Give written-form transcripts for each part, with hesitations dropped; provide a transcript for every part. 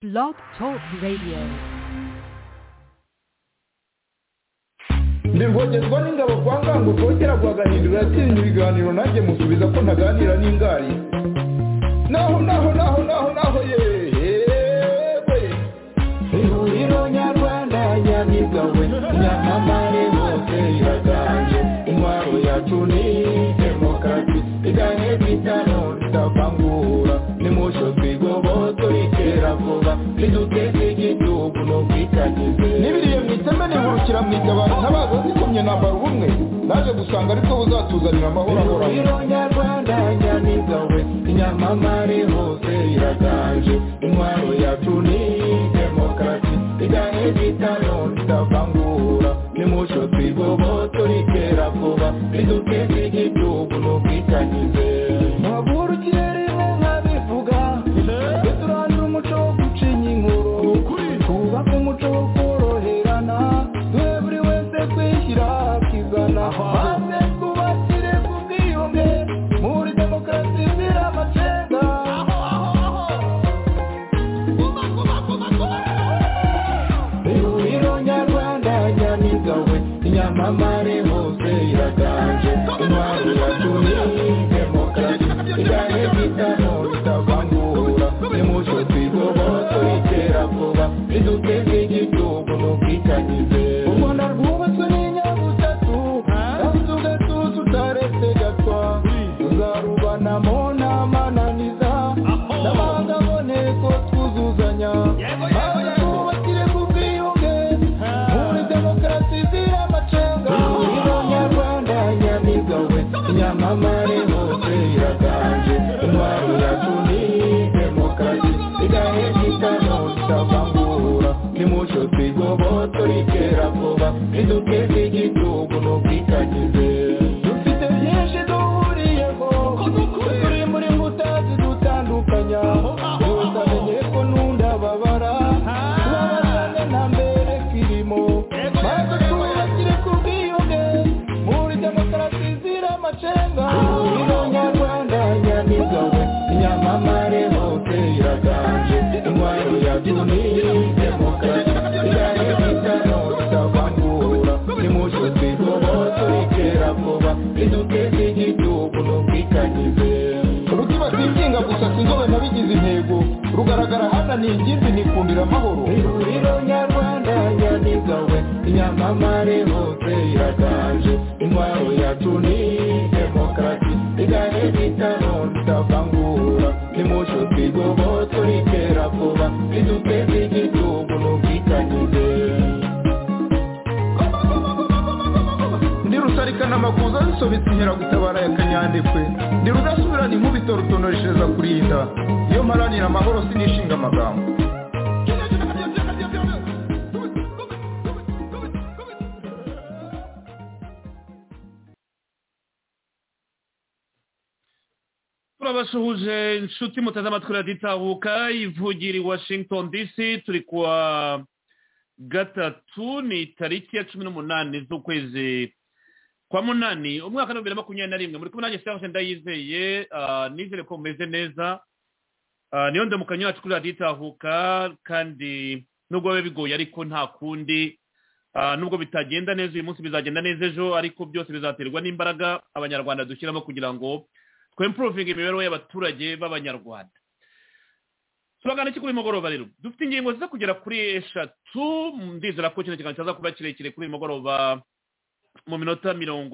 Blog Talk Radio. Ndirwogezwa n'ingabo kwa ngango rwogera rwagahindura yatsinze ibiganiro nanjye musubiza ko ntaganira n'ingari naho yewe ihuriro nyarwanda nyamigawe nyamamare hose iraganje intwaro yacu ni demokarasi iganye bitano tutavangura nimusho twigoboto ikera vuba riduteze igihugu no kwitagize nibiriye mwiteme nihurukira mwitabara ntabaza zikomye nambara ubumwe naje gusanga ariko buzatuzanira amahoro ahoraho ihuriro nyarwanda nyamigawe inyamamare hose iraganje intwaro yacu ni demokarasi iganye bitano tutavangura nimusho twigoboto ikera vuba riduteze igihugu no kwitagize muhagurukire rimwe nkabivuga turandura umuco wo gucinya inkuru twubake umuco wo koroherana duhe buri wese kwishyira akizana maze twubakire ku bwiyunge muri demokarasi izira amacenga ihuriro nyarwanda nyamigawe inyamamare hose iraganje intwaro yacu ni demokarasi iganye bitano bitavangura nimucyo twigoboto ikera vuba riduteze igihugu n'ubwitangize u Rwanda rwubatswe n'inyabutatu kandi ugatuza utaretse gatwa tuzarubanamo n'amananiza n'amahanga aboneko twuzuzanya maze twubakire ku bwiyunge muri demokarasi izira amacenga ihuriro nyarwanda nyamigawe inyamamare hose iraganje intwaro yacu ni demokarasi igahe gitano tutavangura nimucyo twigoboto ikera vuba riduteze igihugu n'ubwitangize dufite byinshi duhuriyeho turi muri mbuta zidutandukanya yose amenye ko n'undababara tubabazane nta mbere kirimo maze twubakire ku bwiyunge muri demokarasi izira amacenga ihuriro nyarwanda nyamigawe inyamamare hose iraganje intwaro yacu ni demokarasi igahe bitano tutavangura nimucyo twigoboto ikera vuba riduteze igihugu n'ubwitangize rukiba twinginga gusa sinzobe nabigize intego rugaragara hana ni ingimbi nikundira amahoro ihuriro nyarwanda nyamigawe inyamamare hose iraganje intwaro yacu ni demokarasi igahe bitano tutavangura nimucyo twigoboto ikera vuba riduteze igihugu n'ubwitangize ndi rusarikana amakuza zisobetse inkeragutabara ya kanyandekwe ndi rudasubirana inkubito rutonoreshereza kurinda iyo mparanira amahoro sinishinga amagambo turabasuhuje inshuti mutaza amatwi raditahuka ivugira i Washington DC turi kuwa gatatu ni tariki ya 18 z'ukwezi kwa munani umwaka wa 2021 muri kumwe nanjye Serge Ndayizeye nizere ko meze neza niyo ndamukanya wacu kuri raditahuka kandi nubwo biba bigoye ariko nta kundi nubwo bitagenda neza uyu munsi bizagenda neza ejo ariko byose bizaterwa n'imbaraga abanyarwanda dushyiramo kugira ngo twimprovinge imibereho y'abaturage b'abanyarwanda turagana iki kuri mugoroba rero dufite ingingo ziza kugera kuri 3 ndizera ko kino kiganiro cyaza kuba kirekire kuri mugoroba mu minota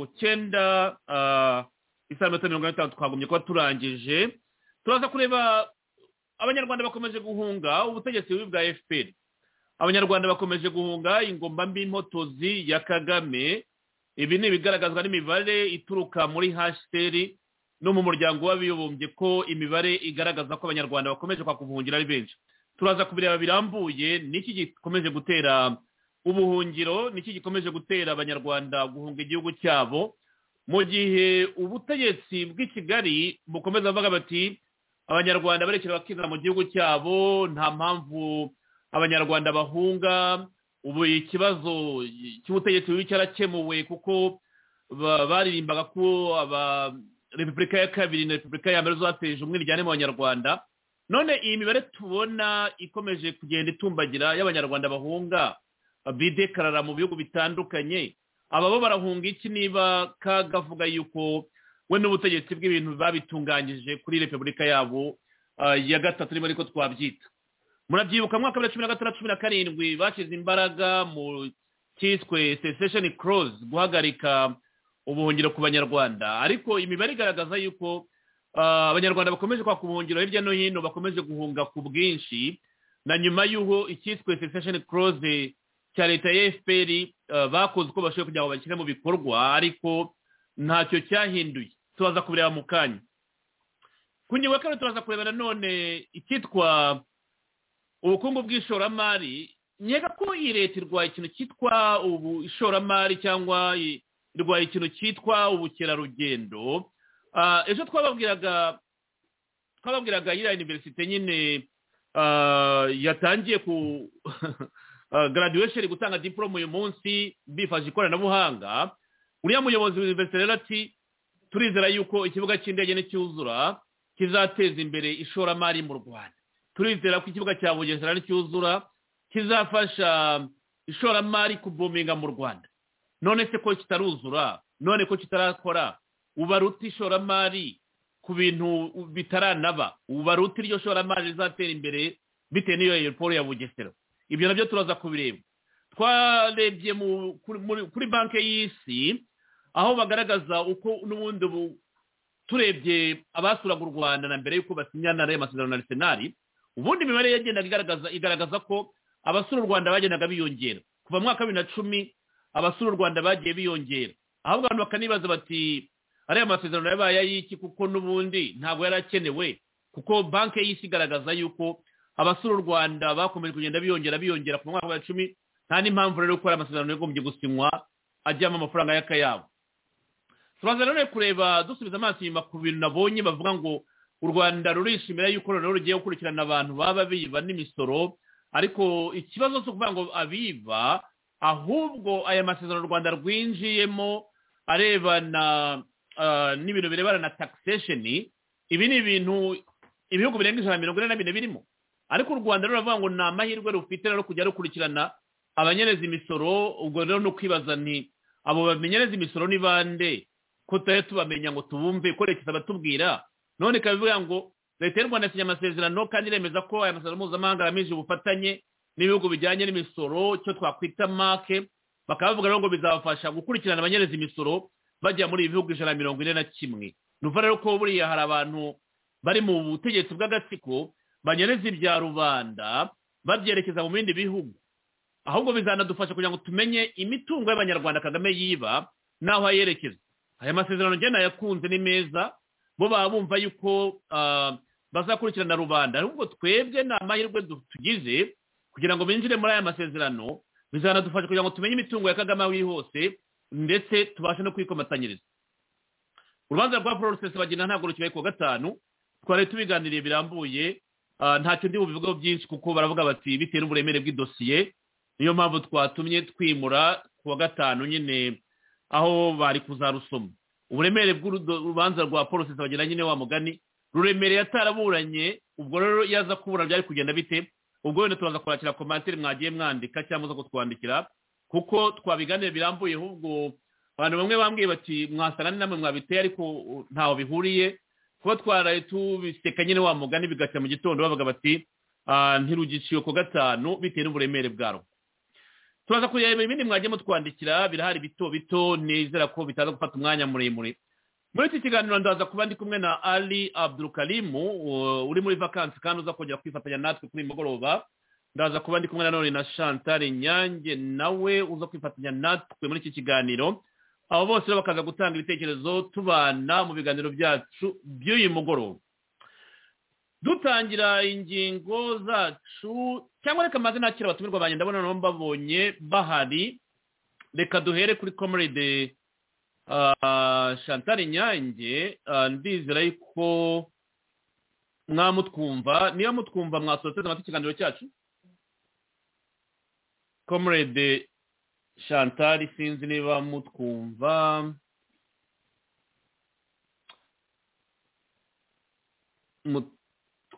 90 isaha 50 twagumye kuba turangije turaza kureba abanyarwanda bakomeje guhunga ubutegetsi bwa FPR abanyarwanda bakomeje guhunga ingomba mbi impotozi ya Kagame ibi ni bigaragazwa n'imibare ituruka muri HCR no mu muryango w'abiyobombye ko imibare igaragaza ko abanyarwanda bakomeje kwa kuvuhungira ari benshi turaza kubireba birambuye niki gikomeje gutera ubuhungiro niki gikomeje gutera abanyarwanda guhunga igihugu cyabo mu gihe ubutegetsi bw'i Kigali bukomeza bavuga bati abanyarwanda barekera bakiza mu gihugu cyabo nta mpamvu abanyarwanda bahunga ubu ikibazo cy'ubutegetsi cyarakemuwe kuko baririmbaga ko Repubulika ya kabiri na Repubulika ya mbere zateje umwiryane mu banyarwanda none iyi mibare tubona ikomeje kugenda itumbagira y'abanyarwanda bahunga bidekarara mu bihugu bitandukanye, aba bo barahunga iki niba kagavuga yuko we n'ubutegetsi bw'ibintu babitunganyije kuri repubulika yabo ya gatatu niba ariko twabyita. Murabyibuka mwaka wa 2016-17 bashyize imbaraga mu cyiswe cessation clause guhagarika ubuhungiro ku banyarwanda, ariko imibare igaragaza yuko abanyarwanda bakomeje kwaka ubuhungiro hirya no hino, bakomeje guhunga ku bwinshi, na nyuma y'uho icyiswe cessation clause cya leta ya FPR bakoze uko bashoboye kugira ngo bashyire mu bikorwa, ariko ntacyo cyahinduye. Tubaza kubireba mu kanya. Ku ngingo ya kane turaza kureba nanone icyitwa ubukungu bw'ishoramari. Nyega ko iyi leta irwaye ikintu cyitwa ubu ishoramari cyangwa irwaye ikintu cyitwa ubukerarugendo. Ejo twababwiraga iriya universite nyine yatangiye ku graduation gutanga diplome uyu munsi bifashe ikoranabuhanga. Uriya muyobozi w'universite rero ati turizera yuko ikibuga cy'indege nicyuzura kizateza imbere ishoramari mu Rwanda. Turizera ko ikibuga cya Bugesera nicyuzura kizafasha ishoramari kubominga mu Rwanda. None se ko kitaruzura, none ko kitarakora, ubaruta ishoramari ku bintu bitaranaba, ubaruta iryo shoramari rizatera imbere bitewe n'iyo airport ya Bugesera. Ibyo nabyo turaza kubireba. Twarebye kuri banki y'isi aho bagaragaza uko n'ubundi turebye abasuraga u Rwanda na mbere yuko basinyana amasezerano na Arsenal, ubundi imibare yagendaga igaragaza ko abasura u Rwanda bagendaga biyongera. Kuva mu mwaka wa 2010 abasura u Rwanda bagiye biyongera. Ahubwo abantu bakanibaza bati ariya masezerano yabaye ayiki, kuko n'ubundi ntabwo yarakenewe, kuko banki y'isi igaragaza yuko abasura u Rwanda bakomeje kugenda biyongera ku mwaka wa 10. Nta n'impamvu rero ko ari amasezerano yagombye gusinywa ajyamo amafaranga y'akayabo. Turaza rero kureba dusubiza amaso inyuma ku bintu nabonye bavuga ngo u Rwanda rurishimira yuko rero rugiye gukurikirana abantu baba biba n'imisoro, ariko ikibazo cyo kuvuga ngo abiba, ahubwo aya masezerano u Rwanda rwinjiyemo arebana n'ibintu birebana na taxation. Ibi ni ibintu ibihugu birenga 144 birimo, ariko u Rwanda rero bavuga ngo ni amahirwe rufite rero kujya rukurikirana abanyereza imisoro. Ubwo rero no kwibaza nti abo bamenyereza imisoro ni bande ko tare tubamenya ngo tubumve ko leta batubwira. None kabivuga ngo leta y'u Rwanda isinya amasezerano kandi iremeza ko aya masezerano mpuzamahanga agamije ubufatanye n'ibihugu bijyanye n'imisoro, cyo twakwita make. Bakavuga rero ngo bizabafasha gukurikirana abanyereza imisoro bajya muri ibihugu 141. Nuva rero ko buriya hari abantu bari mu butegetsi bw'agatsiko banyereza ibya rubanda babyerekeza mu bindi bihugu. Ahubwo bizanadufasha kugira ngo tumenye imitungo y'abanyarwanda Kagame yiba naho ayerekeza. Aya masezerano njye nayakunze ni meza, bo baba bumva yuko bazakurikirana rubanda. Ahubwo twebwe ni amahirwe tugize kugira ngo binjire muri aya masezerano, bizanadufasha kugira ngo tumenye imitungo ya Kagame aho iri hose, ndetse tubashe no kwikomatanyiriza. Urubanza rwa Paul Rusesabagina ntabwo rukibaye ku wa 5, twari tubiganiriye birambuye. Ntacyo ndi bubivugaho byinshi kuko baravuga bati bitewe n'uburemere bw'idosiye, niyo mpamvu twatumye twimura ku wa 5 nyine aho bari kuzarusoma. Uburemere bw'urubanza rwa Paul Rusesabagina nyine wa mugani ruremereye ataraburanye. Ubwo rero yaza kubura byari kugenda bite? Ubwo wenda turaza kwakira commentaire mwagiye mwandika cyangwa zo kutwandikira, kuko twabiganira birambuye. Ahubwo abantu bamwe bambwiye bati mwasana namwe mwabiteye ariko ntaho bihuriye, kuba twaraye tubiseka nyine wa mugani bigacya mu gitondo bavuga bati ntirugiciye ku 5 bitewe n'uburemere bwaro. Turaza kureba ibindi mwagiye mutwandikira, birahari bito bito, nizera ko bitaza gufata umwanya muremure. Muri iki kiganiro ndaza kuba ndi kumwe na Ali Abdulkarim uri muri vacances kandi uza kongera kwifatanya natwe kuri mugoroba. Ndaza kuba ndi kumwe nanone na Chantal Nyange nawe uza kwifatanya natwe muri iki kiganiro. Abo bose bakaza gutanga ibitekerezo tubana mu biganiro byacu by'uyu mugoroba. Dutangira ingingo zacu, cyangwa reka maze nakira abatumirwa banye ndabona no mbabonye bahari. Reka duhere kuri comrade Chantal Nyange. Ndizera yuko mwamutwumva, niba mutwumva mwasoteza amatwi ikiganiro cyacu. Comrade Chantal, sinzi niba mutwumva.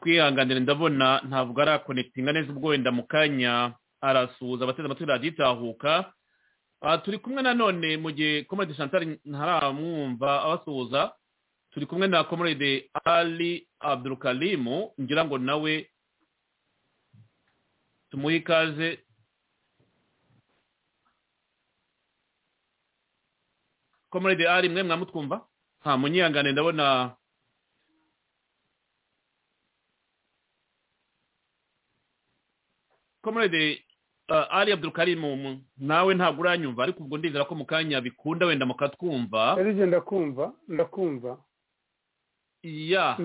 mutwihanganire ndabona ntabwo arakonekitinga neza ubwo wenda mu kanya arasuhuza abateze amatwi raditahuka. Turi kumwe nanone mu gihe Comrade Chantal ntaramwumva abasuhuza, turi kumwe na Comrade Ali Abdulkarim, ngira ngo nawe tumuhe ikaze. Comrade Ali, mwe mwamutwumva? Munyihangane ndabona Comrade Ali Abdulkarim nawe ntabwo uranyumva, ariko ubwo ndizera ko mu kanya bikunda wenda mukatwumva. Erije ndakumva. Ya,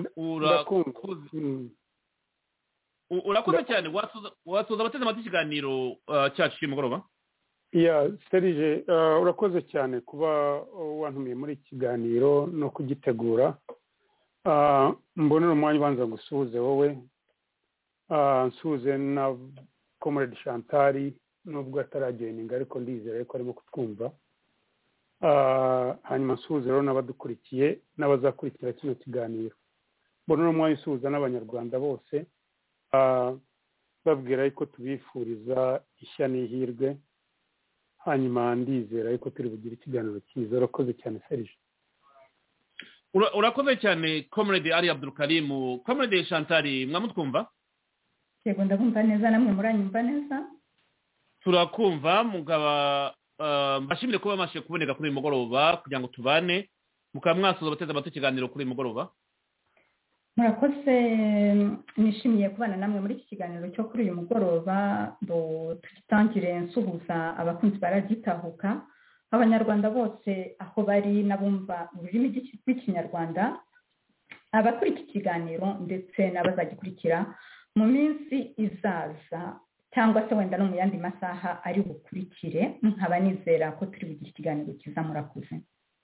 urakoze cyane. Wasuza abateze amatwi ikiganiro cyacu cy'umugoroba. Ya, Serije, urakoze cyane kuba wantumiye muri iki kiganiro no kugitegura. Mbonera umwanya ubanza gusuhuze wowe, nsuhuze na Comrade Chantal nubwo atarajoininga ariko ndizera ko arimo kutwumva. Hanyuma nsuhuze rero n'abadukurikiye n'abazakurikira kino kiganiro. Mbonera umwanya usuhuza n'abanyarwanda bose, babwira ko tubifuriza ishya n'ihirwe. Hanyuma ndizera ko turi bugire ikiganiro cyiza. Urakoze cyane Serge. Urakoze cyane Comrade Ali Abdulkarim. Comrade Chantal mwamutwumva? Yego ndabumva neza, namwe muranyumva neza? Turakumva. Mugaba mbashimire kuba mashe kuboneka kuri uyu mugoroba kugira ngo tubane mukaba mwasuza abateze amatwi ikiganiro kuri uyu mugoroba. Murakoze, nishimiye kubana namwe muri iki kiganiro cyo kuri uyu mugoroba. Tugitangire nsuhuza abakunzi baragitahuka, abanyarwanda bose aho bari n'abumva ururimi rw'ikinyarwanda, abakuri iki kiganiro ndetse n'abazagikurikira mu minsi izaza cyangwa se wenda no mu yandi masaha ari bukurikire. Nkaba nizera ko turi bugire ikiganiro cyiza. Murakoze.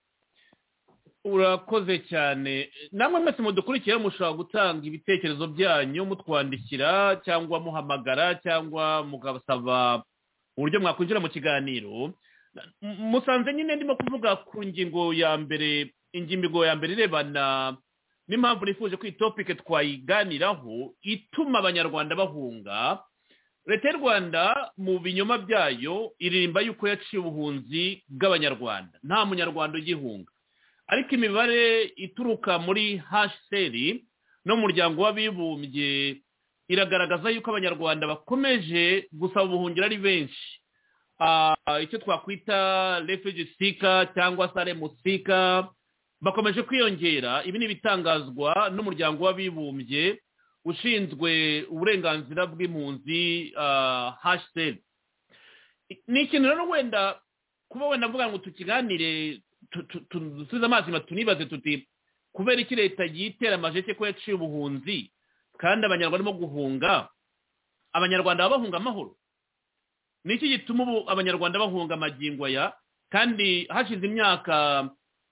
Urakoze cyane. Namwe mwese mudukurikiye mushobora gutanga ibitekerezo byanyu mutwandikira cyangwa muhamagara cyangwa mugabasaba uburyo mwakwinjira mu kiganiro. Musanze nyine ndimo kuvuga ku ingingo ya mbere irebana n'impamvu nifuje ko iyi topic twayiganiraho ituma abanyarwanda bahunga. Leta y'u Rwanda mu binyoma byayo iririmba yuko yaciye ubuhunzi bw'abanyarwanda, nta munyarwanda ugihunga. Ariko imibare ituruka muri HCR no mu muryango w'abibumbye iragaragaza yuko abanyarwanda bakomeje gusaba ubuhungiro ari benshi. Icyo twakwita refugee seeker cyangwa asylum seeker bakomeje kwiyongera. Ibi ni ibitangazwa n'umuryango w'abibumbye ushinzwe uburenganzira bw'impunzi HCR. Ni ikintu rero wenda kuba wenda mvuga ngo tukiganire dusubize amazi tunibaze tuti kubera iki leta yitera amajeke ko yaciye ubuhunzi kandi abanyarwanda barimo guhunga, abanyarwanda bahunga amahoro. Niki gituma abanyarwanda bahunga amagingo aya kandi hashize imyaka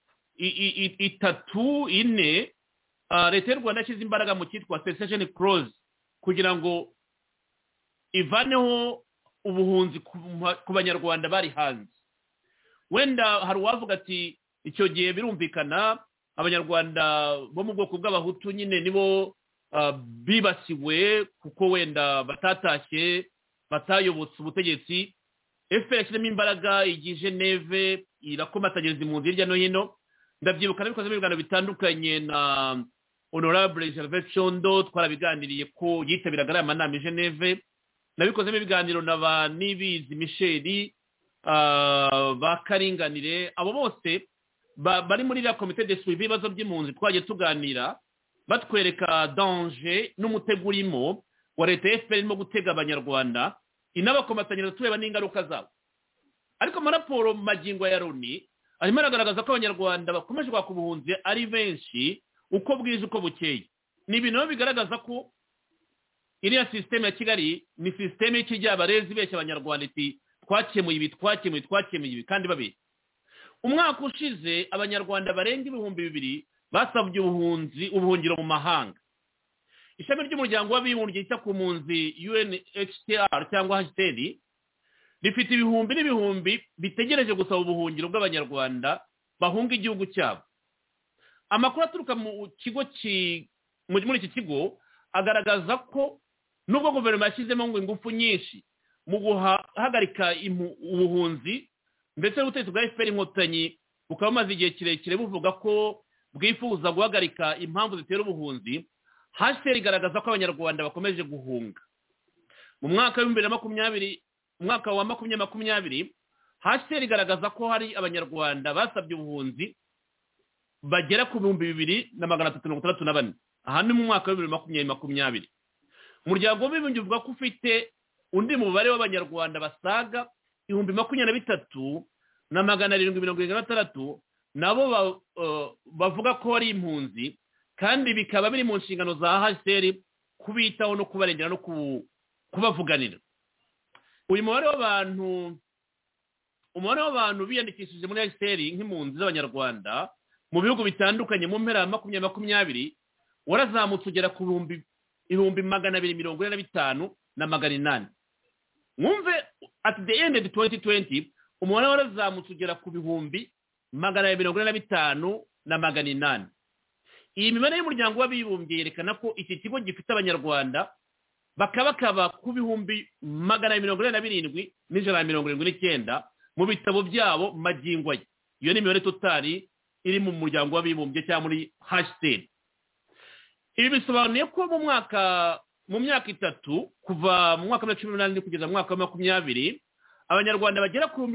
3-4 leta y'u Rwanda yashyize imbaraga mu cyitwa cessation clause kugira ngo ivaneho ubuhunzi ku banyarwanda bari hanze. Wenda hari uwavuga ati icyo gihe birumvikana abanyarwanda bo mu bwoko bw'abahutu nyine nibo bibasiwe kuko wenda batatashye batayobotse ubutegetsi. FPR yashyizemo imbaraga igiye Geneve irakomatanyiriza impunzi hirya no hino. Ndabyibuka nabikoze mu biganiro bitandukanye na Honorable Gervais Chondo, twarabiganiriye ko yitabiraga aya manama i Geneve. Nabikozemo ibiganiro na Nibizi Michel, bakaringanire, abo bose bari muri la comité de suivi ibibazo by'impunzi. Twagiye tuganira batwereka danger n'umutego urimo wa leta FPR irimo gutega abanyarwanda, inabakomatanyiriza tureba n'ingaruka zabo. Ariko amaraporo magingo ya Loni arimo aragaragaza ko abanyarwanda bakomeje kwaka ubuhunzi ari benshi uko bwije uko bukeye. Ni ibintu bigaragaza ko iriya system ya Kigali ni system y'ikijyabarezi beshya abanyarwanda iti twakemuye ibi kandi babiri. Umwaka ushize abanyarwanda barenga 2,000 basabye ubuhungiro mu mahanga. Ishami ry'umuryango w'abibumbye ryita ku mpunzi UNHCR cyangwa HCR rifite ibihumbi n'ibihumbi bitegereje gusaba ubuhungiro bw'abanyarwanda bahunga igihugu cyabo. Amakuru aturuka mu kigo muri iki kigo agaragaza ko nubwo guverinoma yashyizemo ngo ingufu nyinshi mu guhagarika ubuhunzi ndetse n'ubutegetsi bwa FPR inkotanyi bukaba bumaze igihe kirekire buvuga ko bwifuza guhagarika impamvu zitera ubuhunzi, HCR igaragaza ko abanyarwanda bakomeje guhunga. Mu mwaka wa 2020, umwaka wa 2020, HCR igaragaza ko hari abanyarwanda basabye ubuhunzi bagera ku 2,334. Aha ni mu mwaka wa 2020. Umuryango w'abibumbye uvuga ko ufite undi mubare w'abanyarwanda basaga 23,776 nabo bavuga ko ari impunzi, kandi bikaba biri mu nshingano za HCR kubitaho no kubarengera no kubavuganira. Uyu mubare w'abantu biyandikishije muri HCR nk'impunzi z'abanyarwanda mu bihugu bitandukanye mu mpera ya 2020 warazamutse ugera ku 245,800. Mwumve at the end of 2020 umubare warazamutse ugera ku 145,800. Iyi mibare y'umuryango w'abibumbye yerekana ko iki kigo gifite abanyarwanda bakabakaba ku 147,179 mu bitabo byabo magingwa. Iyo ni imibare totali iri mu muryango w'abibumbye cyangwa muri HCR. Ibi bisobanuye ko mu myaka itatu kuva mu mwaka wa 2018 kugeza mu mwaka wa 2020 abanyarwanda bagera ku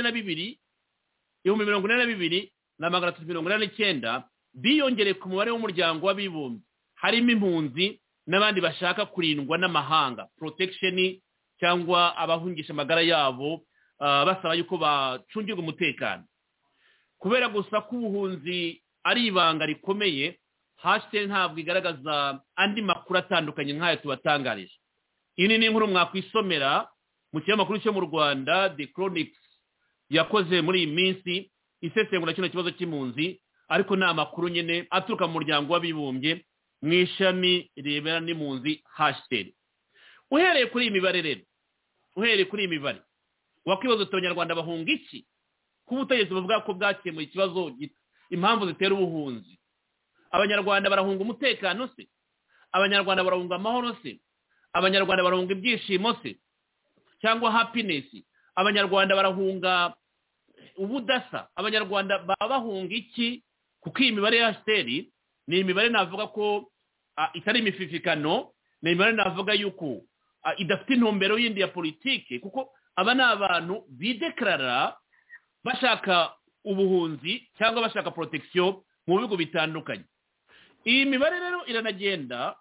42,389 biyongereye ku mubare w'umuryango w'abibumbye, harimo impunzi n'abandi bashaka kurindwa n'amahanga, protection cyangwa abahungisha amagara yabo basaba yuko bacungirwa umutekano. Kubera gusa ko ubuhunzi ari ibanga rikomeye, HCR ntabwo igaragaza andi makuru atandukanye nk'ayo tubatangarije. Iyi ni inkuru mwakwisomera mu kinyamakuru cyo mu Rwanda The Chronics yakoze muri iyi minsi isesengura kino kibazo cy'impunzi, ariko ni amakuru nyine aturuka mu muryango w'abibumbye mu ishami rebera n'impunzi HCR. Uhereye kuri iyi mibare wakwibaza uti abanyarwanda bahunga iki? Ku butegetsi buvuga ko bwakemuye ikibazo impamvu zitera ubuhunzi. Abanyarwanda barahunga umutekano se? Abanyarwanda barahunga amahoro se? Abanyarwanda barahunga ibyishimo se? Cyangwa happiness? Abanyarwanda barahunga ubudasa? Abanyarwanda bahunga iki? Kuko iyi mibare ya HCR ni imibare navuga ko itari imififikano, ni imibare navuga yuko idafite intumbero yindi ya politike, kuko aba ni abantu bideklarara bashaka ubuhunzi cyangwa bashaka protection mu bihugu bitandukanye. Iyi mibare rero iranagenda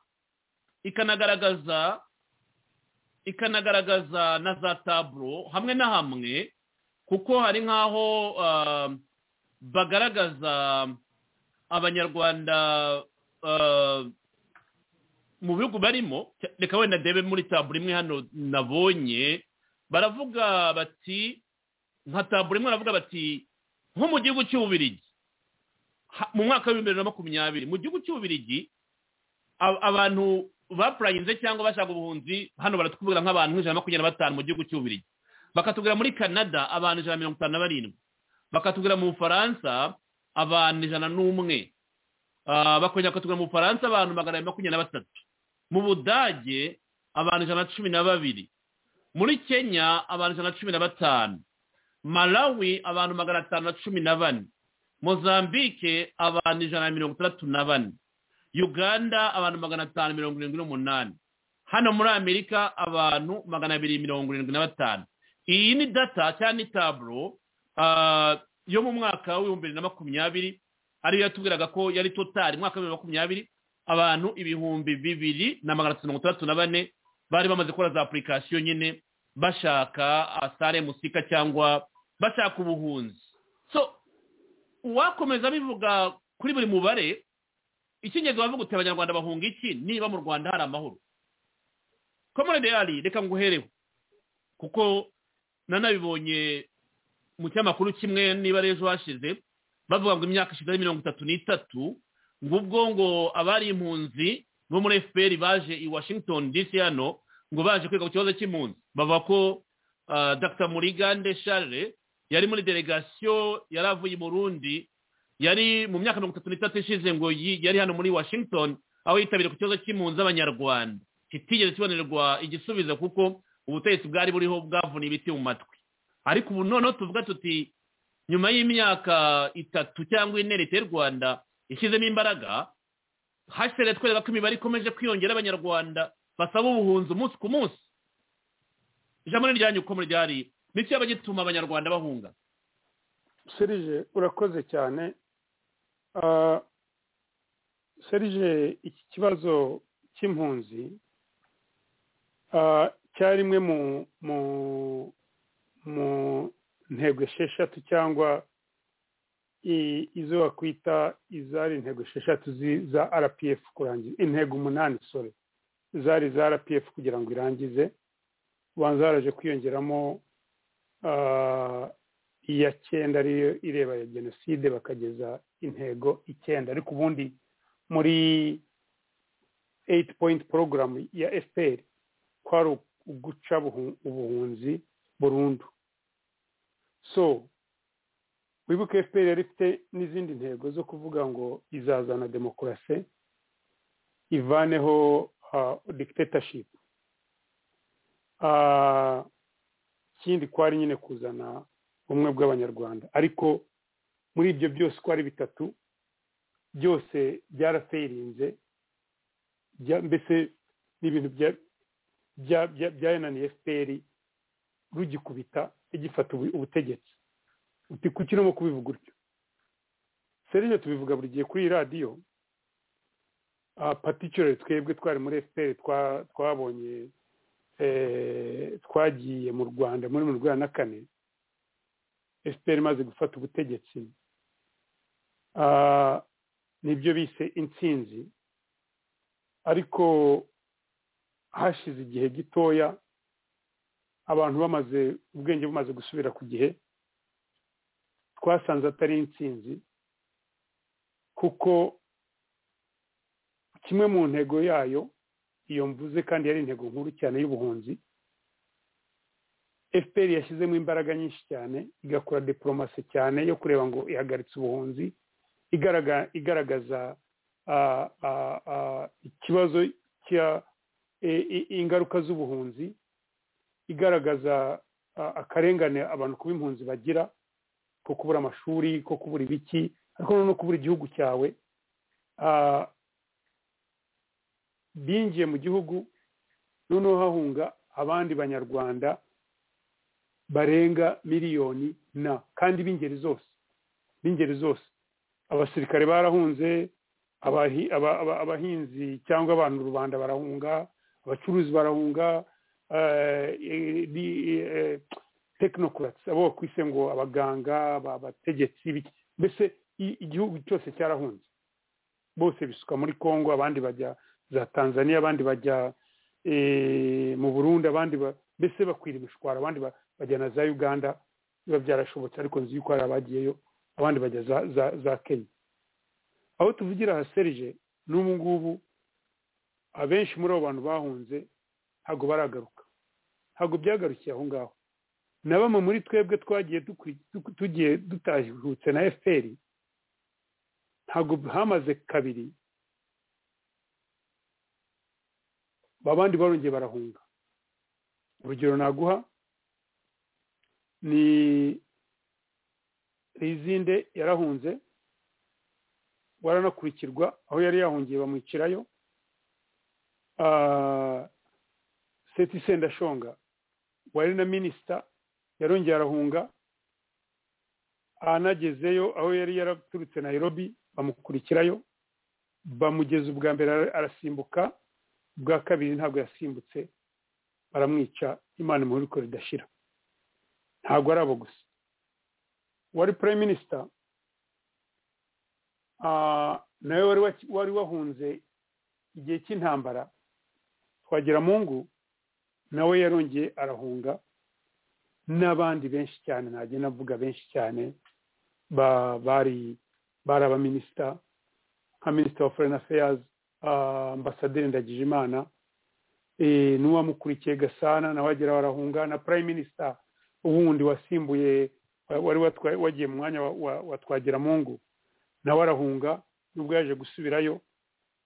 ikanagaragaza na za tablo hamwe na hamwe, kuko hari nkaho bagaragaza abanyarwanda mu bihugu barimo. Reka wenda ndebe muri tablo imwe hano nabonye, baravuga bati nka tablo imwe baravuga bati nko mu gihugu cy'Ububiligi mu mwaka wa 2020 mu gihugu cy'Ububiligi abantu bapurayinze cyangwa bashaka ubuhunzi hano baratubwira nk'abantu 125 mu gihugu cy'Ububiligi, bakatubwira muri Canada abantu 157, bakatubwira mu Faransa abantu 101, bakongera bakatubwira mu Faransa abantu 123, mu Budage abantu 112, muri Kenya abantu 115, Malawi abantu 514, Mozambique abantu 134, Uganda abantu 578, hano muri Amerika abantu 275. Iyi ni data cyane tablo yo mu mwaka wa 2020 ariyo yatubwiraga ko yari total mwaka wa 2020 abantu 2,234 bari bamaze gukora za application nyine bashaka asare musika cyangwa bashaka ubuhunzi. So wakomeza bivuga kuri buri mubare, icyingenzi bavuga uti abanyarwanda bahunga iki niba mu Rwanda hari amahoro. Komone Deali, reka nguhereho kuko nanabibonye mu cyamakuru kimwe niba rejo hashize bavuga ngo imyaka ishize 33 ngubwo ngo abari impunzi bo muri FPR baje i Washington DC hano ngo baje kwiga ku kibazo cy'impunzi. Bavuga ko Dr. Murigande Charles yari muri delegation yaravuye i Burundi, yari mu myaka 33 ishize ngo yari hano muri Washington aho yitabira ku kibazo cy'impunzi z'abanyarwanda kitigeze kibonerwa igisubizo kuko ubutegetsi bwari buriho bwavuna ibiti mu matwi. Ariko ubu noneho tuvuga tuti nyuma y'imyaka 3 cyangwa 4 leta y'u Rwanda ishyizemo imbaraga, hashere twereka ko imibare ikomeje kwiyongera abanyarwanda basaba ubuhunzi umunsi ku munsi. Ijambo ryanyu uko muryari n'icyo abagituma abanyarwanda bahunga? Serge urakoze cyane. Serge, iki kibazo cy'impunzi cyarimwe mu ntego 6 cyangwa izo wakwita izari intego 6 za RPF kurangiza intego 8 zari za RPF kugira ngo irangize, ubanza haraje kwiyongeramo iya 9 ariyo ireba ya genocide bakageza intego 9, ariko ubundi muri 8 point program ya FPR kwari uguca ubuhunzi burundu. So wibuke FPR yari ifite n'izindi ntego zo kuvuga ngo izazana demokarasi, ivaneho dictatorship, kindi kwari nyine kuzana ubumwe bw'abanyarwanda. Ariko muri ibyo byose kwari bitatu byose byarafeirinze, mbese n'ibintu byananiye FPR rugikubita igifata ubutegetsi. Uti kuki no kubivuga utyo? Serije tubivuga buri gihe kuri radio, particularly twebwe twari muri FPR twabonye twagiye mu Rwanda muri 2004 FPR imaze gufata ubutegetsi, nibyo bise intsinzi. Ariko hashize igihe gitoya abantu bamaze ubwenge bumaze gusubira ku gihe, twasanze atari intsinzi, kuko kimwe mu ntego yayo iyo mvuze kandi yari intego nkuru cyane y'ubuhunzi, FPR yashyizemo imbaraga nyinshi cyane, igakora diplomasi cyane yo kureba ngo ihagaritse ubuhunzi, igaragaza ikibazo cya ingaruka z'ubuhunzi, igaragaza akarengane abantu kuba impunzi bagira, ko kubura amashuri, ko kubura ibiki, ariko no kubura igihugu cyawe. Binjiye mu gihugu noneho hahunga abandi banyarwanda barenga miliyoni kandi b'ingeri zose. Abasirikare barahunze, abahinzi cyangwa abantu rubanda barahunga, abacuruzi barahunga, technocrats abo kwise ngo abaganga, abategetsi, mbese igihugu cyose cyarahunze. Bose bisuka muri Kongo, abandi bajya za Tanzania, abandi bajya mu Burundi, abandi mbese bakwira imishwara, abandi bajya na za Uganda, biba byarashobotse, ariko nzi yuko hari abagiyeyo, abandi bajya za Kenya. Aho tuvugira ha Serge n'ubu ngubu abenshi muri abo bantu bahunze ntago baragaruka, ntago byagarukiye aho ngaho. Na bamwe muri twebwe twagiye tugiye dutahutse na FPR, ntago hamaze kabiri babandi barongeye barahunga. Urugero naguha ni Rizinde yarahunze, waranakurikirwa aho yari yahungiye bamwicirayo. Seti Sendashonga wari na minister yarongeye arahunga, anagezeyo aho yari yaraturutse Nairobi bamukurikirayo, bamugeza ubwa mbere arasimbuka, bwa kabiri ntabwo yasimbutse, baramwica, Imana imuhe uko ridashira. Ntabwo ari abo gusa, wari prime minister nawe wari wahunze igihe cy'intambara, Twagiramungu nawe yarongeye arahunga, n'abandi benshi cyane, najye navuga benshi cyane bari abaminister, nka Minister of Foreign Affairs, Ambassadeur Ndagijimana, n'uwamukurikiye Gasana nawe agera warahunga, na Prime Minister ubundi wasimbuye wari wagiye mu mwanya wa Twagiramungu nawe arahunga, nubwo yaje gusubirayo.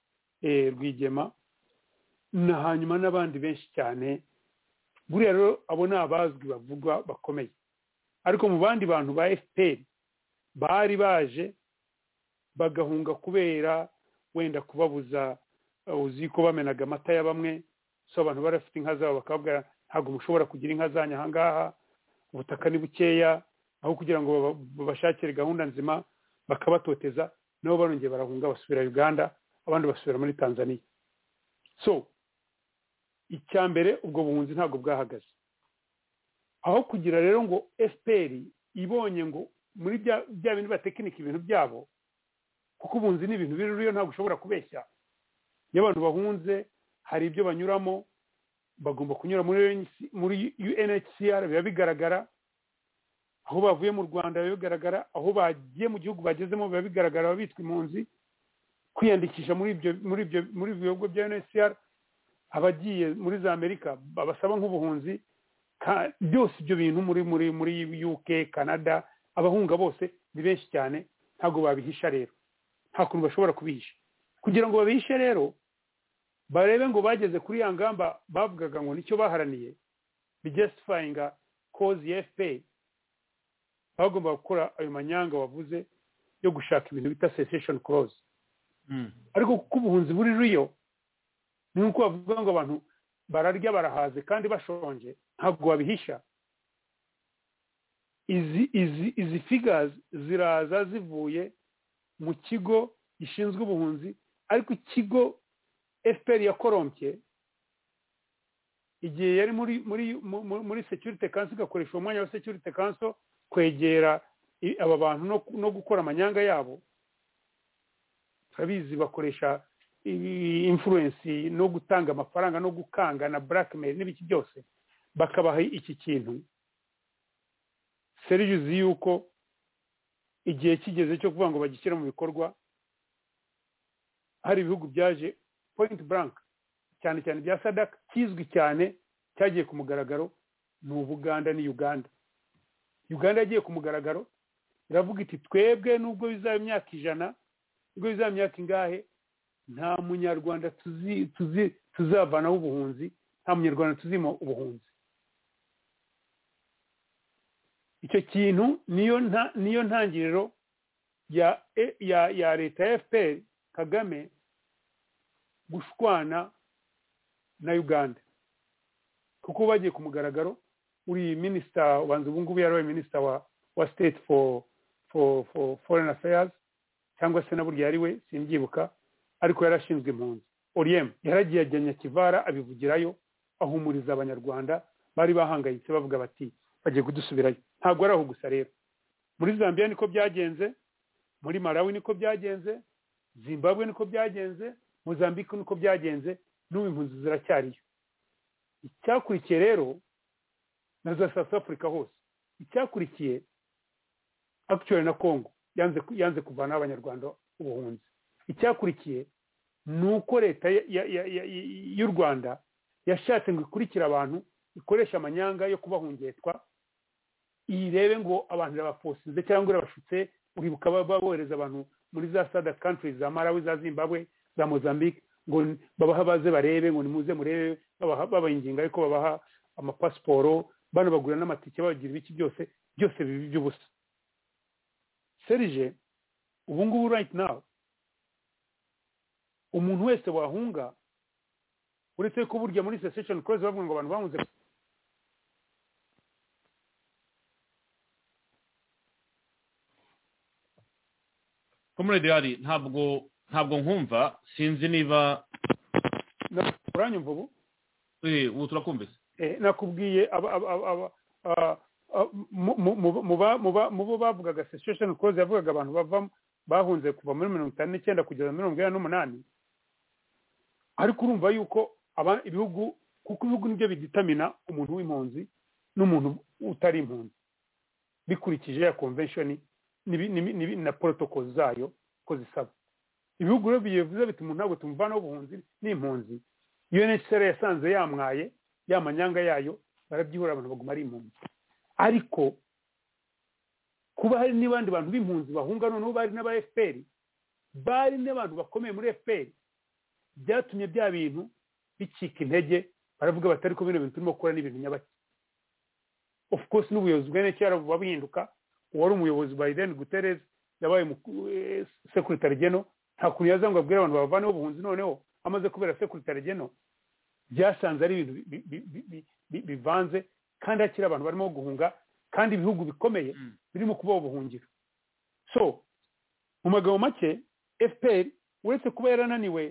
Rwigema na hanyuma n'abandi benshi cyane. Buriya rero abo ni abazwi bavugwa bakomeye, ariko mu bandi bantu ba FPR bari baje bagahunga kubera wenda kubabuza, uzi ko bamenaga amata ya bamwe, so abantu barafite inka zabo bakavuga ntabwo mushobora kugira inka zanyu aha ngaha, ubutaka ni bukeya, aho kugira ngo babashakire gahunda nzima bakabatoteza, nabo barongeye barahunga basubira Uganda, abandi basubira muri Tanzania. So icyambere ubwo buhunzi ntabwo bwahagaze, aho kugira rero ngo FPR ibonye ngo muri bya bintu batekinika ibintu byabo, kuko ubuhunzi ni ibintu biri ntabwo ushobora kubeshya. Iyo abantu bahunze hari ibyo banyuramo, bagomba kunyura muri UNHCR, biba bigaragara aho bavuye mu Rwanda, biba bigaragara aho bagiye mu gihugu bagezemo, biba bigaragara abitwa impunzi, kwiyandikisha muri bihugu bya UNHCR, abagiye muri za Amerika babasaba nk'ubuhunzi, byose ibyo bintu muri UK, Canada, abahunga bose ni benshi cyane, ntabwo babihisha rero, nta kuntu bashobora kubihisha. Kugira ngo babihishe rero barebe ngo bageze kuri ya ngamba bavugaga ngo nicyo baharaniye, bijustifyinga cause ya FPR, bagomba gukora ayo manyanga wavuze yo gushaka ibintu bita cessation clause. Ariko kuko ubuhunzi buri riyo, ni uko bavuga ngo abantu bararya barahaze kandi bashonje, ntabwo babihisha. Izi figures ziraza zivuye mu kigo gishinzwe ubuhunzi, ariko ikigo FPR yakorompye igihe yari muri Security Council, igakoresha umwanya wa Security Council kwegera aba bantu no gukora amanyanga yabo. Turabizi bakoresha influence no gutanga amafaranga no gukanga na blackmail n'ibiki byose, bakabaha iki kintu. Serious yuko igihe kigeze cyo kuvuga ngo bagishyira mu bikorwa, hari ibihugu byaje point blank cyane cyane bya SADC, kizwi cyane cyagiye ku mugaragaro ni Uganda ni Uganda. Uganda yagiye ku mugaragaro iravuga iti twebwe nubwo bizaba imyaka 100, nubwo bizaba imyaka ingahe, nta munyarwanda tuzavanaho ubuhunzi, nta munyarwanda tuzima ubuhunzi. Icyo kintu niyo ntangiriro ya leta ya FPR Kagame gushwana na Uganda, kuko bagiye ku mugaragaro. Uri minister ubanza ubu ngubu yari minister wa state for foreign affairs, cyangwa se naburya yari we simbyibuka, ariko yarashinzwe impunzi. Oriem yaragiye ajyanya Kivara abivugirayo, ahumuriza abanyarwanda bari bahangayitse bavuga bati bagiye kudusubirayo. Ntabwo ari aho gusa rero, muri Zambia niko byagenze, muri Malawi niko byagenze, Zimbabwe niko byagenze, Mozambique niko byagenze, n'ubu impunzi ziracyariyo. Icyakurikiye rero na za South Africa hose, icyakurikiye actually na Congo yanze kuvana abanyarwanda ubuhunzi. Icyakurikiye nuko leta y'u Rwanda yashatse ngo ikurikira abantu, ikoresha amanyanga yo kubahungetwa, irebe ngo abantu bafosinze cyangwa irabashutse. Uribuka babohereza abantu muri za SADC countries za Malawi, za Zimbabwe, za Mozambique, ngo babaha baze barebe, ngo nimuze murebe, babayinginga yuko babaha amapasiporo, bano bagura n'amatike, bagira ibiki byose bibi by'ubusa. Serge, ubu ngubu right now umuntu wese wahunga, uretse ko burya muri cessation clause bavuga ngo abantu bahunze Comrade Yari, ntabwo nkumva, sinzi niba uranyumva ubu. Ubu turakumvise. Nakubwiye mu bavugaga cessation clause yavugaga abantu bahunze kuva muri 59 kugeza 1998. Ariko urumva yuko ibihugu, kuko ibihugu nibyo biditamina umuntu w'impunzi n'umuntu utari impunzi, bikurikije ya convention na protocol zayo ko zisaba. Ibihugu rero bivuze biti umuntu ntabwo tumuvanaho ubuhunzi n'impunzi. UNHCR yasanze yamwaye yamanyanga yayo, barabyihura abantu baguma ari impunzi. Ariko kuba hari n'abandi bantu b'impunzi bahunga, noneho bari n'aba FPR, bari n'abantu bakomeye muri FPR byatumye bya bintu bicika intege baravuga bati ariko bino bintu turimo gukora n'ibintu nyabaki. Of course n'ubuyobozi bwa NHR buba buhinduka, uwari umuyobozi Biden Guterres yabaye secretary general, nta kuntu yaza ngo abwire abantu bavaneho ubuhunzi, noneho amaze kubera secretary general byasanze ari ibintu bivanze kandi hakiri abantu barimo guhunga kandi ibihugu bikomeye birimo kubaho ubuhungiro. So mu magambo make FPR uretse kuba yarananiwe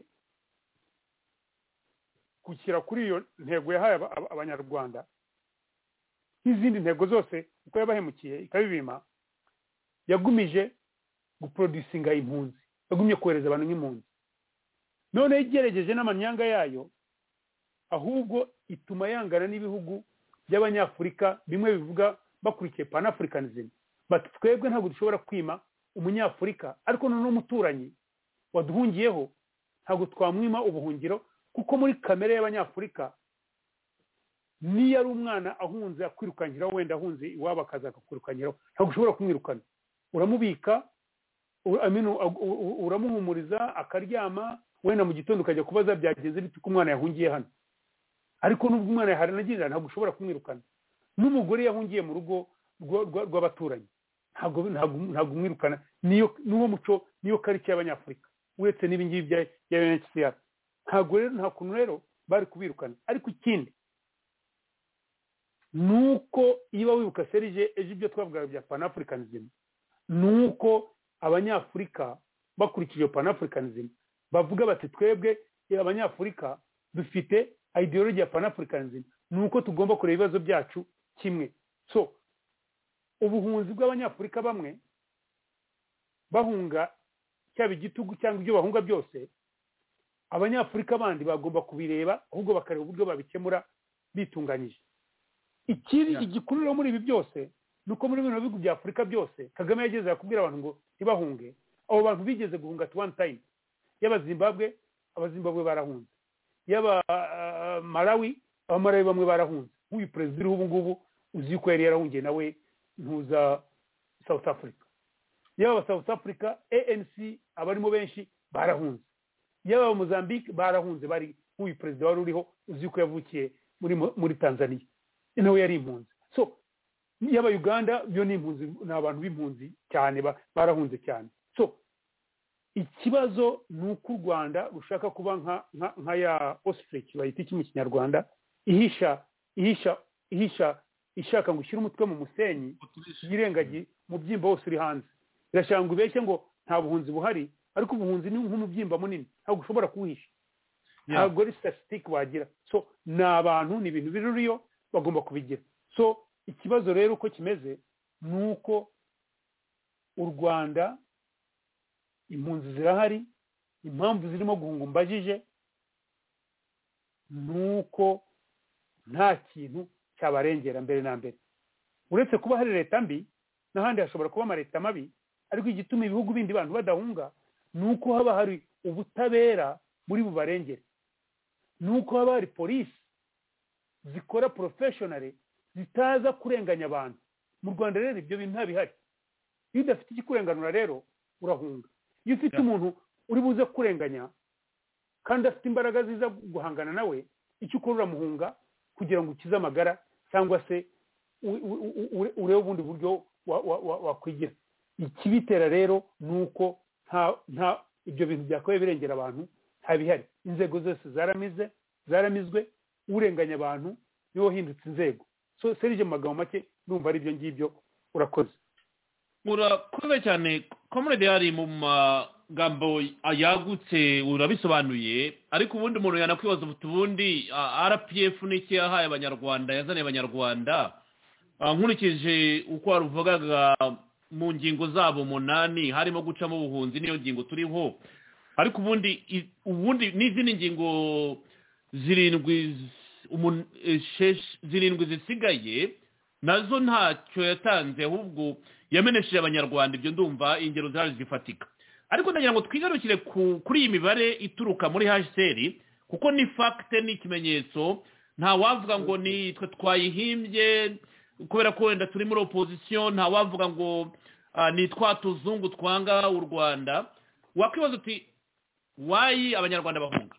gushyira kuri iyo ntego yahaye abanyarwanda n'izindi ntego zose uko yabahemukiye ikabibima, yagumije guproducinga impunzi, yagumye kohereza abantu nk'impunzi. None igerageje n'amanyanga yayo ahubwo ituma yangana n'ibihugu by'abanyafurika bimwe bivuga bakurikiye Pan-Africanism, bati twebwe ntabwo dushobora kwima umunyafurika ariko none umuturanyi waduhungiyeho ntabwo twamwima ubuhungiro, kuko muri kamere y'abanyafurika niyo ari umwana ahunze akwirukanyiraho, wenda ahunze iwabo akaza akakwirukanyiraho, ntabwo ushobora kumwirukana, uramubika, uramuhumuriza akaryama, wenda mu gitondo ukajya kubaza byagenze bite ko umwana yahungiye hano. Ariko nubwo umwana yaharanagirira ntabwo ushobora kumwirukana. N'umugore yahungiye mu rugo rw'abaturanyi ntabwo umwirukana. Niwo muco, niyo kariki y'abanyafurika, uretse n'ibingibi bya UNHCR. Ntabwo rero nta kuntu rero bari kubirukana. Ariko ikindi nuko iyo wibuka Serge ejo ibyo twavugaga bya Pan-Africanism, nuko abanyafurika bakurikije Pan-Africanism bavuga bati twebwe abanyafurika dufite ideology ya Pan-Africanism, nuko tugomba kureba ibibazo byacu kimwe. So ubuhunzi bw'abanyafurika bamwe bahunga cyaba igitugu cyangwa ibyo bahunga byose, abanyafurika bandi bagomba kubireba ahubwo bakareba uburyo babikemura bitunganyije. Igikuriro muri ibi byose nuko muri bino bihugu bya Afurika byose Kagame yageze yakubwira abantu ngo ntibahunge. Abo bantu bigeze guhunga at one time. Abazimbabwe barahunze, yaba Malawi, abamarawi bamwe barahunze. Uyu president ubu ngubu uzi ko yari yarahungiye nawe ntuza South Africa. Yaba South Africa ANC abarimo benshi barahunze, yaba Mozambique barahunze, bari uyu president wari uriho uzi ko yavukiye muri Tanzania nawe yari impunzi. So yaba Uganda byo ni impunzi, n'abantu b'impunzi cyane barahunze cyane. So ikibazo nuko u Rwanda rushaka kuba nka ya ostrich bayita iki mu Kinyarwanda, ishaka ngo ushyire umutwe mu musenyi yirengagi mu byimba wose uri hanze. Irashaka ngo ubeshye ngo nta buhunzi buhari, ariko ubuhunzi ni nk'umubyimba munini, ntabwo ushobora kuwisha, ntabwo ari statistic wagira. So ni abantu, ni ibintu biruriyo, bagomba kubigira. So ikibazo rero uko kimeze nuko u Rwanda impunzi zirahari, impamvu zirimo guhunga mbajije nuko nta kintu cyabarengera mbere na mbere. Uretse kuba hari leta mbi n'ahandi hashobora kuba amaleta mabi, ariko igituma ibihugu bindi bantu badahunga nuko haba hari ubutabera muri bubarengere, nuko haba hari polisi zikora professionally zitaza kurenganya abantu. Mu Rwanda rero ibyo bintu ntabihari. Iyo udafite ikikurenganura rero urahunga. Iyo ufite umuntu uri buze kurenganya kandi afite imbaraga ziza guhangana nawe, icyo ukora uramuhunga kugira ngo ukize amagara cyangwa se urebe ubundi buryo wakwigira. Ikibitera rero nuko nta ibyo bintu byakabaye birengera abantu ntabihari. Inzego zose zaramizwe, urenganya abantu niwo hindutse inzego. So Serge mu magambo make ndumva ari ibyo ngibyo. Urakoze cyane comrade. Yari mu magambo yagutse urabisobanuye, ariko ubundi umuntu yanakwibaza ubundi RPF n'iki yahaye abanyarwanda, yazaniye abanyarwanda. Nkurikije uko waruvugaga mu ngingo zabo 8 harimo gucamo ubuhunzi, niyo ngingo turiho, ariko ubundi n'izindi ngingo 7 zisigaye nazo ntacyo yatanze, ahubwo yamenesheje abanyarwanda. Ibyo ndumva ingero zari zifatika, ariko ndagira ngo twigarukire kuri iyi mibare ituruka muri HCR, kuko ni fact, ni ikimenyetso. Nta wavuga ngo ni twe twayihimbye kubera ko wenda turi muri opposition, nta wavuga ngo ni tuzungu twanga u Rwanda. Wakwibaza uti wayi abanyarwanda bahunga,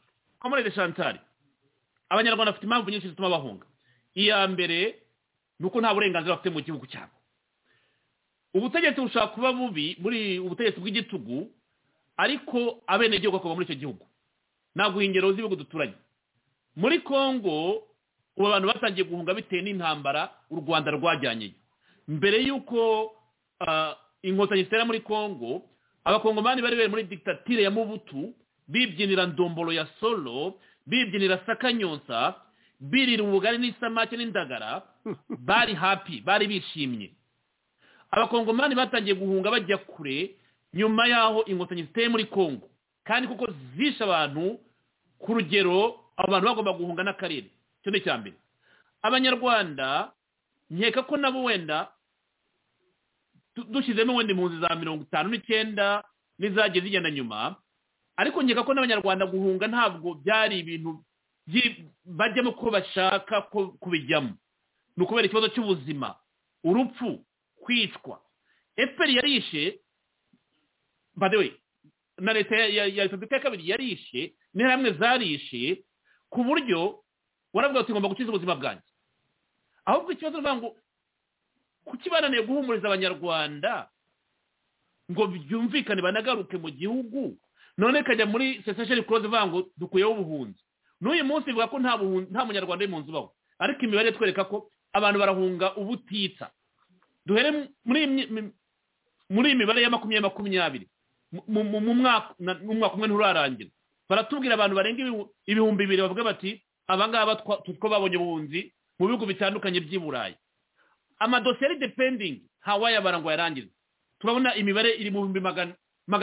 Comrade Chantal, abanyarwanda bafite impamvu nyinshi zituma bahunga. Iya mbere nuko nta burenganzira bafite mu gihugu cyabo. Ubutegetsi bushaka kuba bubi muri ubutegetsi bw'igitugu, ariko abenegihugu bakaba muri icyo gihugu. Ntabwo ingero z'ibihugu duturanye. Muri Kongo ubu abantu batangiye guhunga bitewe n'intambara u Rwanda rwajyanye. Mbere y'uko inkotanyi zitera muri Kongo, abakongomani bari bari muri dictature ya Mobutu, bibyinira ndombolo ya solo, bibyinira sakanyonsa, birira ubugari n'isamake n'indagara, bari happy, bari bishimye. Abakongomani batangiye guhunga bajya kure nyuma yaho inkotanyi ziteye muri Kongo, kandi kuko zisha abantu ku rugero abantu bagomba guhunga n'akarere. Cyo ni cyambere. Abanyarwanda nkeka ko nabo wenda dushizemo wenda impunzi za 59 nizajye zigenda nyuma, ariko nkeka ko n'abanyarwanda guhunga ntabwo byari ibintu bajyamo ko bashaka ko kubijyamo. Nukubera ikibazo cy'ubuzima, urupfu, kwicwa. FPR yarishe, by the way, na leta ya Repubulika ya kabiri yarishe, ni hamwe zarishe ku buryo waravuga ati ngomba gukiza ubuzima bwanjye. Ahubwo ikibazo ngo kukibananiye guhumuriza abanyarwanda ngo byumvikane banagaruke mu gihugu, none kajya muri cessation clause vango dukuyeho ubuhunzi. N'uyu munsi bivuga ko nta munyarwanda w'impunzi baho, ariko imibare twereka ko abantu barahunga ubutitsa. Duhere muri imibare ya 2020 mu mwaka umwe nturarangira, baratubwira abantu barenga ibihumbi 2 bavuga bati abangaba tutwo babonye ubuhunzi mu bihugu bitandukanye by'i Burayi. Amadosiye depending hawaya barango yarangiza, turabona imibare iri mu 180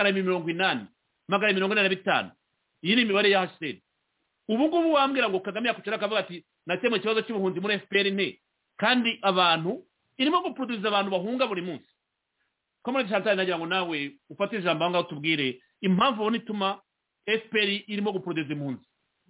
185. Iyi ni imibare ya HCR. Ubu ngubu wambwira ngo Kagame yakucara akavuga ati nakemwe ikibazo cy'ubuhunzi muri FPR ne, kandi abantu irimo guproduce abantu bahunga buri munsi. Comrade Chantal, nagira ngo nawe ufate ijambo ngaho tubwire impamvu ubona ituma FPR irimo guproduce impunzi.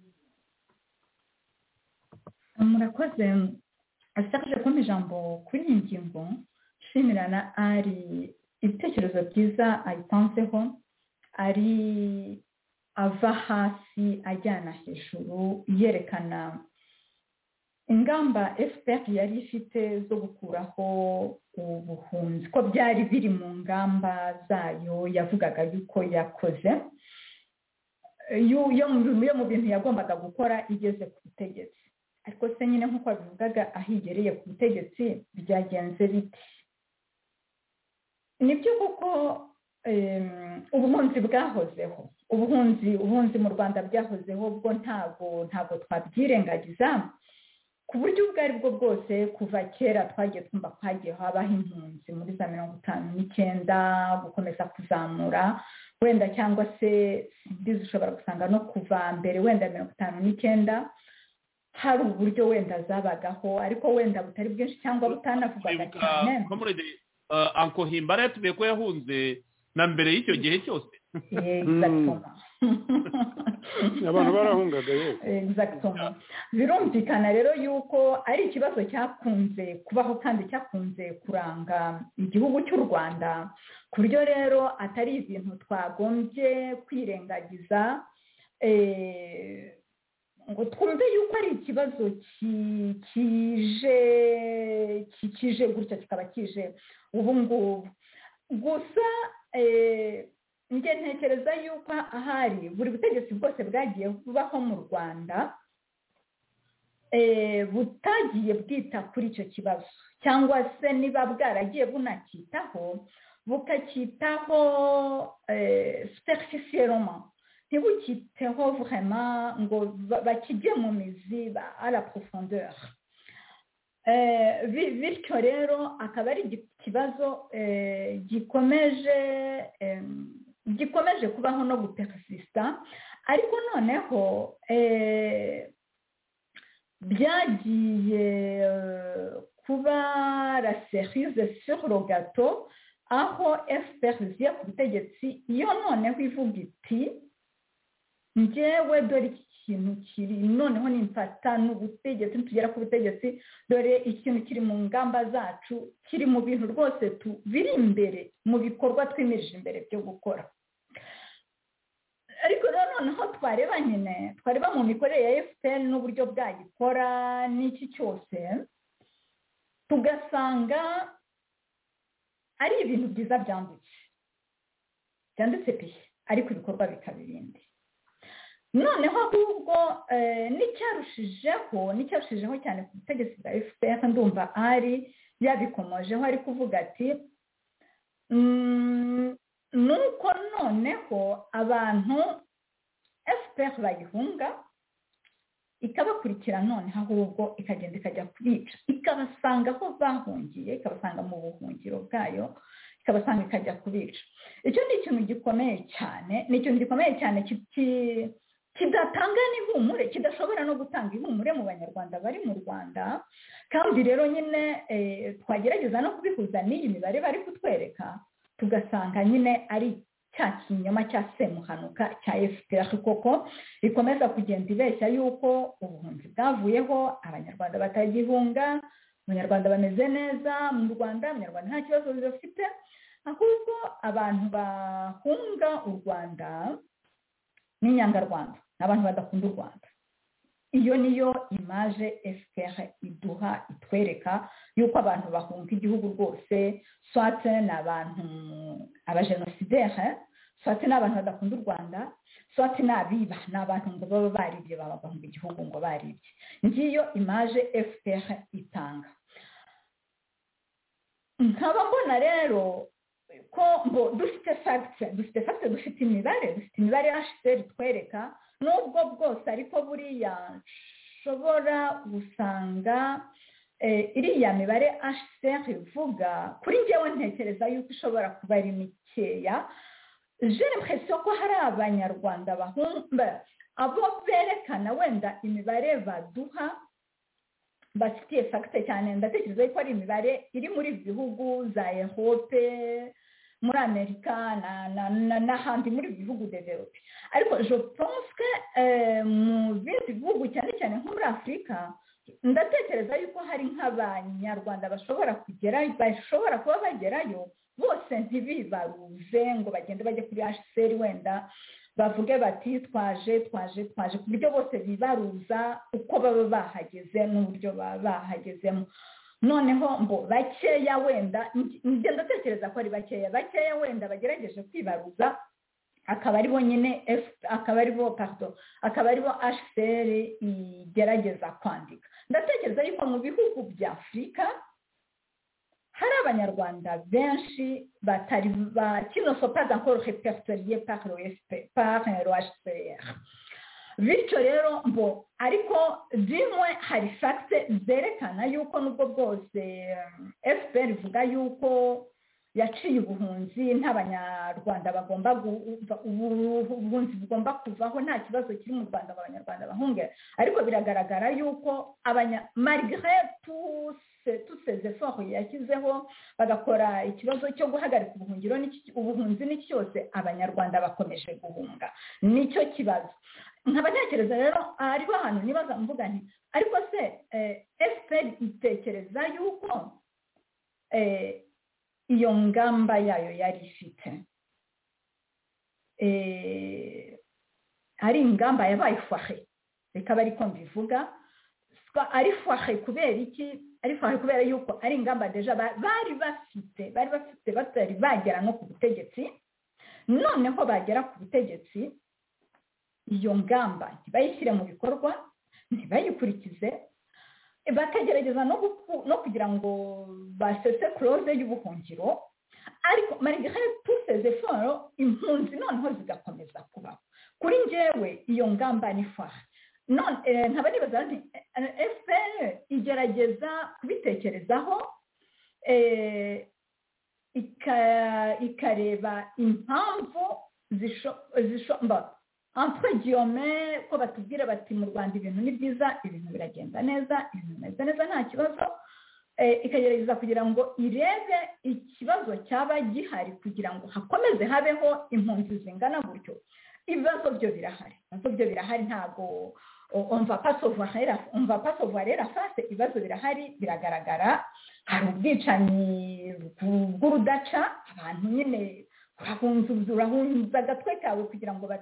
Murakoze. Asakaje kumpa ijambo kuri iyi ngingo, shimirana ari ibitekerezo byiza ayitanzeho, ari ava hasi ajyana hejuru, yerekana ingamba FPR yari ifite zo gukuraho ubuhunzi, ko byari biri mu ngamba zayo yavugaga yuko yakoze, yo mu bintu yagombaga gukora igeze ku butegetsi. Ariko se nyine nk'uko babivugaga ahigereye ku butegetsi byagenze biti. Nibyo kuko ubuhunzi bwahozeho, ubuhunzi mu Rwanda byahozeho, bwo ntabwo twabyirengagiza, ku buryo ubwo ari bwo bwose kuva kera twagiye twumva ko hagiye habaho impunzi muri za 59 gukomeza kuzamura, wenda cyangwa se ushobora gusanga no kuva mbere wenda 59 hari uburyo wenda zabagaho, ariko wenda butari bwinshi cyangwa butanavugaga cyane. Anko Himbara yatubwiye ko yahunze na mbere y'icyo gihe cyose. Exactement. Abantu barahungaga yewe. Exactement. Birumvikana rero yuko ari ikibazo cyakunze kubaho kandi cyakunze kuranga igihugu cy'u Rwanda, ku buryo rero atari ibintu twagombye kwirengagiza, ngo twumve yuko ari ikibazo kije gutya kikaba kije ubu ngubu gusa. Njye ntekereza yuko ahari buri butegetsi bwose bwagiye bubaho mu Rwanda butagiye bwita kuri icyo kibazo, cyangwa se niba bwaragiye bunacyitaho bukacyitaho superficiellement, ntibukiteho vraiment ngo bakijye mu mizi à la profondeur. Bityo rero akaba ari ikibazo gikomeje kubaho no gupersista, ariko noneho byagiye kuba la cerise sur le gâteau, aho FPR ziye ku butegetsi iyo noneho ivuga iti njyewe dore iki kintu kiri noneho nimfata n'ubutegetsi tugera ku butegetsi, dore ikintu kiri mu ngamba zacu, kiri mu bintu rwose biri imbere mu bikorwa twimirije imbere byo gukora. ariko noneho twareba mu mikorere ya FPR n'uburyo bwayikora n'iki cyose tugasanga ari ibintu byiza byanditse pe ariko ibikorwa bikaba ibindi noneho ahubwo n'icyarushijeho cyane ku butegetsi bwa FPR ndumva ari yabikomojeho ari kuvuga ati nuko noneho abantu FPR bayihunga ikabakurikira noneho ahubwo ikagenda ikajya kubica ikabasanga aho bahungiye ikabasanga mu buhungiro bwayo ikabasanga ikajya kubica icyo ni ikintu gikomeye cyane kidatanga n'ihumure kidashobora no gutanga ihumure mu banyarwanda bari mu Rwanda kandi rero nyine twagerageza no kubihuza n'iyi mibare bari kutwereka tugasanga nyine ari cya kinyoma cya semuhanuka cya FPR koko ikomeza kugenda ibeshya yuko ubuhunzi bwavuyeho abanyarwanda batagihunga abanyarwanda bameze neza mu Rwanda abanyarwanda nta kibazo bafite ahubwo abantu bahunga u Rwanda n'inyangarwanda n'abantu badakunda u Rwanda iyo niyo imaje FPR iduha itwereka yuko abantu bahunga igihugu rwose soit n'abantu abajenosidere soit n'abantu badakunda u Rwanda soit n'abiba n'abantu ngo baba baribye bahunga igihugu ngo baribye ngiyo imaje FPR itanga nkaba mbona rero ko dufite facts dufite imibare HCR itwereka nubwo bwose ariko buriya nshobora gusanga iriya mibare HCR ivuga kuri njyewe ntekereza yuko ishobora kuba ari mikeya j'ai l'impression ko hari abanyarwanda bahumba abo berekana wenda imibare baduha bafitiye facts cyane ndatekereza ko ari imibare iri muri bihugu za Europe muri Amerika n'ahandi muri bihugu develope ariko je pense que mu bindi bihugu cyane cyane nko muri Afurika ndatekereza yuko hari nk'abanyarwanda bashobora kuba bagerayo bose ntibibaruze ngo bagende bajye kuri HCR wenda bavuge bati twaje ku buryo bose bibaruza uko baba bahageze n'uburyo baba bahagezemo noneho bakeya wenda ndatekereza ko ari bakeya wenda bagerageje kwibaruza akaba aribo HCR igerageza kwandika ndatekereza yuko mu bihugu bya Afurika hari abanyarwanda benshi batari qui ne sont pas encore répertoriés par le HCR bityo rero ariko dimwe hari facts zerekana yuko nubwo bwose FPR ivuga yuko yaciye ubuhunzi n'abanyarwanda bagomba ubuhunzi bugomba kuvaho nta kibazo kiri mu Rwanda abanyarwanda bahunge ariko biragaragara yuko malgré tous ces efforts yashyizeho bagakora ikibazo cyo guhagarika ubuhunzi n'iki cyose abanyarwanda bakomeje guhunga nicyo kibazo nkaba ntekereza rero ariho ahantu nibaza mvuga nti ariko se FPR itekereza yuko iyo ngamba yayo yari ifite ari ingamba yabaye foire reka bari ko mbivuga ari foire kubera iki ari foire kubera yuko ari ingamba deja bari bafite batari bagera no ku butegetsi noneho bagera ku butegetsi iyo ngamba ntibayishyire mu bikorwa ntibayikurikize bakagerageza no kugira ngo basese close y'ubuhungiro ariko malgré tous ces efforts impunzi noneho zigakomeza kubaho kuri njyewe iyo ngamba ni foire nkaba nibaza nti FPR igerageza kubitekerezaho ikareba impamvu entre guillemets ko batubwira bati mu Rwanda ibintu ni byiza ibintu biragenda neza ibintu bimeze neza nta kibazo ikagerageza kugira ngo irebe ikibazo cyaba gihari kugira ngo hakomeze habeho impunzi zingana gutyo ibibazo byo birahari ntabwo on va pas sauver la face ibibazo birahari biragaragara hari ubwicanyi bw'urudaca abantu nyine urahunza agatwe kawe kugira ngo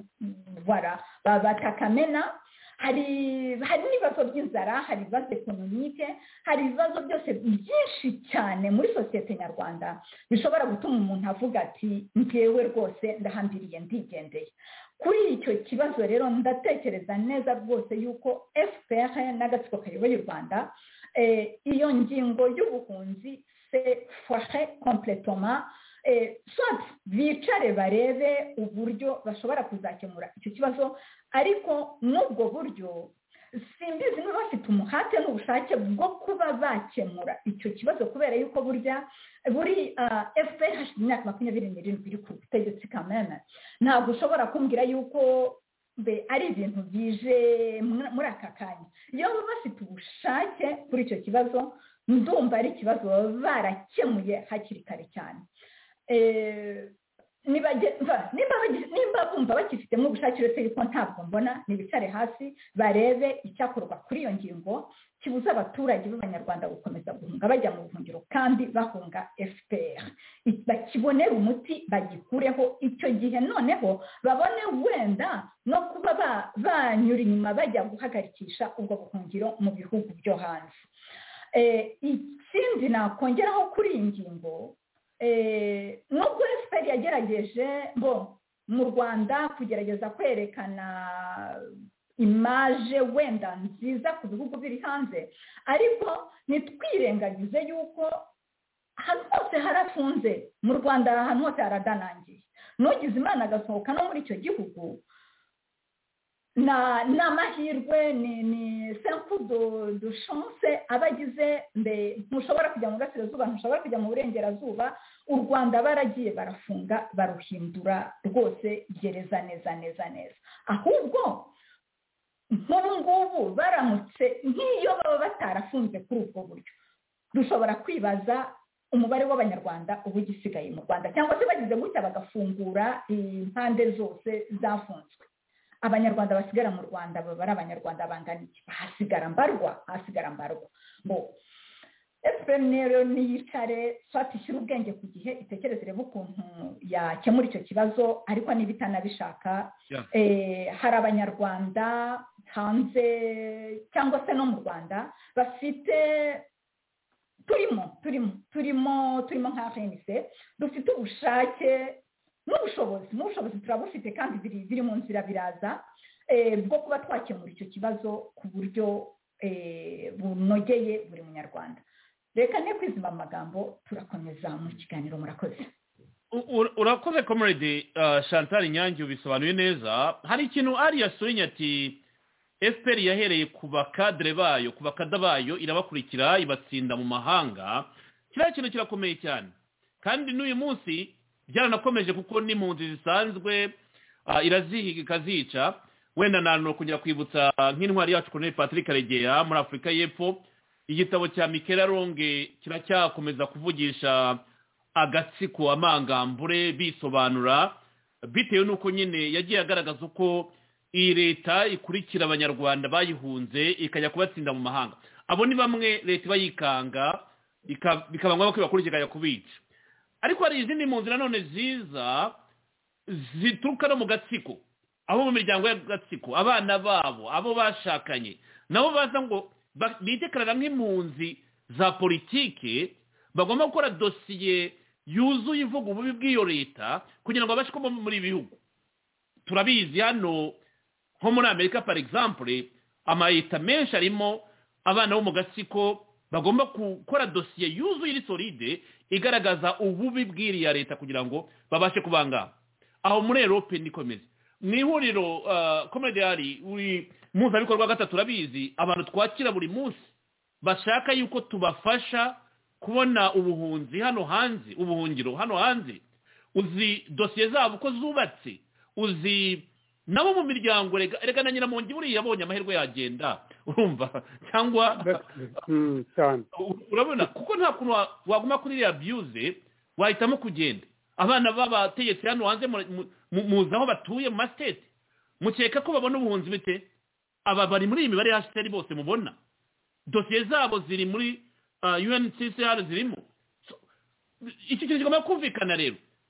batakamena. hari n'ibibazo by'inzara, hari ibibazo ekonomike, hari ibibazo byose byinshi cyane muri sosiyete nyarwanda bishobora gutuma umuntu avuga ati njyewe rwose ndahambiriye ndigendeye. Kuri icyo kibazo rero ndatekereza neza rwose yuko FPR n'agatsiko kayoboye u Rwanda iyo ngingo y'ubuhunzi se foire complètement soit bicare barebe uburyo bashobora kuzakemura icyo kibazo, ariko n'ubwo buryo simbizi niba bafite umuhate n'ubushake bwo kuba bakemura icyo kibazo, kubera yuko burya buri FPR hashize imyaka 27 iri ku butegetsi kamena. Ntabwo ushobora kumbwira yuko ari ibintu bije muri aka kanya. Iyo bafite ubushake kuri icyo kibazo, ndumva ari ikibazo barakemuye hakiri kare cyane. Nimba bumva bakifitemo ubushake, uretse yuko ntabwo mbona, nibicare hasi barebe icyakorwa kuri iyo ngingo kibuza abaturage b'abanyarwanda gukomeza guhunga bajya mu buhungiro kandi bahunga FPR. Bakibonera umuti, bagikureho, icyo gihe noneho babone wenda no kuba banyura inyuma bajya guhagarikisha ubwo buhungiro mu bihugu byo hanze. Ikindi nakongeraho kuri iyi ngingo, nubwo FPR yagerageje mu Rwanda kugerageza kwerekana imaje wenda nziza ku bihugu biri hanze, ariko nitwirengagize yuko ahantu hose harafunze. Mu Rwanda ahantu hose haradanangiye. Nugize Imana agasohoka no muri icyo gihugu, n'amahirwe ni simple de chance abagize. Ntushobora kujya mu Burasirazuba, ntushobora kujya mu Burengerazuba. U Rwanda baragiye barafunga, baruhindura rwose gereza neza. Ahubwo nk'ubu ngubu baramutse nk'iyo baba batarafunze kuri ubwo buryo, dushobora kwibaza umubare w'abanyarwanda ubu gisigaye mu Rwanda, cyangwa se bagize gutya bagafungura impande zose zafunzwe. Abanyarwanda basigara mu Rwanda baba ari abanyarwanda bangana iki? Hasigara mbarwa. FPR rero niyicare ishyira ubwenge ku gihe, itekereze reba ukuntu yakemura icyo kibazo, ariko niba itanabishaka hari abanyarwanda hanze cyangwa se no mu Rwanda bafite turimo nka RNC, dufite ubushake n'ubushobozi turabufite kandi biri mu nzira biraza bwo kuba twakemura icyo kibazo ku buryo bunogeye buri munyarwanda. Reka ne kwizima amagambo, turakomeza mu kiganiro. Murakoze. Urakoze comrade Chantal Nyange, ubisobanuye neza. Hari ikintu ari yasurinya ati FPR yahereye ku bakadre bayo, ku bakada bayo, irabakurikira ibatsinda mu mahanga. Kiriya kintu kirakomeye cyane, kandi n'uyu munsi byaranakomeje kuko n'impunzi zisanzwe irazihiga ikazica. Wenda nano kugira kwibutsa nk'intwari yacu Colonel Patrick Karegeya muri Afurika y'Epfo, igitabo cya Michael Ronge kiracyakomeza kuvugisha agatsiko amangambure bisobanura, bitewe n'uko nyine yagiye agaragaza uko iyi leta ikurikira abanyarwanda bayihunze ikajya kubatsinda mu mahanga. Abo ni bamwe leta iba yikanga bikaba ngombwa ko ibakurikira ikajya kubica. Ariko hari izindi mpunzi nanone ziza zituruka no mu gatsiko, abo mu miryango y'agatsiko, abana babo, abo bashakanye, nabo baza ngo bitekerana nk'impunzi za politike, bagomba gukora dosiye yuzuye ivuga ububi bw'iyo leta kugira ngo babashe kuba muri bihugu. Turabizi hano nko muri Amerika par exemple, amayeta menshi arimo abana bo mu gatsiko bagomba gukora dosiye yuzuye iri solide igaragaza ububi bw'iriya leta kugira ngo babashe kubanga. Aho muri Europe nikomeze mu ihuriro komediyari muzabikorwa gatatu, turabizi abantu twakira buri munsi bashaka yuko tubafasha kubona ubuhunzi hano hanze, ubuhungiro hano hanze. Uzi dosiye zabo uko zubatse, uzi nabo mu miryango rega na nyina mongi buri yabonye amahirwe yagenda, urumva cyangwa urabona, kuko nta kuntu waguma kuri abuse wahitamo kugenda. Abana b'abategetsi hano hanze muzi aho batuye mu mastate, mukeka ko babona ubuhunzi bite? Aba bari muri iyi mibare ya HCR bose mubona dosiye zabo ziri muri UNHCR zirimo. Iki kintu kigomba kumvikana rero.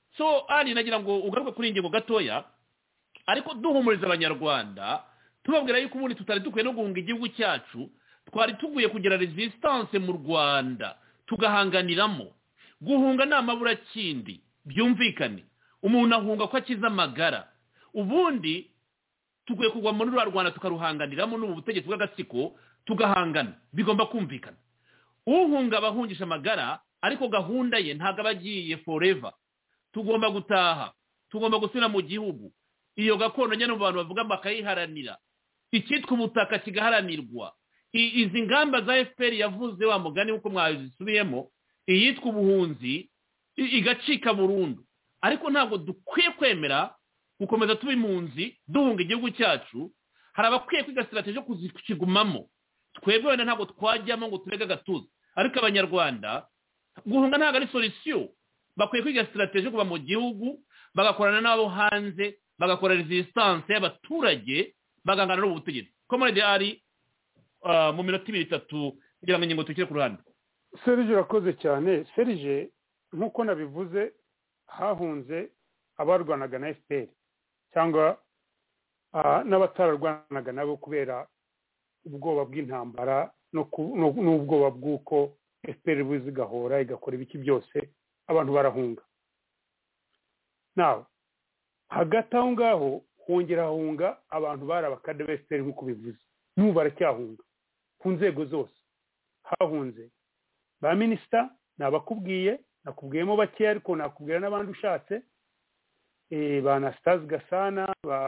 so ari nagira ngo ugaruke kuri ingingo gatoya ariko duhumuriza abanyarwanda tubabwira yuko ubundi tutari dukwiye no guhunga igihugu cyacu twari tuguye kugira resistance mu Rwanda tugahanganiramo guhunga ni amaburakindi byumvikane umuntu ahunga ko akiza amagara ubundi tuguye kugwa muri Rwanda tukaruhanganiramo n'ubu butegetsi bw'agatsiko tugahangana bigomba kumvikana uhunga abahungisha amagara ariko gahunda ye ntago abagiye forever tugomba gutaha tugomba gusubira mu gihugu iyo gakondo nyine mu bantu bavuga bakayiharanira icyitwa ubutaka kigaharanirwa izi ngamba za FPR yavuze wa mugani uko mwazisubiyemo iyitwa ubuhunzi igacika burundu ariko ntabwo dukwiye kwemera gukomeza tuba impunzi duhunga igihugu cyacu hari abakwiye kwiga strategy yo kuzikigumamo twebwe wenda ntabwo twajyamo ngo turege agatuza ariko abanyarwanda guhunga ntabwo ari solution bakwiye kwiga strategy yo kuba mu gihugu bagakorana n'abo hanze bagakora resistance y'abaturage bagangana n'ubutegetsi komande ari mu minota 2-3 kugira ngo ingingo tukire ku ruhande. Serge urakoze cyane. Serge nkuko nabivuze hahunze abarwanaga na FPR cyangwa n'abatararwanaga nabo kubera ubwoba bw'intambara n'ubwoba bw'uko FPR buzigahora igakora ibiki byose abantu barahunga. Nawe hagati aho ngaho hongera hahunga abantu bari abakade ba FPR nk'uko bivuze n'ubu baracyahunga ku nzego zose hahunze ba minisita nakubwiyemo bakeya ariko nakubwira n'abandi ushatse ba Anastase Gasana ba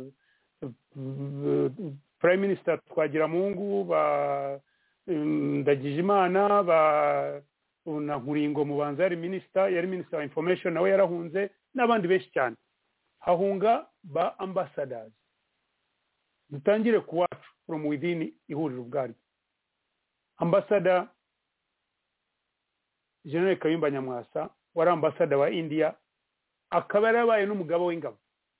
Prime Minister Twagiramungu ba Ndagijimana ba na Nkuringo Mubanza yari Minister wa Information nawe yarahunze n'abandi benshi cyane hahunga ba ambassadors dutangire ku wacu from within ihuriro ubwaryo ambassador General Kayumba Nyamwasa wari ambassador wa India akaba yarabaye n'umugabo w'ingabo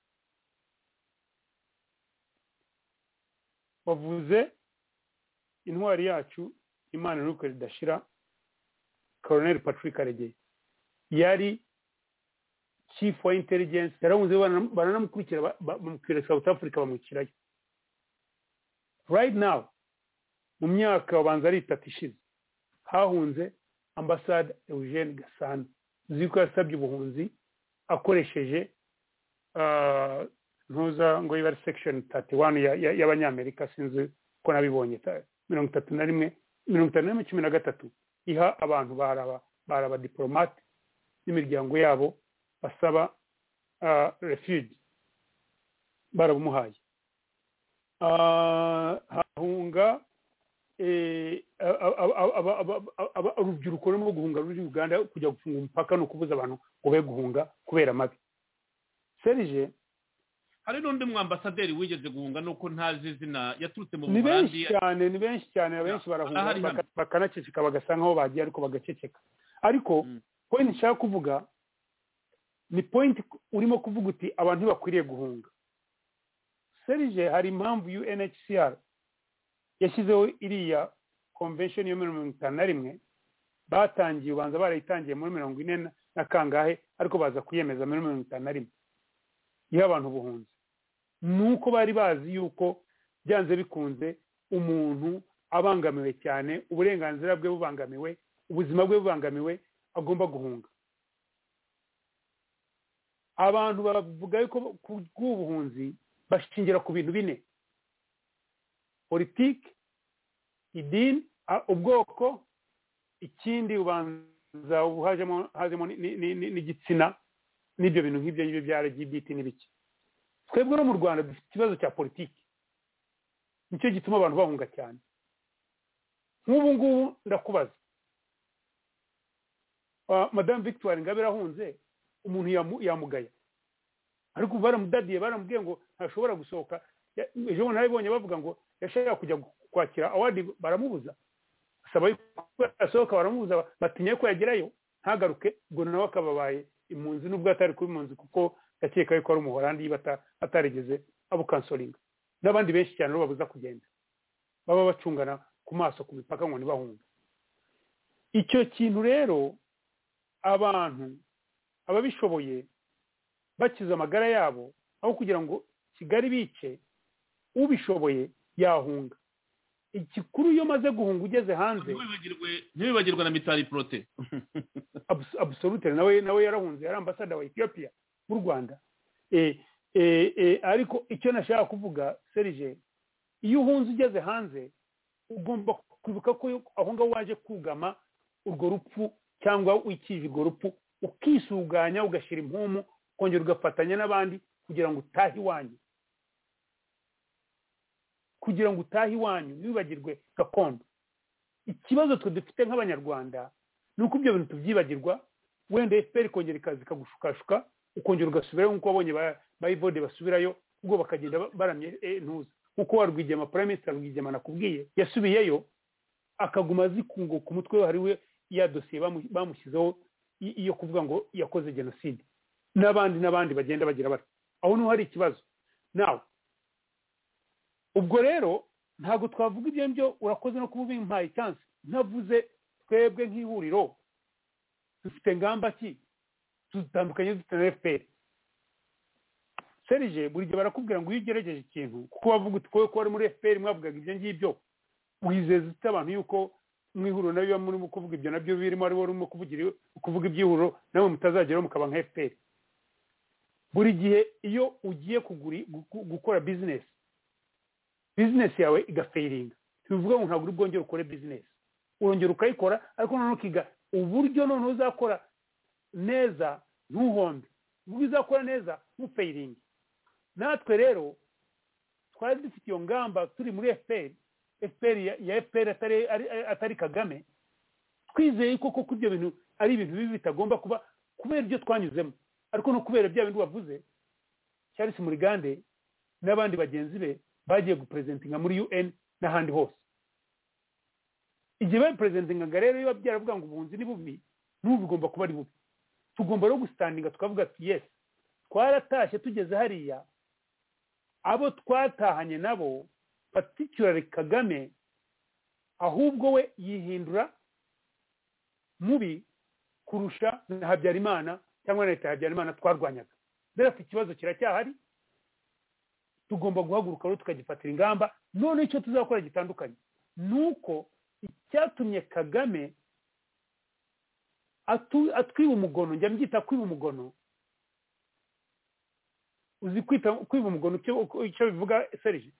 wavuze intwari yacu Imana n'uko ridashira Colonel Patrick Karegeya yari chief wa intelligence yarahunze baranamukurikira bamukira South Africa bamukirayo right now mu myaka wabanza ari 3 ishize hahunze Ambassador Eugene Gasana ziko yasabye ubuhunzi akoresheje ntuza ngo iba section 31 y'abanyamerika sinzi ko nabibonye 31 iha abantu baraba diplomate n'imiryango yabo basaba refuge barabumuhaye hahunga urubyiruko rurimo guhunga ruri Uganda kujya gufunga umupaka no kubuza abantu ngo be guhunga kubera mabi. Serge hari n'undi mwambasaderi wigeze guhunga nuko ntazi izina yaturutse mu Buholandi ni benshi cyane abenshi barahunga bakanaceceka bagasa nkaho bagiye ariko bagaceceka ariko point nshaka kuvuga ni point urimo kuvuga uti abantu bakwiriye guhunga. Serge hari impamvu UNHCR yashyizeho iriya convention yo 1951 batangiye ubanza barayitangiye muri 40 na kangahe ariko baza kuyemeza muri 1951 iyo abantu buhunze nuko bari bazi yuko byanze bikunze umuntu abangamiwe cyane uburenganzira bwe bubangamiwe ubuzima bwe bubangamiwe agomba guhunga. Abantu bavuga yuko kubw'ubuhunzi bashingira ku bintu bine: politiki, idini, ubwoko, ikindi ubanza hajemo n'igitsina n'ibyo bintu nk'ibyo bya LGBT n'ibiki. Twebwe no mu Rwanda dufite ikibazo cya politiki nicyo gituma abantu bahunga cyane. Nk'ubu ngubu ndakubaza Madame Victoire Ingabire ahunze umuntu yamugaya ariko baramudadiye baramubwiye ngo ntashobora gusohoka. Ejo nabibonye bavuga ngo yashaka kujya kwakira award baramubuza asaba asohoka baramubuza batinye ko yagerayo ntagaruke ngo nawe akababaye impunzi nubwo atari kuba impunzi kuko yakeka yuko ari umuholandi atarigeze abo canceling n'abandi benshi cyane babuza kugenda baba bacungana ku maso ku mipaka ngo nibahunga. Icyo kintu rero abantu ababishoboye bakiza amagara yabo aho kugira ngo Kigali bice ubishoboye yahunga. Ikikuru iyo maze guhunga ugeze hanze ntibibagirwe na Mitali Prote absolutely nawe yarahunze, yari ambassador wa Ethiopia mu Rwanda. Ariko icyo nashaka kuvuga Serge, iyo uhunze ugeze hanze ugomba kwibuka ko aho ngaho waje kugama urwo rupfu cyangwa wikije urwo rupfu, ukisuganya ugashira impumu, kongera ugafatanya n'abandi kugira ngo utahe iwanyu, ntibibagirwe gakondo. Ikibazo twe dufite nk'abanyarwanda ni uko ibyo bintu tubyibagirwa, wenda FPR kongera ikazi kagushukashuka, ukongera ugasubirayo nk'uko wabonye ba Ivode basubirayo, ubwo bakagenda baramye ntuza nk'uko warwigema Prime Minister Rwigema nakubwiye yasubiyeyo akaguma zikungo ku mutwe we hariwe ya dosiye bamushyizeho iyo kuvuga ngo yakoze genocide, n'abandi bagenda bagira bati aho no hari ikibazo. Now ubwo rero ntago twavuga ibyo byo urakoze no kuba bimpaye chance, ntavuze twebwe nk'ihuriro dufite ngamba ki tutandukanye dufite na FPR. Serge buri gihe barakubwira ngo iyo ugerageje ikintu kuko wavuga utwoye ko ari muri FPR mwavugaga ibyo ngibyo, wizeza ute abantu yuko mwihuriro nayo muri kuvuga ibyo nabyo birimo ari bo kuvuga ibyihuriro nawe mutazageraho mukaba nka FPR. Buri gihe iyo ugiye gukora business yawe igafailinga, tuvuga ngo ntabwo uri bwongere ukore business, urongera ukayikora ariko noneho ukiga uburyo noneho uzakora neza ntuhombe, uburyo uzakora neza ntufailinge. Natwe rero twari dufite iyo ngamba turi muri FPR ya FPR atari Kagame, twizeye koko ko ibyo bintu ari ibintu bibi bitagomba kuba kubera ibyo twanyuzemo, ariko no kubera bya bintu wavuze Charles Murigande n'abandi bagenzi be bagiye gupresentinga muri UN n'ahandi hose. Igihe bapresentinga rero iyo byaravuga ngo ubunzi ni bubi, n'ubigomba kuba ari bubi. Tugomba no gustandinga tukavuga ati yes, twaratashye tugeze hariya, abo twatahanye nabo particularly Kagame ahubwo we yihindura mubi kurusha na Habyarimana cyangwa leta ya Habyarimana twarwanyaga. Rero ikibazo kiracyahari, tugomba guhaguruka rero tukagifatira ingamba. None icyo tuzakora gitandukanye nuko icyatumye Kagame atwiba umugono, njya mbyita kwiba umugono. Uzi kwiba umugono icyo bivuga Serge?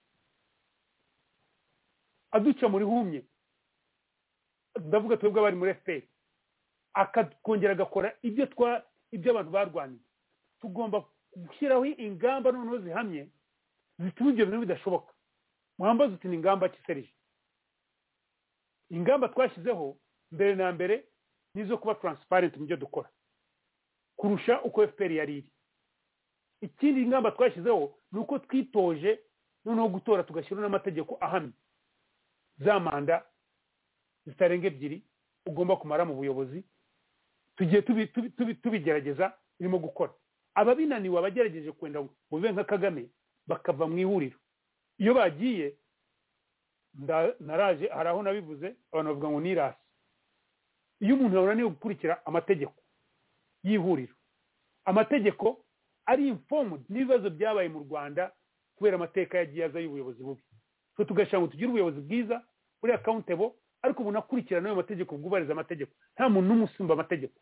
Aduca muri humye, ndavuga twebwe abari muri FPR, akakongera agakora ibyo abantu barwaniye. Tugomba gushyiraho ingamba noneho zihamye zituma ibyo bintu bidashoboka. Muhambaza uti ni ingamba ki Serge? Ingamba twashyizeho mbere na mbere nizo kuba transparent mu byo dukora kurusha uko FPR yari iri. Ikindi ingamba twashyizeho ni uko twitoje noneho gutora tugashyiraho n'amategeko ahamye, za manda zitarenga 2 ugomba kumara mu buyobozi. Tugiye tubigerageza birimo gukora. Ababinaniwe abagerageje kwenda ngo bibe nka Kagame bakava mu ihuriro, iyo bagiye naraje haraho nabivuze abantu bavuga ngo nirasi. Iyo umuntu yabonaniye gukurikira amategeko y'ihuriro, amategeko ari informed n'ibibazo byabaye mu Rwanda kubera amateka yagiye aza y'ubuyobozi bubi, so tugashaka ngo tugire ubuyobozi bwiza buri accountable, ariko umuntu akurikirana ayo mategeko, bwubariza amategeko, nta muntu n'umusumba amategeko.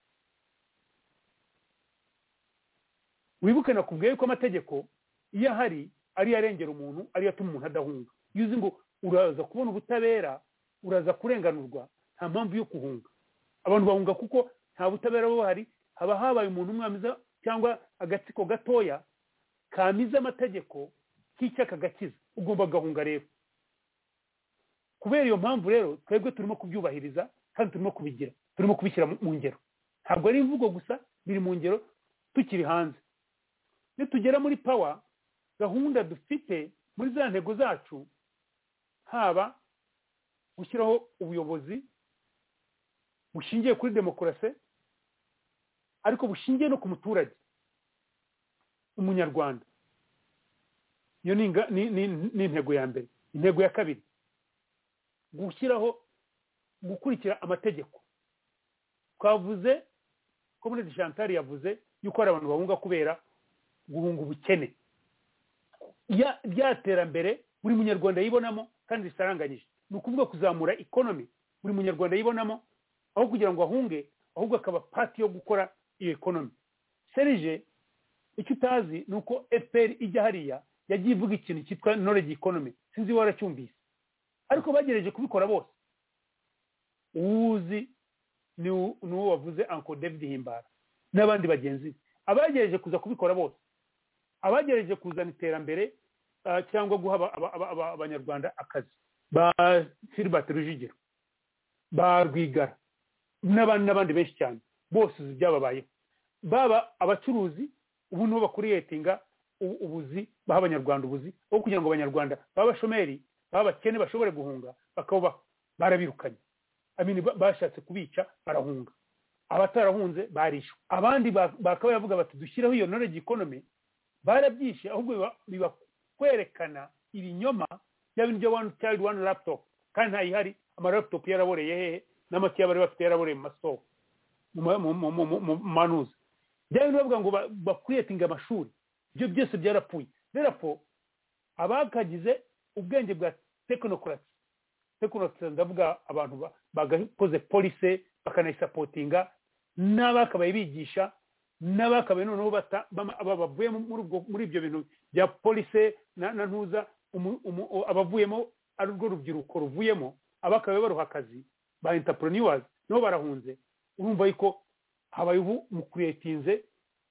Wibuke nakubwiye ko amategeko iyo ahari ari yarengera umuntu, ari yatuma umuntu adahunga. Yuzi ngo uraza kubona ubutabera, uraza kurenganurwa, nta mpamvu yo kuhunga. Abantu bahunga kuko nta butabera buhari, haba habaye umuntu umwamiza cyangwa agatsiko gatoya kamiza amategeko k'icyaka gakiza, ugomba gahunga rero. Kubera iyo mpamvu rero twebwe turimo kubyubahiriza kandi turimo kubigira, turimo kubishyira mu ngero. Ntabwo ari imvugo gusa, biri mu ngero tukiri hanze. Nitugera muri power, gahunda dufite muri za ntego zacu, haba gushyiraho ubuyobozi bushingiye kuri demokarasi ariko bushingiye no ku muturage umunyarwanda. Iyo ni intego ya mbere. Intego ya kabiri, gushyiraho gukurikira amategeko. Twavuze ko muri Chantal yavuze yuko hari abantu bahunga kubera guhunga ubukene ryaterambere buri munyarwanda yibonamo kandi risaranganyije ni ukuvuga kuzamura economy buri munyarwanda yibonamo aho kugira ngo ahunge ahubwo akaba pati yo gukora iyo economy serije icyo utazi ni uko FPR ijya hariya yagiye ivuga ikintu cyitwa knowledge economy sinzi waracyumvise ariko bagerageje kubikora bose uzi ni uwo wavuze Uncle David Himbara n'abandi bagenzi abagerageje kuza kubikora bose abagerageje kuzana iterambere cyangwa guha abanyarwanda akazi ba Philbert Rujugiro ba Rwigara n'abandi benshi cyane bose byababayeho baba abacuruzi ubu nibo bakuriyetinga ubuzi baha abanyarwanda ubuzi aho kugira ngo abanyarwanda baba bashomeri baba bakene bashobore guhunga bakaba barabirukanye bashatse kubica barahunga abatarahunze barishwe abandi bakaba yavuga bati dushyiraho iyo knowledge economy barabyishe ahubwo biba kwerekana ibinyoma by'abintu byo one child one laptop kandi ntayihari amalaptop yaraboreye hehe n'amaki y'abari bafite yaraboreye mu masoko mu manuza byabintu bavuga ngo bakwiyetinga amashuri ibyo byose byarapfuye rero abakagize ubwenge bwa technocrats ndavuga abantu bagakoze police bakanayisapotinga n'abakabaye bigisha n'abakabaye noneho bavuye muri ibyo bintu bya police na ntuza abavuyemo ari urwo rubyiruko ruvuyemo abakabaye baruha akazi ba entrepreneurs nabo barahunze urumva yuko habaye ubu mu creatinze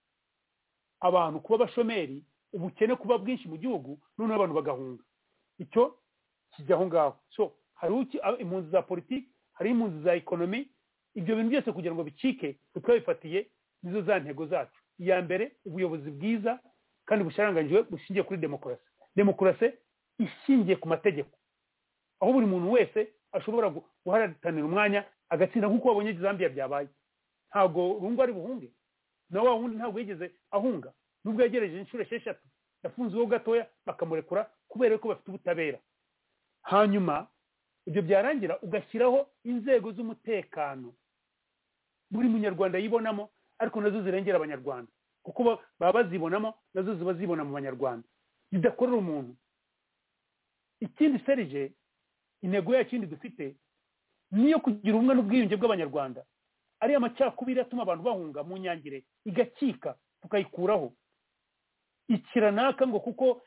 abantu kuba bashomeri ubukene kuba bwinshi mu gihugu noneho abantu bagahunga icyo kijya aho ngaho so hari impunzi za politiki hari impunzi za ekonomi ibyo bintu byose kugira ngo bicike twabifatiye nizo za ntego zacu iya mbere ubuyobozi bwiza kandi busharanganyijwe bushingiye kuri demokarasi ishingiye ku mategeko aho buri muntu wese ashobora guharanira umwanya agatsinda nk'uko wabonye Zambia byabaye ntabwo rungu ari buhunge nawe wundi ntabwo yigeze ahunga nubwo yegereje inshuro 6 yafunzweho gatoya bakamurekura kubera ko bafite ubutabera hanyuma ibyo byarangira ugashyiraho inzego z'umutekano buri munyarwanda yibonamo ariko nazo zirengera abanyarwanda kuko baba bazibonamo nazo ziba zibona mu banyarwanda bidakorera umuntu ikindi serije intego yacu ikindi dufite niyo kugira ubumwe n'ubwiyunge bw'abanyarwanda ari amacakubiri atuma abantu bahunga mu nyangire igacika tukayikuraho ikiranaka ngo kuko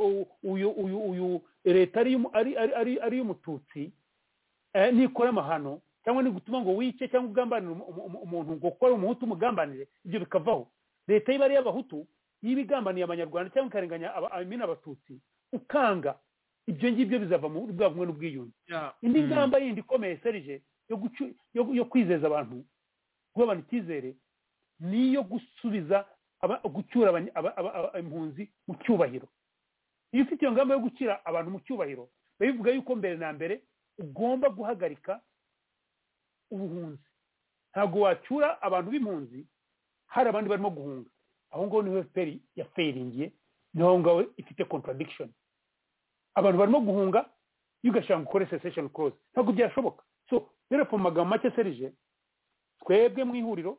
uyu leta ari y'umututsi nikora amahano cyangwa ni gutuma ngo wice cyangwa ugambanire umuntu ngo ukore umuhutu umugambanire ibyo bikavaho leta yiba ari y'abahutu yiba igambaniye abanyarwanda cyangwa ikarenganya abatutsi ukanga ibyo ngibyo bizava mu bwa bumwe n'ubwiyunge indi ngamba yindi ikomeye serije yo kwizeza abantu guha abantu icyizere niyo gusubiza gucyura impunzi mu cyubahiro iyo ufite iyo ngamba yo gukira abantu mu cyubahiro bivuga yuko mbere na mbere ugomba guhagarika ubuhunzi ntabwo wacyura abantu b'impunzi hari abandi barimo guhunga aho ngaho niho FPR yaferingiye niho ngaho ifite contradiction abantu barimo guhunga yugashanga gukora cessation clause ntabwo byashoboka so rero mu magambo make serije twebwe mu ihuriro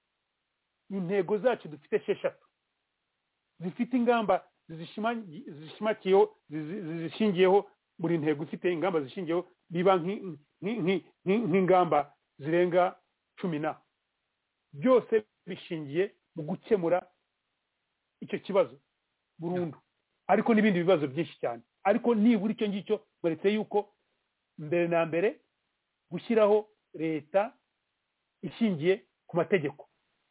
intego zacu dufite 6 zifite ingamba zishimakiyeho zishingiyeho buri ntego ifite ingamba zishingiyeho biba nk'ingamba zirenga 10 byose bishingiye mu gukemura icyo kibazo burundu ariko n'ibindi bibazo byinshi cyane ariko nibura icyo ngicyo baretse yuko mbere na mbere gushyiraho leta ishingiye ku mategeko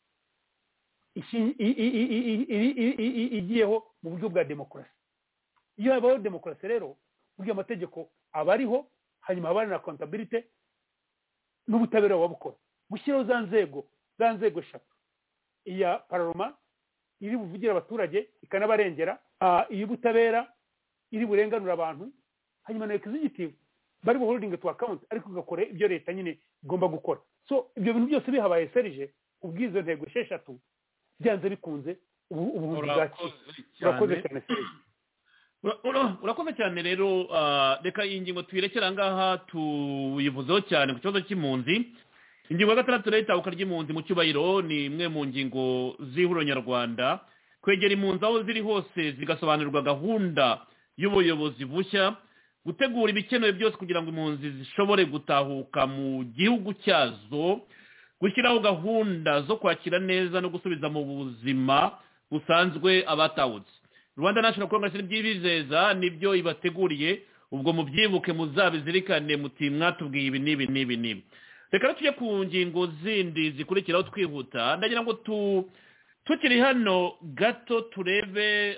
igiyeho mu buryo bwa demokarasi iyo habaho demokarasi rero buryo amategeko aba ariho hanyuma haba na accountability n'ubutabera wabukora gushyiraho za nzego 3 iya parlement iri buvugira abaturage ikanabarengera iy'ubutabera iri burenganura abantu hanyuma na executive bari holding to account ariko gakore ibyo leta nyine igomba gukora so ibyo bintu byose bihabaye serije ubwizo ntego 6 byanze bikunze ubuhunzi bwacu urakoze cyane serije urakoze cyane rero reka iyi ngingo tuyirekera ngaha tuyivuzeho cyane ku kibazo cy'impunzi ingingo ya gatandatu rero itabuka ry'impunzi mu cyubahiro ni imwe mu ngingo z'ihuriro nyarwanda kwegera impunzi aho ziri hose zigasobanurirwa gahunda y'ubuyobozi bushya gutegura ibikenewe byose kugira ngo impunzi zishobore gutahuka mu gihugu cyazo gushyiraho gahunda zo kwakira neza no gusubiza mu buzima busanzwe abatahutse Rwanda National Congress n'ibyibizeza nibyo ibateguriye ubwo mubyibuke muzabizirikane muti mwatubwiye ibi nibi reka tujye ku ngingo zindi zikurikiraho twihuta ndagira ngo tukiri hano gato turebe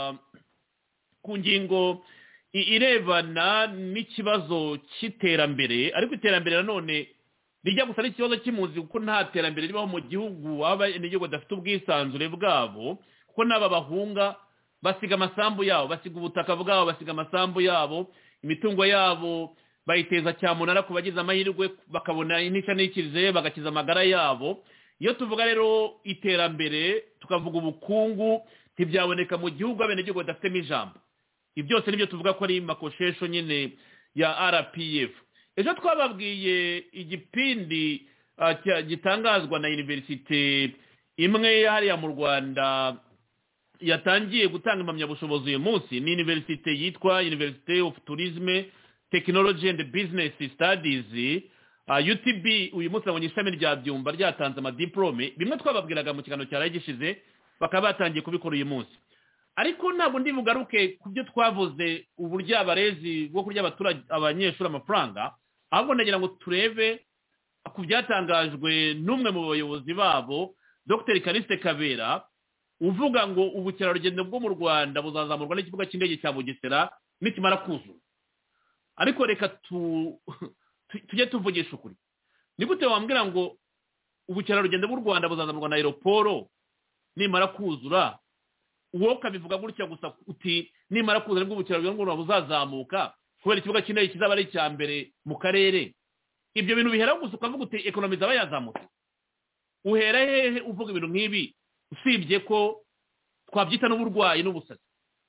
ku ngingo irebana n'ikibazo cy'iterambere ariko iterambere nanone rijya gusa n'ikibazo cy'impunzi kuko nta terambere ribaho mu gihugu abenegihugu badafite ubwisanzure bwabo kuko n'aba bahunga basiga amasambu yabo basiga ubutaka bwabo basiga amasambu yabo imitungo yabo bayiteza cyamunara ku bagize amahirwe bakabona intica n'ikirize bagakiza amagara yabo iyo tuvuga rero iterambere tukavuga ubukungu ntibyaboneka mu gihugu abenegihugu badafitemo ijambo ibi byose nibyo tuvuga ko ari makoshesho nyine ya RPF ejo twababwiye igipindi gitangazwa na universite imwe hariya mu Rwanda yatangiye gutanga impamyabushobozi uyu munsi ni universite yitwa University of Tourism Technology and Business Studies UTB uyu munsi nabonye ishami rya Byumba ryatanze amadiplome bimwe twababwiraga mu kiganiro cyaraye gishize bakaba batangiye kubikora uyu munsi ariko ntabwo ndi bugaruke ku byo twavuze uburyo abarezi bwo kurya abaturage abanyeshuri amafaranga ahubwo ndagira ngo turebe ku byatangajwe n'umwe mu bayobozi babo Dr Kaliste Kabera uvuga ngo ubukerarugendo bwo mu Rwanda buzazamurwa n'ikibuga cy'indege cya Bugesera nikimara kuzura ariko reka tujye tuvugisha ukuri ni gute wambwira ngo ubukerarugendo bw'u Rwanda buzazamurwa na aeroport nimara kuzura uwo kabivuga gutya gusa uti nimara kuzura nibwo ubukerarugendo bw'u Rwanda buzazamuka kubera ikibuga cy'indege kizaba ari icya mbere mu karere ibyo bintu bihera gusa ukavuga uti economy zaba yazamutse uhera hehe uvuga ibintu nk'ibi usibye ko twabyita n'uburwayi n'ubusazi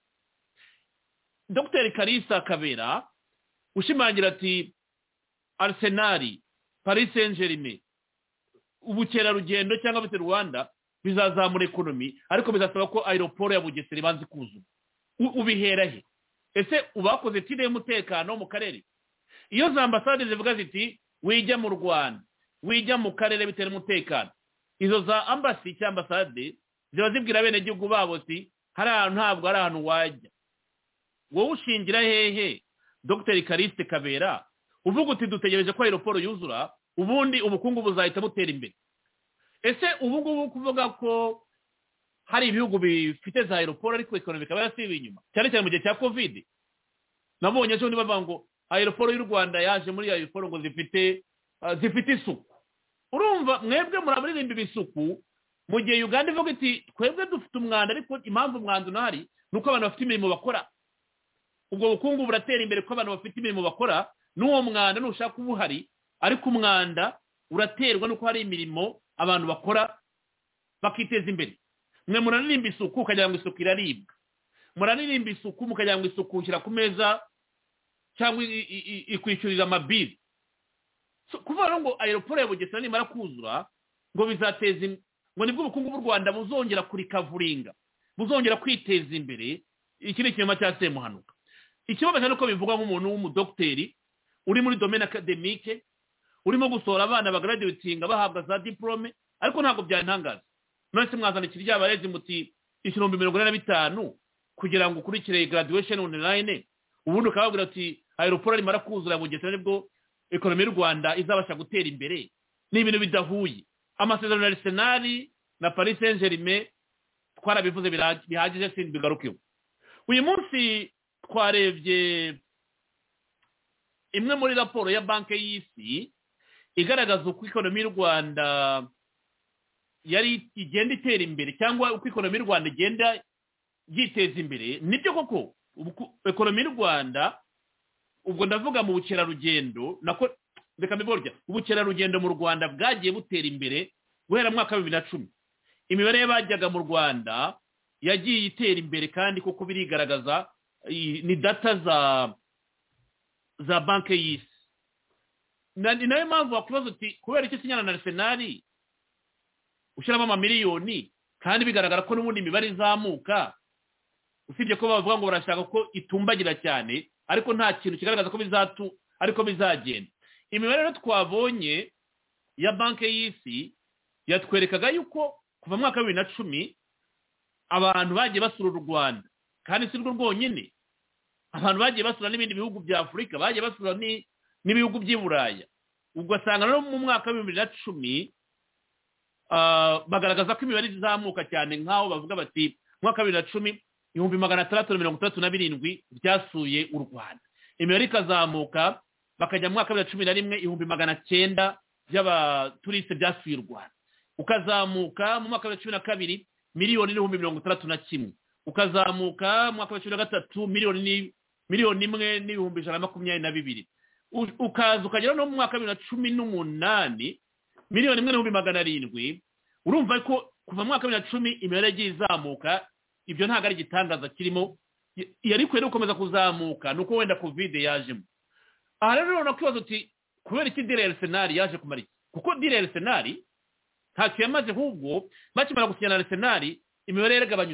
Dr Kalisa Kabera ushimangira ati Arsenal Paris Saint-Germain ubukerarugendo cyangwa bite Rwanda bizazamura economy ariko bizasaba ko aeroport ya Bugesera ibanze kuzura ubihera he ese ubakoze tide y'umutekano mu karere iyo za ambasade zivuga ziti wijya mu Rwanda wijya mu karere bitera umutekano izo za ambasade cyangwa ambasade ziba zibwira bene gihugu babo ati hari ahantu ntabwo ari ahantu wajya wowe ushingira hehe Dr Kaliste Kabera uvuga uti dutegereje ko aeroport yuzura ubundi ubukungu buzahita butera imbere ese ubu ngubu kuvuga ko hari ibihugu bifite za aeroport ariko economy ikaba yarasibiye inyuma cyane cyane mu gihe cya covid nabonye cyo nibavuga ngo aeroport y'u Rwanda yaje muri aeroport ngo zifite isuku urumva mwebwe muraburirimba ibisuku mu gihe Uganda ivuga iti twebwe dufite umwanda ariko impamvu umwanda unahari nuko abantu bafite imirimo bakora ubwo bukungu buratera imbere ko abantu bafite imirimo bakora n'uwo mwanda nushaka ubuhari ariko umwanda uraterwa nuko hari imirimo abantu bakora bakiteza imbere mwe muraririmba isuku ukagira ngo isuku iraribwa muraririmba isuku mukagira ngo isuku ushyira ku meza cyangwa ikwishyurira amabili kuvuga ngo aeroport ya Bugesera nimara kuzura ngo bizateza ngo nibwo ubukungu bw'u Rwanda buzongera kurikavuringa buzongera kwiteza imbere iki ni ikinyoma cya Semuhanuka ikibabaje nuko bivugwa nk'umuntu w'umudokteri uri muri domaine academique urimo gusohora abana bagraduatinga bahabwa za diplome ariko ntabwo byantangaza none se mwazana ikirya abarezi muti 45 kugira ngo ukurikire graduation online ubundi ukababwira ati aeroport rimara kuzura Bugesera nibwo economy y'u Rwanda izabasha gutera imbere ni ibintu bidahuye amasezerano ya Arsenal na Paris Saint-Germain twarabivuze bihagije sindi bigarukeho uyu munsi twarebye imwe muri raporo ya banke y'isi igaragaza uko economy y'u Rwanda yari igenda itera imbere cyangwa uko economy y'u Rwanda igenda yiteza imbere nibyo koko economy y'u Rwanda ubwo ndavuga mu bukerarugendo nako reka mbiborya ubukerarugendo mu Rwanda bwagiye butera imbere guhera mu mwaka wa 2010 imibare y'abajyaga mu Rwanda yagiye itera imbere kandi kuko birigaragaza ni data za banke y'isi ni nayo mpamvu wakwibaza uti kubera icyo sinyana na Arsenal ushyiramo amamiliyoni kandi bigaragara ko n'ubundi imibare izamuka, usibye ko bavuga ngo barashaka ko itumbagira cyane, ariko nta kintu kigaragaza ko ariko bizagenda. Imibare rero twabonye ya banki y'isi yatwerekaga yuko kuva mu mwaka wa 2010 abantu bagiye basura u Rwanda, kandi si rwo rwonyine, abantu bagiye basura n'ibindi bihugu bya Afurika, bagiye basura n'ibihugu by'i Buraya. Ugasanga no mu mwaka wa 2010 bagaragaza ko imibare izamuka cyane, nk'aho bavuga bati mwaka wa 2010 637 byasuye u Rwanda, imibare ikazamuka bakajya mu mwaka wa 2011 900 by'abaturiste byasuye u Rwanda, ukazamuka mu mwaka wa 2012 miliyoni 61,000, ukazamuka mu mwaka wa 2013 miliyoni 1,122,000, ukaza ukagera no mu mwaka wa 2018 miliyoni 1,700,000. urumva ko kuva mu mwaka wa 2010 imibare yagiye izamuka. Ibyo ntabwo ari igitangaza kirimo, yari kwere gukomeza kuzamuka, nuko wenda covid yajemo. Aha rero nakwibaza uti kubera iki dire Arsenal yaje kumara iki? Kuko dire Arsenal ntacyo yamaze, ahubwo bakimara gusinyana na Arsenal imibare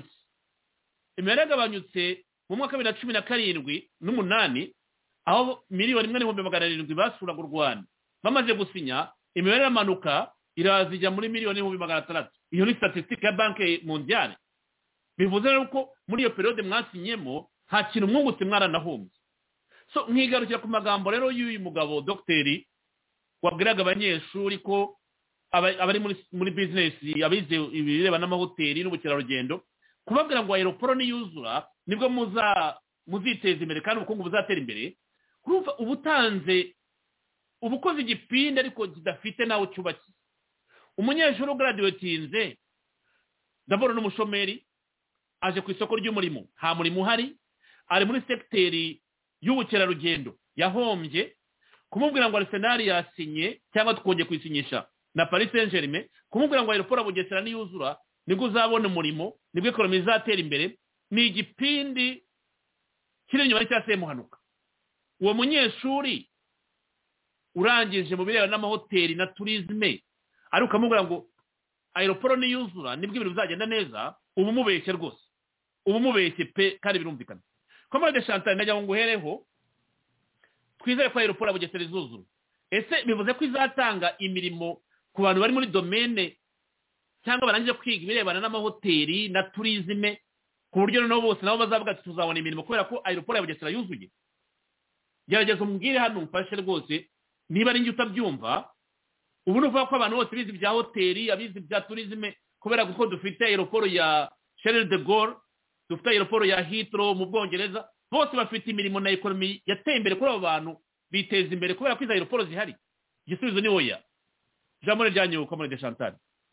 yaragabanyutse mu mwaka wa 2017 n'umunani, aho miliyoni 1,700,000 basuraga u Rwanda. Bamaze gusinya imibare y'amanuka irazijya muri miliyoni 600,000. Iyo ni statistique ya Banque Mondiale. Bivuze rero ko muri iyo periode mwasinyemo nta kintu mwungutse mwaranahombye. So nkigarukira ku magambo rero y'uyu mugabo Dr. wabwiraga abanyeshuri ko abari muri business, abize ibireba n'amahoteli n'ubukerarugendo, kubabwira ngo aeroport niyuzura nibwo muziteza imbere kandi ubukungu buzatera imbere. Kuva ubutanze ubukoze igipindi ariko kidafite nawe cyubaki. Umunyeshuri ugraduatinze d'abord n'umushomeri aje ku isoko ry'umurimo, nta murimo uhari, ari muri sekiteri y'ubukerarugendo, yahombye. Kumubwira ngo Arsenal yasinye cyangwa tukongeye kwisinyisha na Paris Saint-Germain, kumubwira ngo aeroport Bugesera niyuzura nibwo uzabona umurimo, nibwo ekonomi izatera imbere, ni igipindi kiri inyuma cya Semuhanuka. Uwo munyeshuri urangije mu bireba n'amahoteli na tourisme, ari ukamubwira ngo aeroport niyuzura nibwo ibintu bizagenda neza, ubu mubeshye rwose, ubu mubeshye pe, kandi birumvikana. Comme de Chantal najya ngo uhereho, twizere ko aeroport Bugesera izuzura. Ese bivuze ko izatanga imirimo ku bantu bari muri domaine cyangwa barangije kwiga ibirebana n'amahoteli na tourisme, ku buryo noneho bose nabo bazavuga ati tuzabona imirimo kubera ko aeroport ya Bugesera yuzuye? Gerageza umbwire hano umfashe rwose niba ari njye utabyumva. Ubu nuvuga ko abantu bose bize ibya hoteli, abize ibya tourisme, kubera ko dufite aeroport ya Charles de Gaulle, dufite aeroport ya Heathrow mu Bwongereza, bose bafite imirimo na economy yateye imbere kuri abo bantu biteza imbere kubera ko izo aeroport zihari. Igisubizo ni oya. Jambo ryanyu Comrade de Chantal.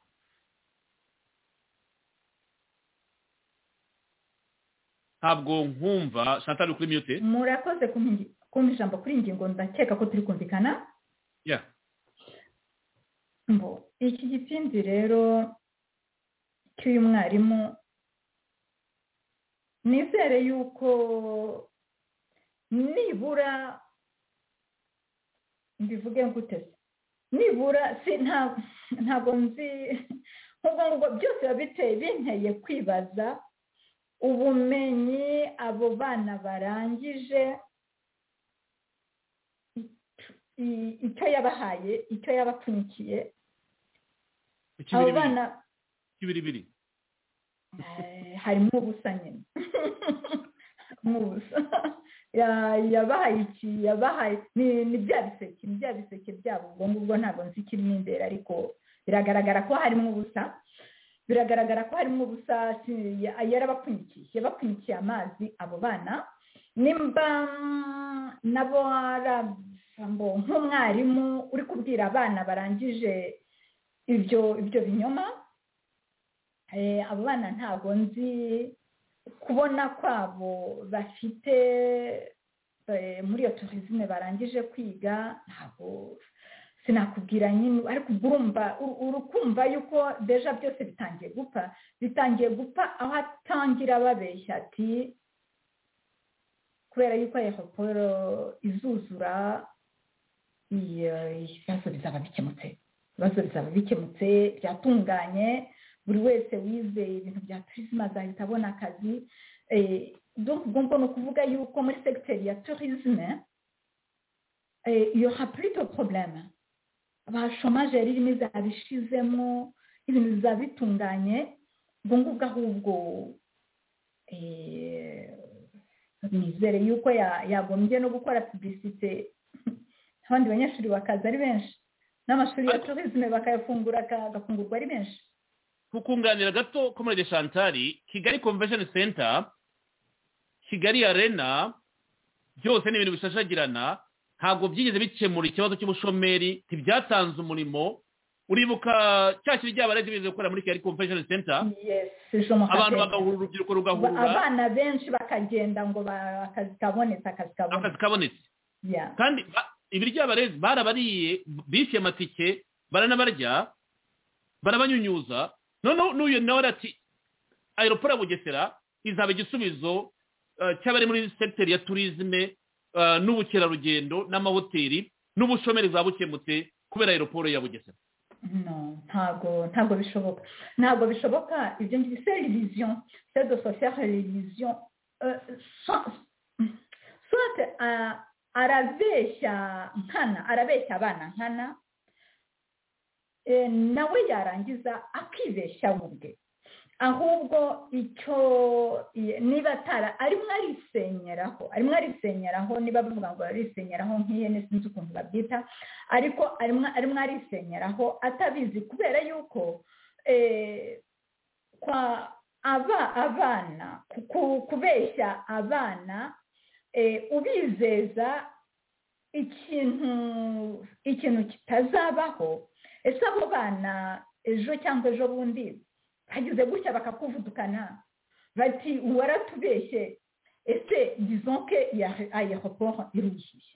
Ntabwo nkumva Chantal kuri mute. Murakoze kumva ijambo kuri ingingo, ndakeka ko turi kumvikana. Yeah. Iki gipindi rero cy'uyu mwarimu nizere yuko nibura mbivuge ngutese, nibura ntabwo nzi ngo byose biteye binteye kwibaza ubumenyi abo bana barangije icyo yabahaye, icyo yabapfunyikiye abo bana kibiribiri. Harimo ubusa nyine yabahaye iki, yabahaye ni bya biseke byabo, ubwo ngubwo ntabwo nzi ikirimo imbere, ariko biragaragara ko harimo ubusa, yabapfunyikiye amazi abo bana. Nimba nabo nk'umwarimu uri kubwira abana barangije ibyo binyoma, abo bana ntabwo nzi kubona kwabo bafite muri iyo tourisme barangije kwiga, ntabwo sinakubwira nyine, ariko urumva urukumva yuko deja byose bitangiye gupfa aho atangira babeshya ati kubera yuko aeroport izuzura ibibazo bizaba bikemutse byatunganye buri wese wize ibintu bya tourisme azahita abona akazi ubwo ni ukuvuga yuko muri segiteri ya tourisme il y aura plus de problème abashomaje irimo izabishizemo ibintu bizaba bitunganye ubwo ngubwo ahubwo nizere yuko yagombye no gukora publicité abandi banyeshuri bakaza ari benshi n'amashuri ya tourisme bakayafungura agafungurwa ari benshi. kukunganira gato Comrade Chantal, Kigali Convention Center, Kigali Arena byose ni ibintu bishashagirana ntabwo byigeze bikemura ikibazo cy'ubushomeri ntibyatanze umurimo. Uribuka cyakiri ry'abarezi bize gukora muri Kigali Convention Center, abantu bagahura urubyiruko rugahura abana benshi bakagenda ngo akazi kabonetse kandi ibi ry'abarezi barabariye bishyuye amatike baranabarya barabanyunyuza. Noneho n'uyu nawe ati aeroport ya Bugesera izaba igisubizo cy'abari muri sekiteri ya tourisme n'ubukerarugendo n'amahoteli n'ubushomeri zabukemutse kubera aeroport ya Bugesera. No, ntago bishoboka ibyo ngibyo c'est l'illusion, c'est de se faire l'illusion soit arabeshya abana nkana nawe yarangiza akibeshya ubwe ahubwo icyo niba arimo arisenyeraho niba bavuga ngo arisenyeraho nk'ihene sinzi ukuntu babyita ariko arimo arisenyeraho atabizi kubera yuko abana kubeshya abana ubizeza ikintu kitazabaho. Ese abo bana ejo cyangwa ejo bundi hagize gutya bakakuvudukana bati waratubeshye, ese disons que aéroport iruzuye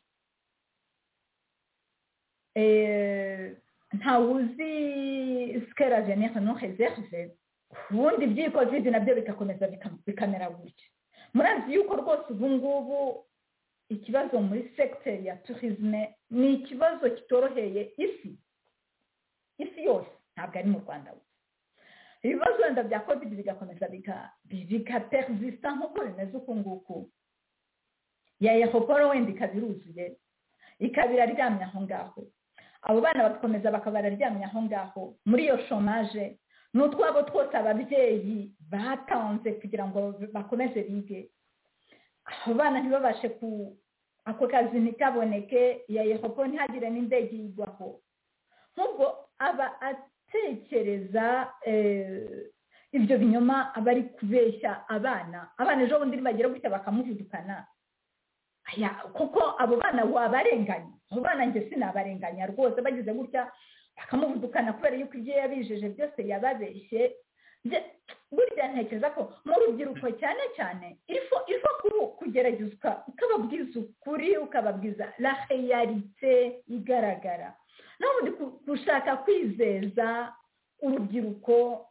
ntawuzi ce que l'avenir nous réserve, ubundi by'iyi covid nabyo bikakomeza bikamera gutya. Murazi yuko rwose ubu ngubu ikibazo muri segiteri ya tourisme ni ikibazo kitoroheye isi yose, ntabwo ari mu Rwanda gusa. Ibibazo wenda bya covid bigakomeza bikapersista nk'uko bimeze uku nguku, ya aeroport wenda ikabiruzuye ikabira aryamye aho ngaho, abo bana bagakomeza bakaba bararyamye aho ngaho muri iyo chômage n'utwabo twose ababyeyi batanze kugira ngo bakomeze bige. Abo bana ntibabashe ako kazi ntikaboneke, ya aeroport ntihagire n'indege yigwaho. Nk'ubwo aba atekereza ibyo binyoma aba ari kubeshya abana ejo bundi bagira gutya bakamuvudukana. Kuko abo bana wabarenganya, abo bana njye sinabarenganya rwose, bagize gutya bakamuvudukana kubera yuko ibyo yabijeje byose yababeshye. Burya ntekereza ko mu rubyiruko cyane cyane ifo kugeragezwa ukababwiza ukuri, ukababwiza la réalité igaragara. N'ubundi gushaka kwizeza urubyiruko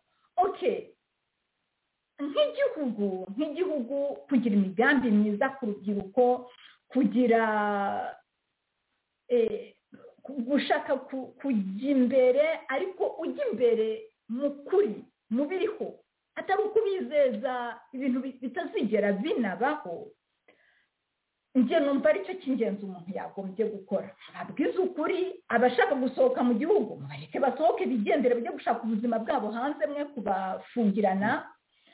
nk'igihugu kugira imigambi myiza ku rubyiruko, kugira gushaka kujya imbere, ariko ujya imbere mu kuri mubiriho, atari ukubizeza ibintu bitazigera binabaho. Njye numva aricyo cy'ingenzi umuntu yagombye gukora, abwiza ukuri. Abashaka gusohoka mu gihugu bareke basohoke bigendere, bajye gushaka ubuzima bwabo hanze, mwe kubafungirana.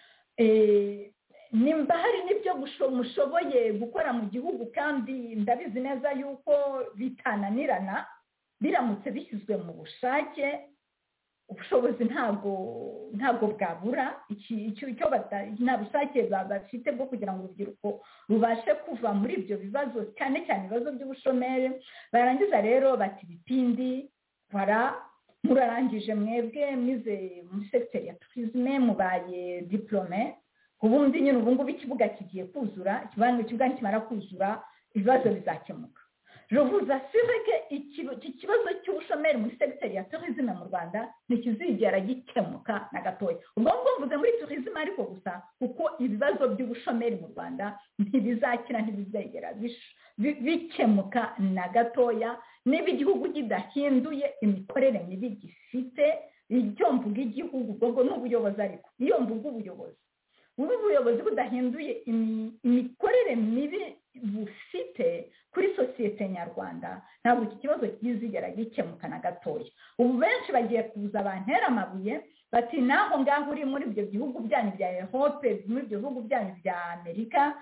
Nimba hari n'ibyo mushoboye gukora mu gihugu, kandi ndabizi neza yuko bitananirana biramutse bishyizwe mu bushake, ubushobozi ntabwo bwabura. Nta bushake bafite bwo kugira ngo urubyiruko rubashe kuva muri ibyo bibazo, cyane cyane ibibazo by'ubushomeri. Barangiza rero bati bitindi murarangije mwebwe mwize muri segiteri ya tourisme, mubaye diplome, ubundi nyine ubu ngubu ikibuga kigiye kuzura, ikibuga nikimara kuzura ibibazo bizakemuka. Je vous assure que iki kibazo cy'ubushomeri muri segiteri ya tourisme mu Rwanda ntikizigera gikemuka na gatoya. Ubwo mvuze muri tourisme ariko gusa, kuko ibibazo by'ubushomeri mu Rwanda ntibizakira, ntibizegera bikemuka na gatoya. niba igihugu kidahinduye imikorere mibi gifite, icyo mvuga igihugu ubwo n'ubuyobozi, ariko iyo mvuga ubuyobozi budahinduye imikorere mibi bufite kuri sosiyete nyarwanda, ntabwo iki kibazo kizigera gikemuka na gatoya. Ubu benshi bagiye kuza bantera amabuye bati naho ngaho uri muri ibyo bihugu byanyu bya Europe, muri ibyo bihugu byanyu bya Amerika,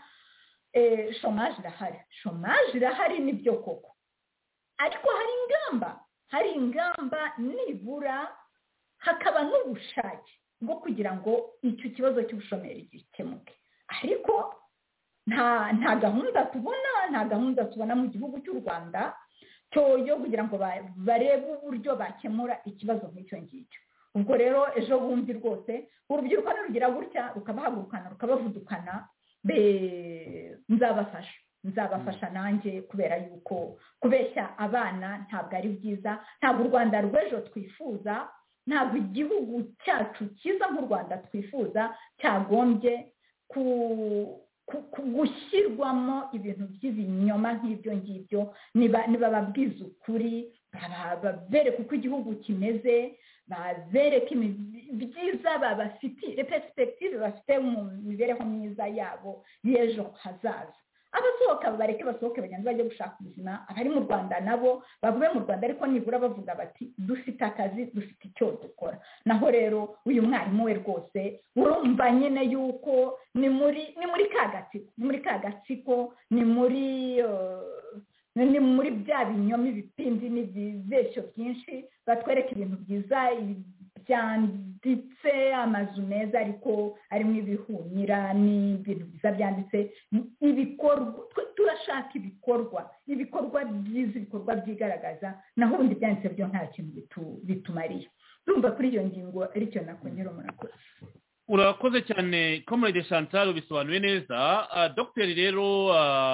shomaje irahari nibyo koko, ariko hari ingamba nibura hakaba n'ubushake bwo kugira ngo icyo kibazo cy'ubushomeri gikemuke. Ariko nta gahunda tubona mu gihugu cy'u Rwanda yo kugira ngo barebe uburyo bakemura ikibazo nk'icyo ngicyo. Ubwo rero ejo bundi rwose urubyiruko rugira gutya rukabahagurukana rukabavudukana, nzabafasha nanjye, kubera yuko kubeshya abana ntabwo ari byiza. Ntabwo u Rwanda rw'ejo twifuza, ntabwo igihugu cyacu cyiza nk'u Rwanda twifuza cyagombye gushyirwamo ibintu by'ibinyoma nk'ibyo ngibyo. niba babwiza ukuri, babereka uko igihugu kimeze, babereka ibyiza babafitiye, perspective bafite mu mibereho myiza yabo y'ejo hazaza. Abasohoka bareke basohoke bagenda bajya gushaka ubuzima, abari mu Rwanda nabo bavuye mu Rwanda, ariko nibura bavuga bati dufite akazi, dufite icyo dukora. Naho rero uyu mwarimu we rwose urumva nyine yuko ni muri ka gatsiko, ni muri bya binyoma, ibipindi n'ibibeshyo byinshi, batwereka ibintu byiza byanditse, amazu meza ariko arimo ibihunyira n'ibintu byiza byanditse. Ibikorwa turashaka ibikorwa byiza, ibikorwa byigaragaza, naho ubundi byanditse byo nta kintu bitumariye. Urumva kuri iyo ngingo aricyo nakongera. Murakoze. Urakoze cyane Comrade Chantal, ubisobanuye neza. Dr. rero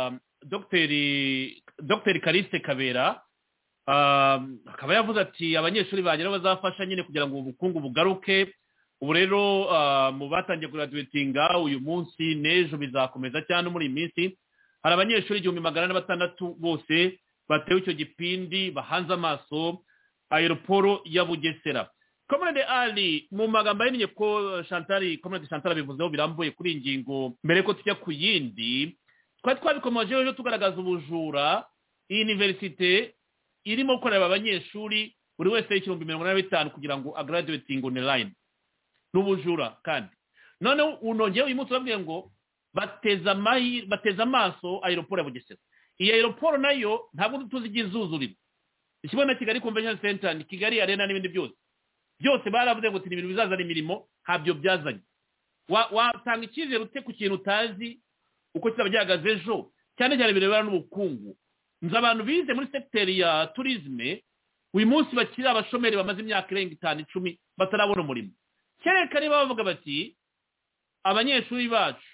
Dr. Callixte Kabera akaba yavuze ati abanyeshuri bagera bazafasha nyine kugira ngo ubukungu bugaruke. Ubu rero mu batangiye graduatinga uyu munsi n'ejo bizakomeza cyane. Muri iyi minsi hari abanyeshuri 1600 bose batewe icyo gipindi, bahanze amaso aeroporo ya Bugesera. Comrade Ali, mu magambo ahinnye ko Comrade Chantal bivuzeho birambuye kuri iyi ngingo, mbere ko tujya ku yindi, twabikomeje ejo tugaragaza ubujura. Iyi universite irimo gukorera abanyeshuri buri wese $1,085 kugira ngo agraduating online. N'ubujura kandi none unongeyeho uyu munsi urabwiye ngo bateza amaso aeroport ya Bugesera. Iyi aeroport nayo ntabwo tuzigizuzurira. Ikibona Kigali Convention Center, Kigali Arena n'ibindi byose baravuze ngo ibintu bizazana imirimo, ntabyo byazanye. Watanga icyizere ute ku kintu utazi uko kizaba gihagaze ejo, cyane cyane birebana n'ubukungu? Nzi abantu bize muri sekiteri ya tourisme uyu munsi bakiri abashomeri bamaze imyaka irenga 5-10 batarabona umurimo. Kereka niba bavuga bati abanyeshuri bacu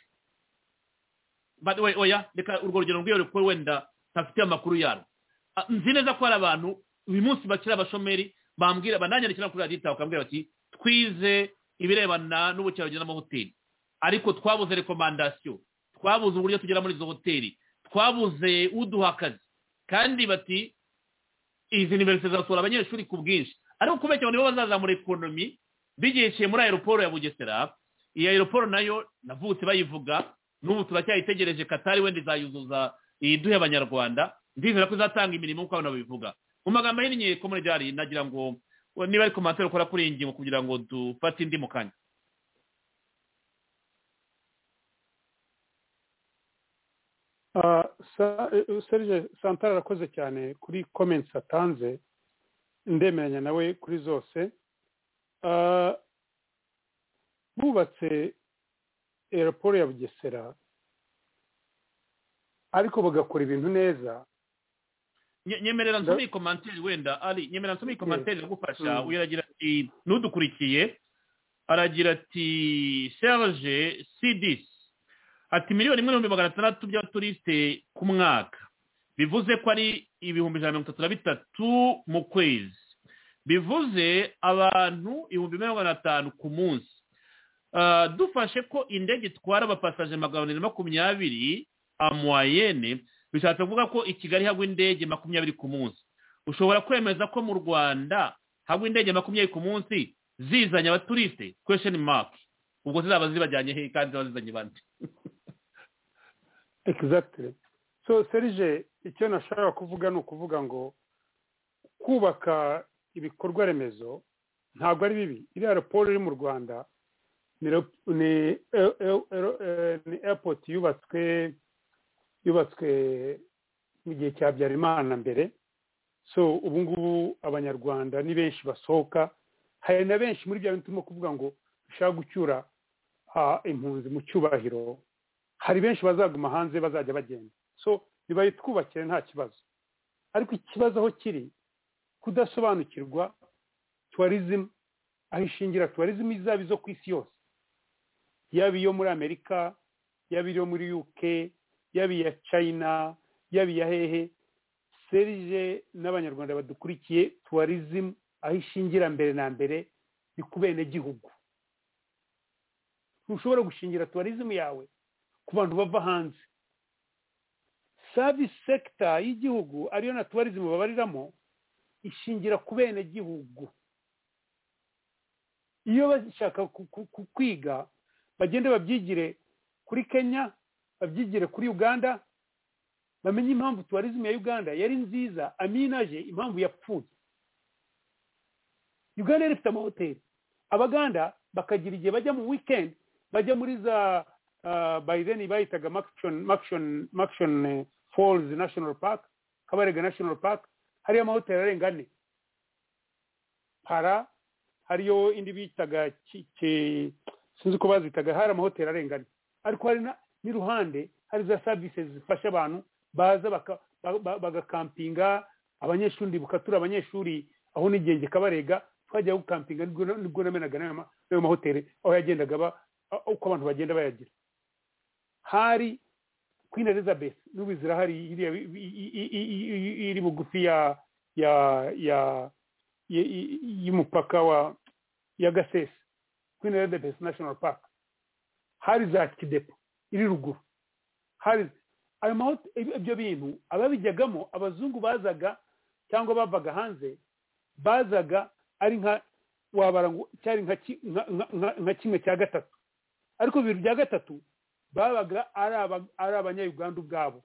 oya, reka urwo rugero rw'iyo ko wenda ntafite amakuru yaro. Nzi neza ko hari abantu uyu munsi bakiri abashomeri bambwira bananyandikira kuri radio bakambwira bati twize ibirebana n'ubukerarugendo n'amahoteli, ariko twabuze recommandation, twabuze uburyo tugera muri izo hoteli, twabuze uduha akazi. Kandi bati izi universite zasohora abanyeshuri ku bwinshi, ariko kubera nibo bazazamura economy bigeshye muri aeroport ya Bugesera. Iyi aeroport nayo navutse bayivuga, n'ubu turacyayitegereje. Katari wenda izayuzuza iduhe abanyarwanda, ndizera ko izatanga imirimo uko abantu babivuga. Mu magambo ahinnye Comrade Ali, nagira ngo niba ari commentaire ukora kuri iyi ngingo kugira ngo dufate indi mu kanya. Serge Chantal arakoze cyane kuri comments atanze, ndemeranya nawe kuri zose. Bubatse aeroport ya Bugesera ariko bagakora ibintu neza. Nyemerera nsome commentaire wenda Ali, nyemerera nsome commentaire gufasha. Uyiragira ati n'udukurikiye aragira ati Serge C10 ati $1,600,000 by'abaturiste ku mwaka, bivuze ko ari $133 mu kwezi, bivuze abantu 1,500 ku munsi. Dufashe ko indege itwara abapasaje 220 a moyenne, bishatse kuvuga ko i Kigali hagwa indege 20 ku munsi. ushobora kwemeza ko mu Rwanda hagwa indege 20 ku munsi zizanye abaturiste question mark ubwo zizaba zibajyanye he kandi bazizanye bande? Exactly. So Serge, icyo nashaka kuvuga ni ukuvuga ngo kubaka ibikorwa remezo ntabwo ari bibi. Iriya airport iri mu Rwanda ni airport yubatswe mu gihe cya Habyarimana mbere. So ubu ngubu abanyarwanda ni benshi basohoka, hari na benshi muri bya bintu turimo kuvuga ngo bishaka gucyura impunzi mu cyubahiro, hari benshi bazaguma hanze bazajya bagenda. So nibaye twubakire nta kibazo, ariko ikibazo aho kiri kudasobanukirwa tourism aho ishingira. Tourism izaba izo ku isi yose, yaba iyo muri Amerika, yaba iyo muri UK, yaba iya China, yaba iya hehe. Serge n'abanyarwanda badukurikiye, tourism aho ishingira mbere na mbere ni ku bene gihugu. Ntushobora gushingira tourism yawe ku bantu bava hanze. Service sector y'igihugu ariyo na tourism babariramo ishingira ku bene gihugu. Iyo bashaka kwiga bagende babyigire kuri Kenya, babyigire kuri Uganda, bamenye impamvu tourism ya Uganda yari nziza, aminaje impamvu yapfuye. Uganda ifite amahoteli, abaganda bakagira igihe bajya mu weekend, bajya muri za by then bayitaga Maction Falls National Park, Kabarega National Park, hari amahoteli arenga 4. Para hariyo indi bitaga sinzi ko bazitaga, hari amahoteli arenga 4. Ariko hari n'iruhande hari za services zifasha abantu baza bagakampinga. Abanyeshuri bukatura abanyeshuri aho n'igenge Kabarega twajya gukampinga, nibwo namenaga n'ayo mahoteli aho yagendaga uko abantu bagenda bayagira. Hari Queen Elizabeth n'ubizira hari iri bugufi y'umupaka wa ya Gasese, Queen Elizabeth National Park. Hari za Kidepo iri ruguru. Hari ayo mahoteli. Ibyo bintu ababijyagamo abazungu bazaga cyangwa bavaga hanze, bazaga ari nka wabarango cyari nka 1/3, ariko ibintu bya gatatu babaga ari abanyayuganda ubwabo.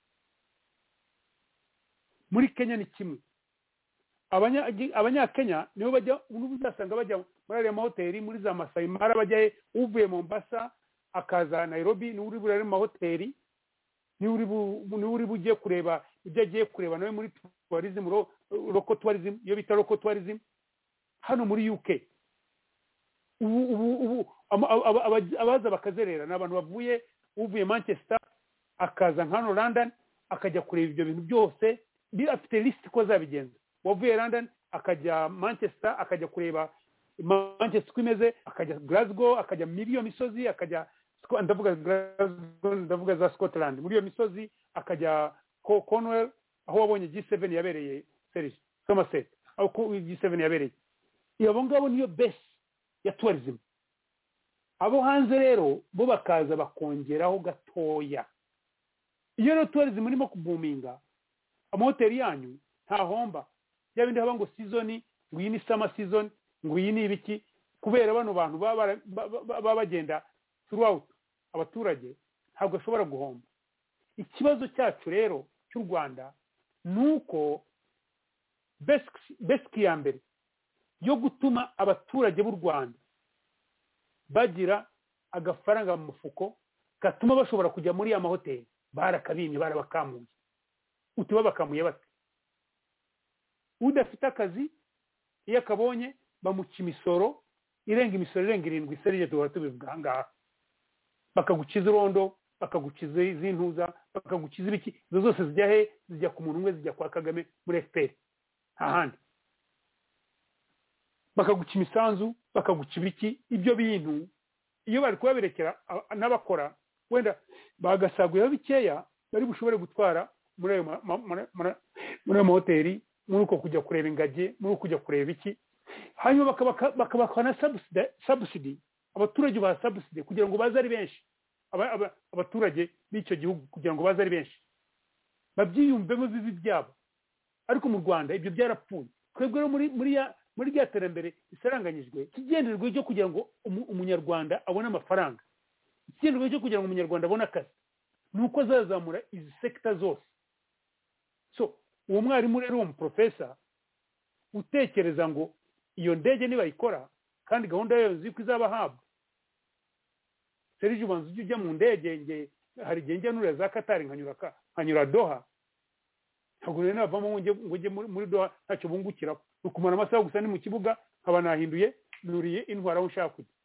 Muri Kenya ni kimwe, abanyakenya nibo bajya, uzasanga bajya muri ariya mahoteli muri za Masai Mara, bajya uvuye Mombasa akaza Nairobi, ni uri burare mu mahoteli, ni uri bujye kureba ibyo agiye kureba nawe muri tourism, local tourism, iyo bita local tourism. Hano muri UK ubu abaza bakazerera n'abantu uvuye Manchester akaza hano London akajya kureba ibyo bintu byose. Afite list ko zabigenza. Wavuye London akajya Manchester akajya kureba Manchester kwimeze, akajya Glasgow akajya muri iyo misozi, akajya ndavuga Glasgow, ndavuga za Scotland, muri iyo misozi akajya Cornwall aho wabonye G7 yabereye Serge Somerset, aho G7 yabereye. Iyo ngabo niyo best ya tourism. Abo hanze rero bo bakaza bakongeraho gatoya. Iyo no tourism irimo kubuminga, amahoteli yanyu nta homba. Yabindi haba ngo season, ngo iyi ni summer season, ngo iyi ni ibiki, kubera bano bantu baba bagenda throughout. Abaturage ntabwo ashobora guhomba. Ikibazo cyacu rero cy'u Rwanda nuko best ya mbere yo gutuma abaturage b'u Rwanda bagira agafaranga mu mufuko gatuma bashobora kujya muri ya mahoteli, barakabinye barabakamuye. Uti babakamuye bate? Udafite akazi iyo akabonye bamuca imisoro irenga 7 Serge duhora tubivuga ngaha. Bakagukiza irondo, bakagukiza izintuza, bakagukiza ibiki, izo zose zijya he? Zijya ku muntu umwe, zijya kwa Kagame muri FPR ahandi. Bakaguca imisanzu, bakaguca ibiki. Ibyo bintu iyo bari kubaberekera n'abakora wenda bagasaguyeho bikeya, bari bushobore gutwara muri ayo mahoteli, muri uko kujya kureba ingagi, muri uko kujya kureba iki. Hanyuma bakabakana subsidy, abaturage ba subsidy kugira ngo baze ari benshi. Abaturage b'icyo gihugu kugira ngo baze ari benshi, babyiyumvemo bibi byabo. ariko mu Rwanda ibyo byarapfuye. Twebwe no muri rya terambere isaranganyijwe, ikigendererwa cyo kugira ngo umunyarwanda abone amafaranga, ikigendererwa cyo kugira ngo umunyarwanda abone akazi, nuko azazamura izi sekita zose. So uwo mwarimu rero uwo muprofesa utekereza ngo iyo ndege nibayikora kandi gahunda yayo ziko izabahabwa, Serge ubanza ujya mu ndege, hari igihe njya nurira za Katari nkanyura Doha, ntabwo rero navamo ngo njye muri Doha ntacyo bungukiraho, ukumara amasaha gusa ni mu kibuga nkaba nahinduye nuriye intwara aho nshaka kujya.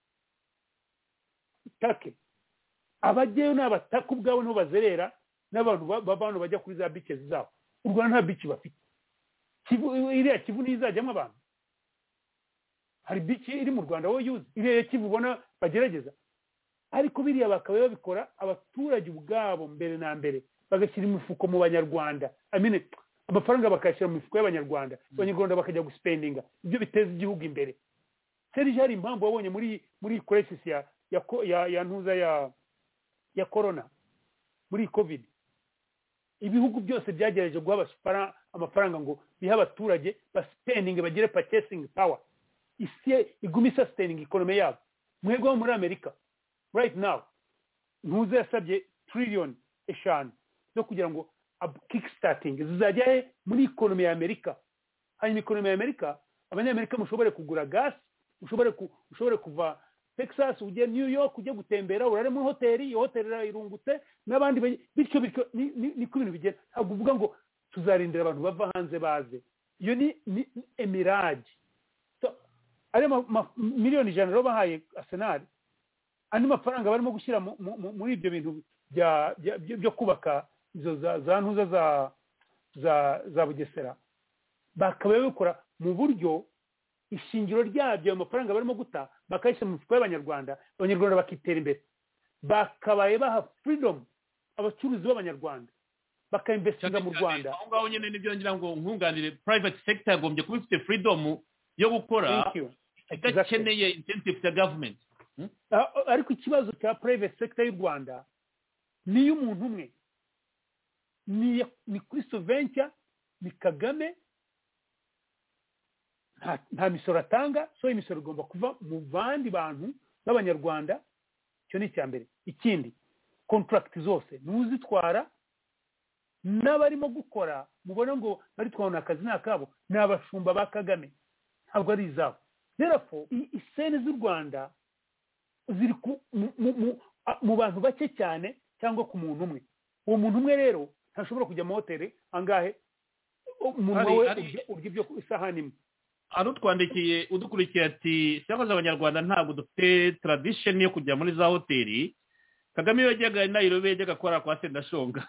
Take abajyayo n'abataka ubwabo niho bazerera n'abantu b'abantu bajya kuri za beaches zabo. U Rwanda nta beach bafite. Iriya Kivu nizajyamo abantu, hari beach iri mu Rwanda wowe yuzi, iriya Kivu ubona bagerageza, ariko biriya bakaba babikora abaturage ubwabo mbere na mbere, bagashyira imifuko mu banyarwanda, amafaranga bakashyira mu mifuko y'abanyarwanda, abanyarwanda bakajya guspendinga, ibyo biteza igihugu imbere. Serge, hari impamvu wabonye muri crisis ya ntuza ya corona, muri covid, ibihugu byose byagerageje guha amafaranga ngo biha abaturage baspendinge, bagire purchasing power, isi igumi sustaining economy yabo. Mwebwe muri Amerika right now ntuze yasabye trillion 5 zo kugira ngo kickstarting zizajya muri economy ya Amerika. Hanyuma economy ya Amerika, abanyamerika mushobore kugura gas, ushobore kuva Texas ujye New York ujye gutembera, urare mu hoteli, iyo hoteli irungutse n'abandi bityo ni ku bintu bigenda. Ntabwo uvuga ngo tuzarindira abantu bava hanze baze, iyo ni emirage. So ari miliyoni 100 ro bahaye Arsenal, andi mafaranga barimo gushyira muri ibyo bintu byo kubaka izo za ntuza za Bugesera, bakaba babikora mu buryo ishingiro ryabyo amafaranga barimo guta bakayishyira mu mifuko y'abanyarwanda, abanyarwanda bakitera imbere, bakabaye baha freedom abacuruzi b'abanyarwanda bakainvestinga mu Rwanda. Aho ngaho nyine nibyo ngira ngo nkunganire, private sector yagombye kuba ifite freedom yo gukora, idakeneye incentives ya government. Ariko ikibazo cya private sector y'u Rwanda ni umuntu umwe, ni Kristo Venture, ni Kagame, nta misoro atanga, so imisoro igomba kuva mu bandi bantu b'abanyarwanda. Cyo ni icyambere. Ikindi, contract zose ntuzitwara n'abarimo gukora, mubona ngo bari twabona akazi n'akabo, n'abashumba ba Kagame, ntabwo ari izabo. Therefore isene z'u Rwanda ziri mu bantu bake cyane cyangwa ku muntu umwe. Uwo muntu umwe rero ntashobora kujya mu hoteli angahe umuntu we urya ibyo isahani imwe. Arutwandikiye udukurikiye ati cyakoze abanyarwanda ntabwo dufite tradition yo kujya muri za hoteli. Kagame yajyaga Nairobi yajyaga akora kwa Sendashonga.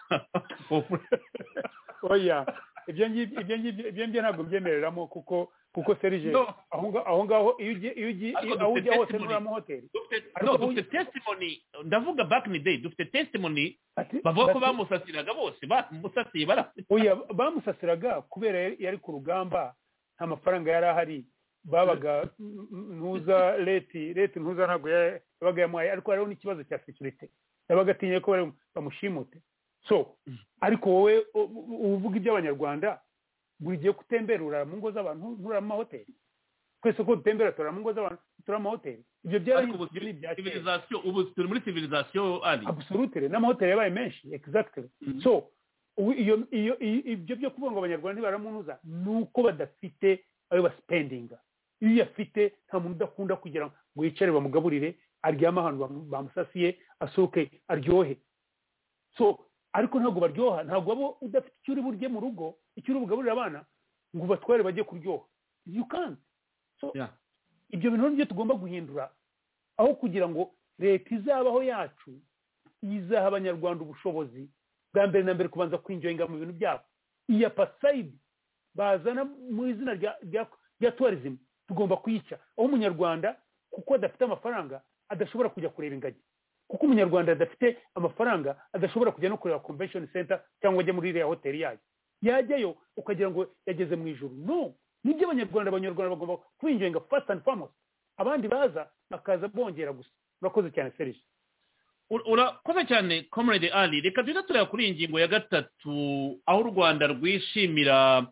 Oya, ibyo ntabwo mbyemereramo kuko Serge aho ngaho iyo ujya hose muri hoteli. Dufite testimony, ndavuga back in the day, dufite testimony bavuga ko bamusasiraga bose, bamusasiye oya, bamusasiraga kubera yari ku rugamba, nta mafaranga yari ahari, babaga ntuza leti ntuza ntabwo yabaga yamuhaye, ariko hariho n'ikibazo cya security, yabaga atinye ko bamushimute. So ariko wowe uvuga iby'abanyarwanda, buri gihe kutemberura mu ngo z'abantu ntura mu mahoteli, twese ko dutembera tura mu ngo z'abantu tura mu mahoteli. Ibyo byari civilization, ubu turi muri civilization ali absolutely, n'amahoteli yabaye menshi. Exactly. So ibyo byo kuvuga ngo abanyarwanda ntibaramunuza nuko badafite ayo baspendinga. Iyo yafite nta muntu udakunda kugira ngo yicare bamugaburire, aryama ahantu bamusasiye, asohoke aryohe. So ariko ntabwo baryoha, ntabwo abo udafite icyo uri burye mu rugo, icyo uri bugaburira abana ngo batware bajye kuryoha. You can't. So ibyo bintu nibyo tugomba guhindura, aho kugira ngo leta izabaho yacu izaha abanyarwanda ubushobozi bwa mbere na mbere kubanza kwinjoyinga mu bintu byabo. Iya paside bazana mu izina rya tourism tugomba kuyica, aho umunyarwanda kuko adafite amafaranga adashobora kujya kureba ingagi, kuko umunyarwanda adafite amafaranga adashobora kujya no kureba convention center cyangwa ajya muri iriya hoteli yayo, yajyayo ukagira ngo yageze mu ijuru. No, nibyo abanyarwanda bagomba kwinjoyinga first and foremost, abandi baza bakaza bongera gusa. Urakoze cyane Serge. Urakoze cyane Comrade Ali. Reka tujye tureba kuri iyi ngingo ya gatatu, aho u Rwanda rwishimira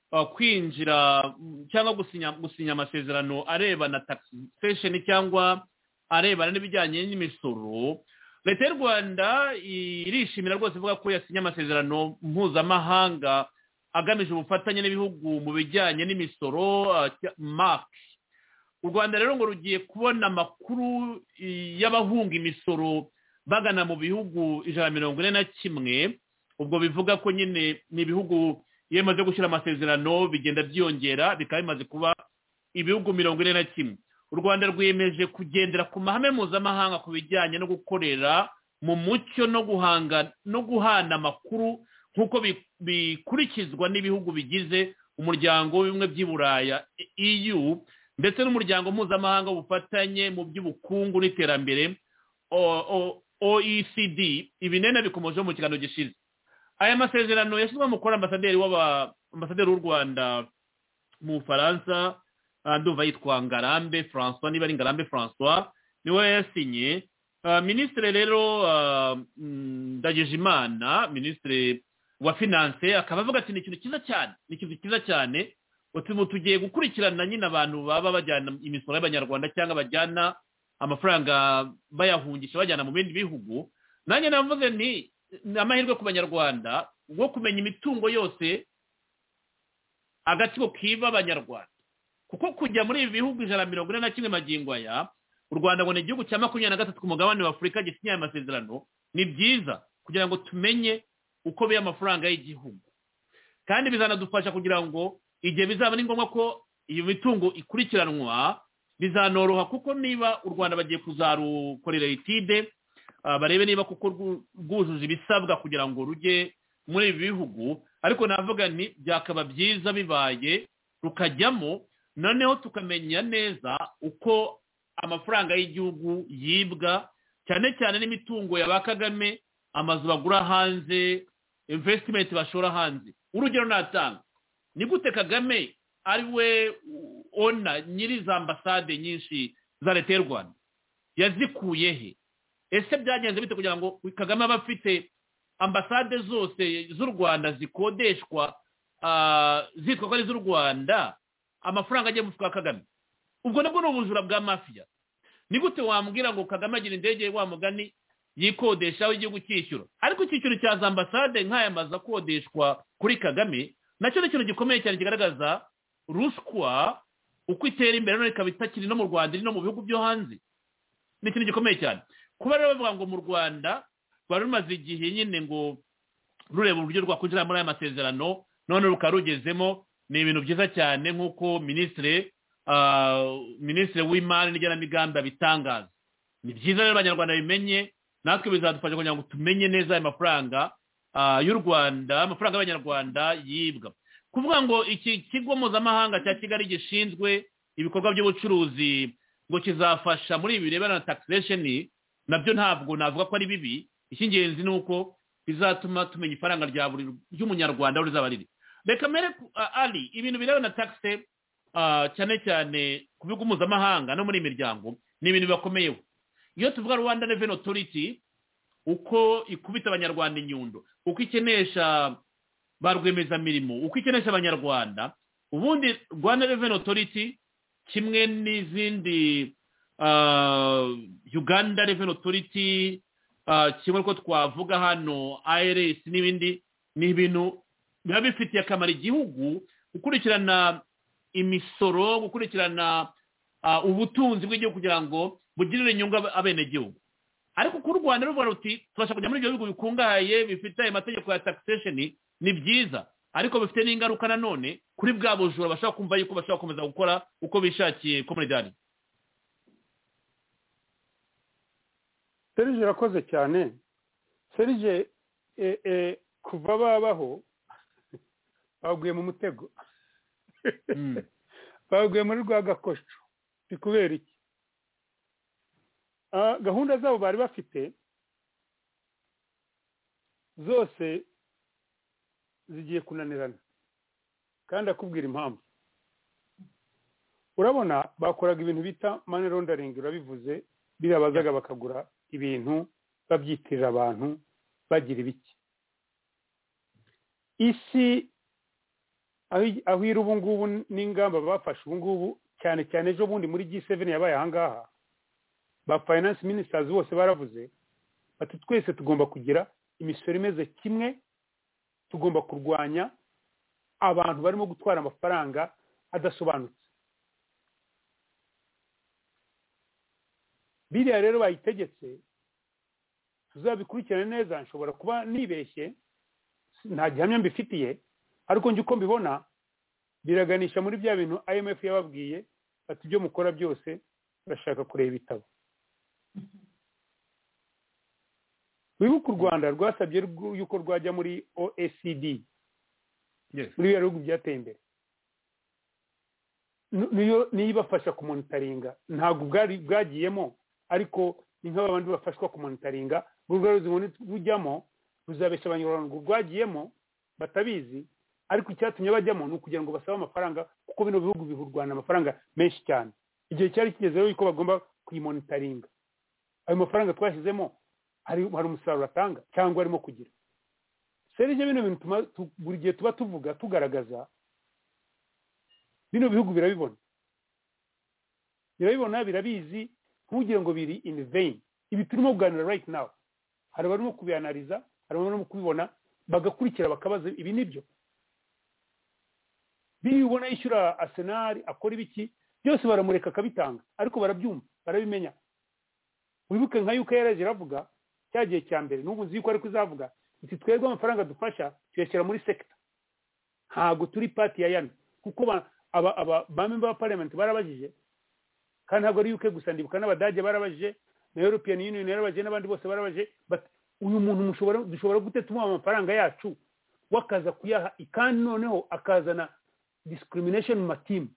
kwinjira cyangwa gusinya amasezerano arebana taxation cyangwa arebana n'ibijyanye n'imisoro. Leta y'u Rwanda irishimira rwose ivuga ko yasinye amasezerano mpuzamahanga agamije ubufatanye n'ibihugu mu bijyanye n'imisoro MAC. U Rwanda rero ngo rugiye kubona amakuru y'abahunga imisoro bagana mu bihugu 141. Ubwo bivuga ko nyine ni ibihugu iyo bimaze gushyira amasezerano bigenda byiyongera bikaba bimaze kuba ibihugu 41. U Rwanda rwiyemeje kugendera ku mahame mpuzamahanga ku bijyanye no gukorera mu mucyo no guhana amakuru nk'uko bikurikizwa n'ibihugu bigize umuryango w'ubumwe by'i Buraya EU ndetse n'umuryango mpuzamahanga w'ubufatanye mu by'ubukungu n'iterambere OECD. Ibi nene bikomoje mu kiganiro gishize. Aya masezerano yashyizwe mu kora ambasaderi w'u Rwanda mu Faransa, ndumva yitwa Ngarambe François, niba ari Ngarambe François niwe yasinye. Ministre rero Ndagijimana, ministre wa finance, akaba avuga ati ni ikintu cyiza cyane ubu tugiye gukurikirana nyine abantu baba bajyana imisoro y'abanyarwanda cyangwa bajyana amafaranga bayahungisha bajyana mu bindi bihugu. Nanjye navuze ni amahirwe ku banyarwanda bwo kumenya imitungo yose agatsiko kiba abanyarwanda, kuko kujya muri ibi bihugu 141 magingo aya u Rwanda ngo ni igihugu cya 23 ku mugabane wa Afurika gisinye amasezerano. Ni byiza kugira ngo tumenye uko biya amafaranga y'igihugu, kandi bizanadufasha kugira ngo igihe bizaba ni ngombwa ko iyo mitungo ikurikiranwa bizanoroha, kuko niba u Rwanda bagiye kuzarukorera etide barebe niba kuko rwujuje ibisabwa kugira ngo rujye muri ibi bihugu. Ariko navuga ni byakaba byiza bibaye rukajyamo, noneho tukamenya neza uko amafaranga y'igihugu yibwa, cyane cyane n'imitungo ya ba Kagame, amazu bagura hanze, investment bashora hanze. Urugero natanga ni gute Kagame ari we ona nyiri za ambasade nyinshi za leta y'u Rwanda yazikuye he? Ese byagenze bite kugira ngo Kagame aba afite ambasade zose z'u Rwanda zikodeshwa zitwa ko ari z'u Rwanda, amafaranga agiye mu mufuka wa Kagame? Ubwo nabwo ni ubujura bwa mafia. Ni gute wambwira ngo Kagame agira indege wa mugani yikodesha w'igihugu cyishyura, ariko icyiciro cya za ambasade nk'aya maza kodeshwa kuri Kagame nacyo ni ikintu gikomeye cyane kigaragaza ruswa uko itera imbere none ikaba itakiri no mu Rwanda no mu bihugu byo hanze. Ni ikintu gikomeye cyane. Kuba rero bavuga ngo mu Rwanda bari rumaze igihe nyine ngo rureba uburyo rwakwinjira muri aya masezerano none rukarugezemo, ni ibintu byiza cyane nk'uko ministre w'imari n'igenamigambi abitangaza. Ni byiza rero abanyarwanda bimenye, natwe bizadufasha kugira ngo tumenye neza aya mafaranga y'u Rwanda, amafaranga y'abanyarwanda yibwa. Kuvuga ngo iki kigo mpuzamahanga cya Kigali gishinzwe ibikorwa by'ubucuruzi ngo kizafasha muri ibi birebana na taxation, nabyo ntabwo navuga ko ari bibi. Icy'ingenzi ni uko bizatuma tumenya ifaranga ry'umunyarwanda rizaba riri. Reka mere Ali, ibintu birebana na taxe cyane cyane ku bigo mpuzamahanga no muri imiryango ni ibintu bibakomeyeho. Iyo tuvuga Rwanda Revenue Authority uko ikubita abanyarwanda inyundo, uko ikenesha ba rwiyemezamirimo, uko ikenesha abanyarwanda, ubundi Rwanda Revenue Authority kimwe n'izindi Uganda Revenue Authority, kimwe ko twavuga hano IRS n'ibindi, ni ibintu biba bifitiye akamaro igihugu, gukurikirana imisoro, gukurikirana ubutunzi bw'igihugu kugira ngo bugirire inyungu abenegihugu. Ariko ku Rwanda ruvuga ruti tubasha kujya muri ibyo bihugu bikungahaye bifite amategeko ya taxation, ni byiza, ariko bifite n'ingaruka nanone kuri bwa bujura bashaka kumva yuko bashaka gukomeza gukora uko bishakiye komunidari. Serge urakoze cyane. Serge kuva babaho baguye mu mutego, baguye muri rwa gakosho. Bikubera iki? Gahunda zabo bari bafite zose zigiye kunanirana, kandi akubwira impamvu. Urabona bakoraga ibintu bita money laundering, urabivuze, birabazaga bakagura ibintu babyitirira abantu bagira ibiki. Isi aho iri ubu ngubu n'ingamba bafashe ubu ngubu cyane cyane ejo bundi muri G7 yabaye ahangaha ba finance ministers bose baravuze bati twese tugomba kugira imisoro imeze kimwe, tugomba kurwanya abantu barimo gutwara amafaranga adasobanutse. Biriya rero bayitegetse tuzabikurikirana neza, nshobora kuba nibeshye nta gihamya mbifitiye, ariko njye uko mbibona biraganisha muri bya bintu IMF yababwiye ati ibyo mukora byose bashaka kureba ibitabo. Wibuka u Rwanda rwasabye yuko rwajya muri OECD, muri bya bihugu byateye imbere, niyo ibafasha kumonitaringa. Ntabwo bwagiyemo, ariko ni nk'abandi bafashwa kumonitaringa. Urwo rujyamo ruzabesha abanyarwanda ngo rwagiyemo batabizi, ariko icyatumye bajyamo ni ukugira ngo basabe amafaranga, kuko bino bihugu biha u Rwanda amafaranga menshi cyane. Igihe cyari kigeze rero yuko bagomba kuyimonitaringa. Ayo mafaranga twashyizemo hari umusaruro atanga cyangwa arimo kugira. Serije bino bintu buri gihe tuba tuvuga tugaragaza, bino bihugu birabibona, birabizi, ntugire ngo biri in vain. Ibi turimo kuganira right now, hari barimo kubianaliza, hari barimo kubibona, bagakurikira bakabaza ibi nibyo. Bibona yishyura Arsenal akora ibiki byose baramureka akabitanga, ariko barabyumva, barabimenya. Wibuke nka UK yaraje ravuga cyagiye cya mbere, n'ubu nzi yuko ari kuzavuga iti twebwe amafaranga dufasha tuyashyira muri sector, ntago turi party ya yana, kuko ba member of parliament barabajije, kandi ntabwo ari UK gusa, ndibuka n'Abadage barabajije, na European Union yarabajije, n'abandi bose barabajije. Uyu muntu dushobora gute tumuha amafaranga yacu wakaza kuyaha, ikandi noneho akazana discrimination mu team.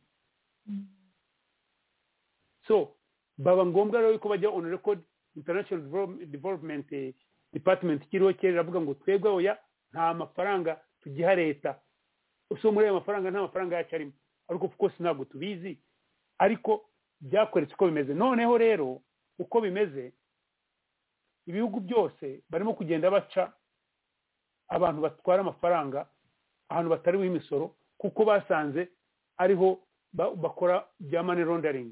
So baba ngombwa rero yuko bajya on record International Development Department kiriho kiravuga ngo twebwe oya nta mafaranga tugiha leta. So muri ayo mafaranga nta mafaranga yacu arimo, ariko of course ntabwo tubizi, ariko byakoretse uko bimeze. Noneho rero uko bimeze, ibihugu byose barimo kugenda baca abantu batwara amafaranga ahantu batariho imisoro, kuko basanze ariho bakora bya money laundering.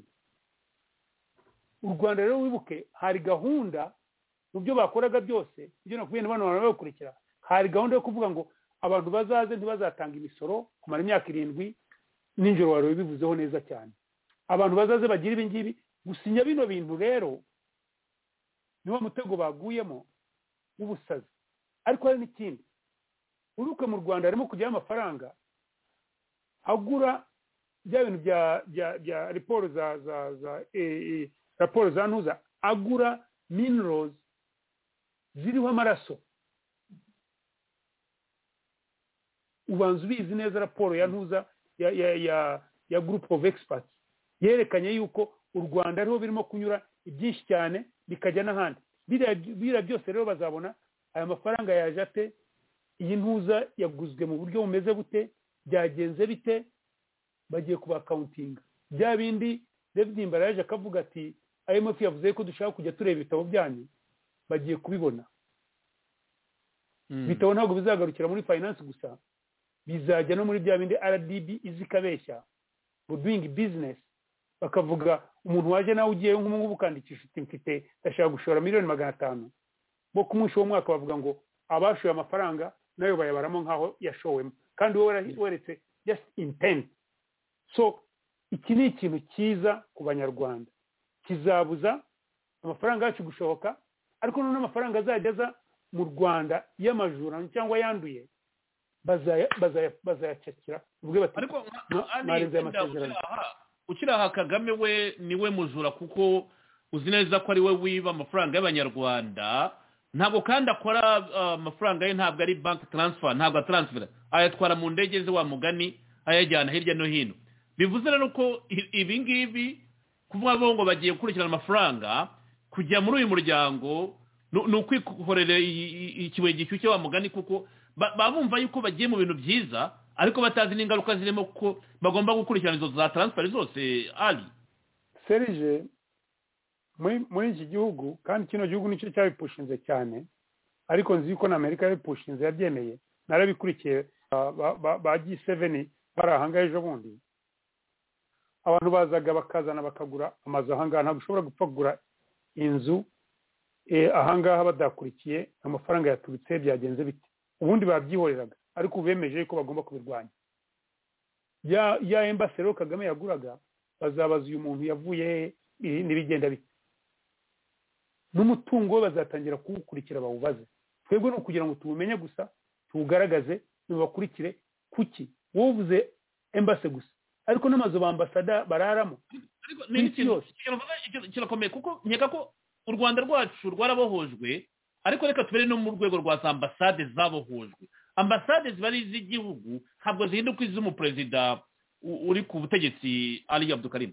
U Rwanda rero wibuke hari gahunda mu byo bakoraga byose, ibyo nakubiye n'abantu barabakurikira, hari gahunda yo kuvuga ngo abantu bazaze ntibazatanga imisoro kumara imyaka 7. Ninjoro wari bivuzeho neza cyane, abantu bazaze bagira ibi ngibi gusinya bino bintu. Rero niwo mutego baguyemo w'ubusazi. Ariko hari n'ikindi, uruke mu Rwanda harimo kujya amafaranga agura bya bintu bya raporo raporo za ntuza, agura minerals ziriho amaraso. Ubanza ubizi neza raporo ya ntuza ya group of experts yerekanye yuko u Rwanda ariho birimo kunyura ibyinshi cyane bikajya n'ahandi. Bira byose rero bazabona aya mafaranga yaje ate, iyi ntuza yaguzwe mu buryo bumeze bute, byagenze bite, bagiye kuba accounting. Bya bindi David Himbara yaje akavuga ati IMF yavuze ko dushaka kujya tureba ibitabo byanyu, bagiye kubibona. Bitabo ntabwo bizagarukira muri finance gusa, bizajya no muri bya bindi RDB izikabeshya ngo doing business, bakavuga umuntu waje nawe ugiye nk'ubu ukandikisha uti mfite ndashaka gushora $500,000, bo kumwisho w'umwaka bavuga ngo abashoye amafaranga nayo bayabaramo nkaho yashowemo, kandi wowe weretse just intent. So iki ni ikintu cyiza ku Banyarwanda, kizabuza amafaranga yacu gushoboka, ariko none amafaranga azajyaza mu Rwanda y'amajurano cyangwa yanduye bazayacakira ubwe bati. Ariko ukiraha Kagame we niwe mujura, kuko uzi neza ko ari we wiba amafaranga y'Abanyarwanda. Ntabwo kandi akora amafaranga ye ntabwo ari bank transfer, ntabwo transfer, ayatwara mu ndege ze wa mugani ayajyana hirya no hino. Bivuze rero ko ibi ngibi kuvuga ngo bagiye gukurikirana amafaranga kujya muri uyu muryango ni ukwikorera ikibuye gishyushye wa mugani, kuko babumva yuko bagiye mu bintu byiza ariko batazi n'ingaruka zirimo, ko bagomba gukurikirana izo za transfer zose. Ali Serge, muri iki gihugu, kandi kino gihugu nicyo cyabipushinze cyane, ariko nzi ko na Amerika yabipushinze, yabyemeye, narabikurikiye. Ba G7 bari ahangaha ejo bundi abantu bazaga bakazana bakagura amazu ahangaha ntabwo ushobora gupfa kugura inzu ahangaha badakurikiye amafaranga yaturutse byagenze bite ubundi babyihoreraga ariko bemeje ko bagomba kubirwanya ya embassy rero Kagame yaguraga bazabaza uyu muntu yavuye n'ibigenda bite n'umutungo we bazatangira kuwukurikira bawubaze twebwe no kugira ngo tuwumenye gusa tuwugaragaze bakurikire kuki wowe uvuze embassy gusa ariko n'amazu ba ambasada bararamo kirakomeye kuko nkeka ko u Rwanda rwacu rwarabohojwe ariko reka tubere no mu rwego rwa za ambasade zabohojwe ambasade ziba ari iz'igihugu ntabwo zihinduka iz'umuperezida uri ku butegetsi Ali Abdul Karim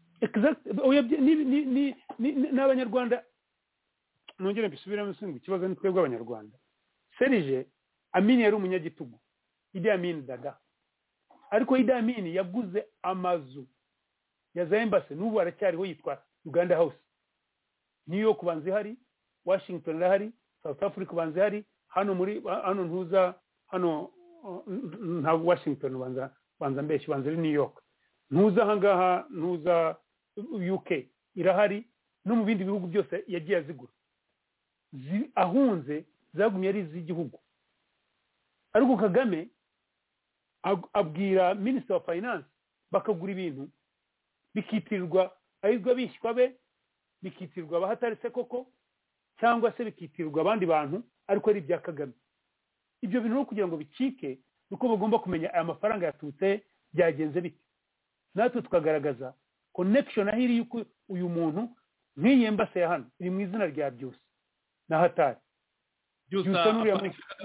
n'abanyarwanda nongere mbisubiramo sinzi ikibazo ni twebwe abanyarwanda Serge Amin yari umunyagitugu Idi Amin Dada ariko Idi Amin yaguze amazu ya za embassy n'ubu aracyariho yitwa Uganda House New York banze hari Washington hari South Africa banze hari hano ntuza hano nta Washington banza mbeshi banze New York ntuza hangaha ntuza UK irahari no mu bindi bihugu byose yagiye azigura ahunze zagumye ari iz'igihugu ariko Kagame abwira Minister of Finance bakagura ibintu bikitirirwa ahizwa bishywa be bikitirirwa abahatari se koko cyangwa se bikitirirwa abandi bantu ariko ari ibya Kagame ibyo bintu no kugira ngo bicike nuko bagomba kumenya aya mafaranga yaturutse byagenze bite natwe tukagaragaza connection ahiri yuko uyu muntu nk'iyi embassy ya hano iri mu izina rya byose na hatari byose n'uriya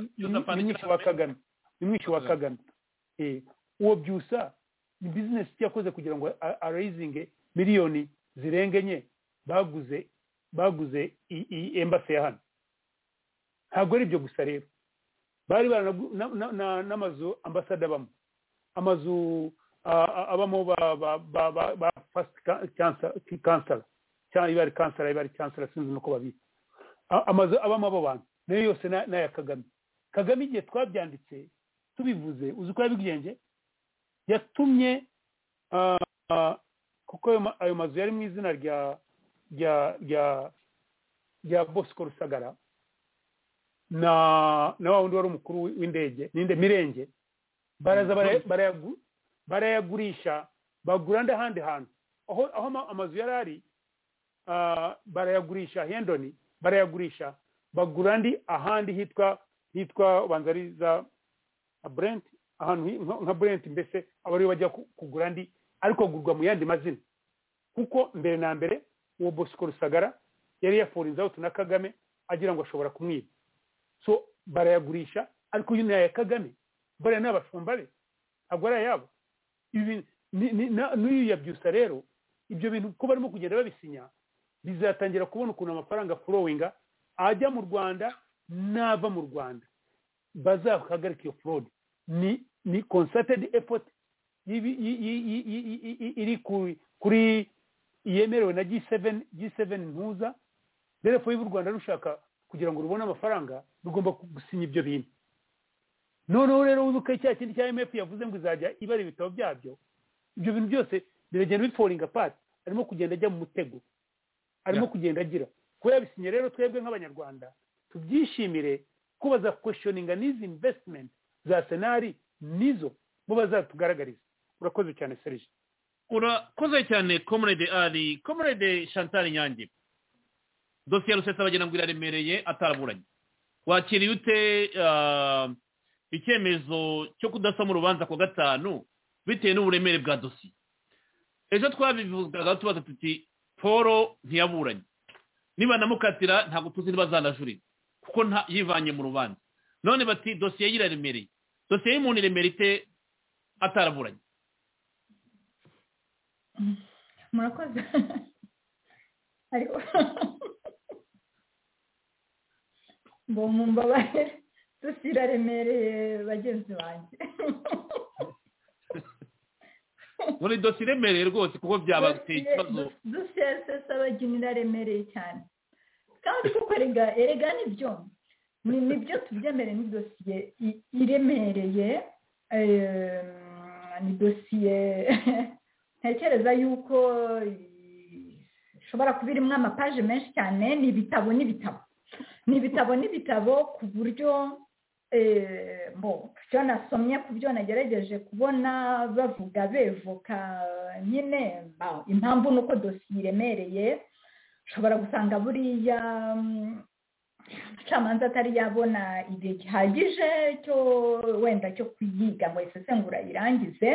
mwishywa wa Kagame uwo byusa ni business yakoze kugira ngo raising miliyoni zirengenye baguze embassy ya hano ntabwo ari byo gusa rero bari n'amazu ambasada abamo amazu abamo ba first chancellor cyangwa ibari chancellor sinzi nuko babita amazu abamo abo bantu nayo yose n'aya Kagame igihe twabyanditse tubivuze uzi ko yabigenge yatumye kuko ayo mazu yari mu izina rya Bosco Rusagara na wundi wari umukuru w'indege Mirenge baraza barayagurisha bagura ndahandi hantu aho amazu yari ari barayagurisha Hendoni barayagurisha bagura ndi ahandi hitwa banzariza Brent ahantu nka Brent mbese abari bajya kugura ndi ariko gurwa mu yandi mazina kuko mbere na mbere uwo Bosco Rusagara yari yaforinze out na Kagame agira ngo ashobora kumwiba so barayagurisha ariko uyu ya Kagame bare n'abashumba be agora yabo ibi n'uyu yabyusa rero ibyo bintu ko barimo kugenda babisinya bizatangira kubona ukuntu amafaranga flowinga ajya mu Rwanda nava mu Rwanda bazahagarika iyo fraud ni concerted effort iri kuri yemerewe na G7 ntuza rero fo y'u Rwanda rushaka kugira ngo rubone amafaranga rugomba gusinya ibyo bintu noneho rero uzuka cya kindi cya IMF yavuze ngo izajya ibara ibitabo byabyo ibyo bintu byose biragenda biforinga part arimo kugenda ajya mu mutego arimo kugenda agira ko yabisinye rero twebwe nk'abanyarwanda tubyishimire ko baza questioninga n'izi investment za Senari nizo bo bazatugaragariza urakoze cyane Serge urakoze cyane comrade Chantal Nyange dosiye Rusesabagina ngo iraremereye ataraburanye wakiriye ute icyemezo cyo kudasoma urubanza ku gatanu bitewe n'uburemere bwa dosiye ejo twabivugaga tubaza tuti Paul ntiyaburanye niba namukatira ntabwo tuzi niba zanajurira kuko yivanye mu rubanza none bati dosiye yiraremereye dosiye y'umuntu iremereye ite ataraburanye murakoze ariko ngo mumbabaye dosiye iraremereye bagenzi banjye muri dosiye iremereye rwose kuko byabateye ikibazo dosiye Rusesabagina iraremereye cyane kandi kuko erega nibyo tubyemere ni dosiye iremereye ni dosiye ntekereza yuko ishobora kuba irimo amapaje menshi cyane. Ni ibitabo ku buryo byo nasomye, ku byo nagerageje kubona bavuga bevuka nyine impamvu nuko dosiye iremereye. Ushobora gusanga buriya umucamanza atari yabona igihe gihagije cyo wenda cyo kuyiga ngo isesengura irangize.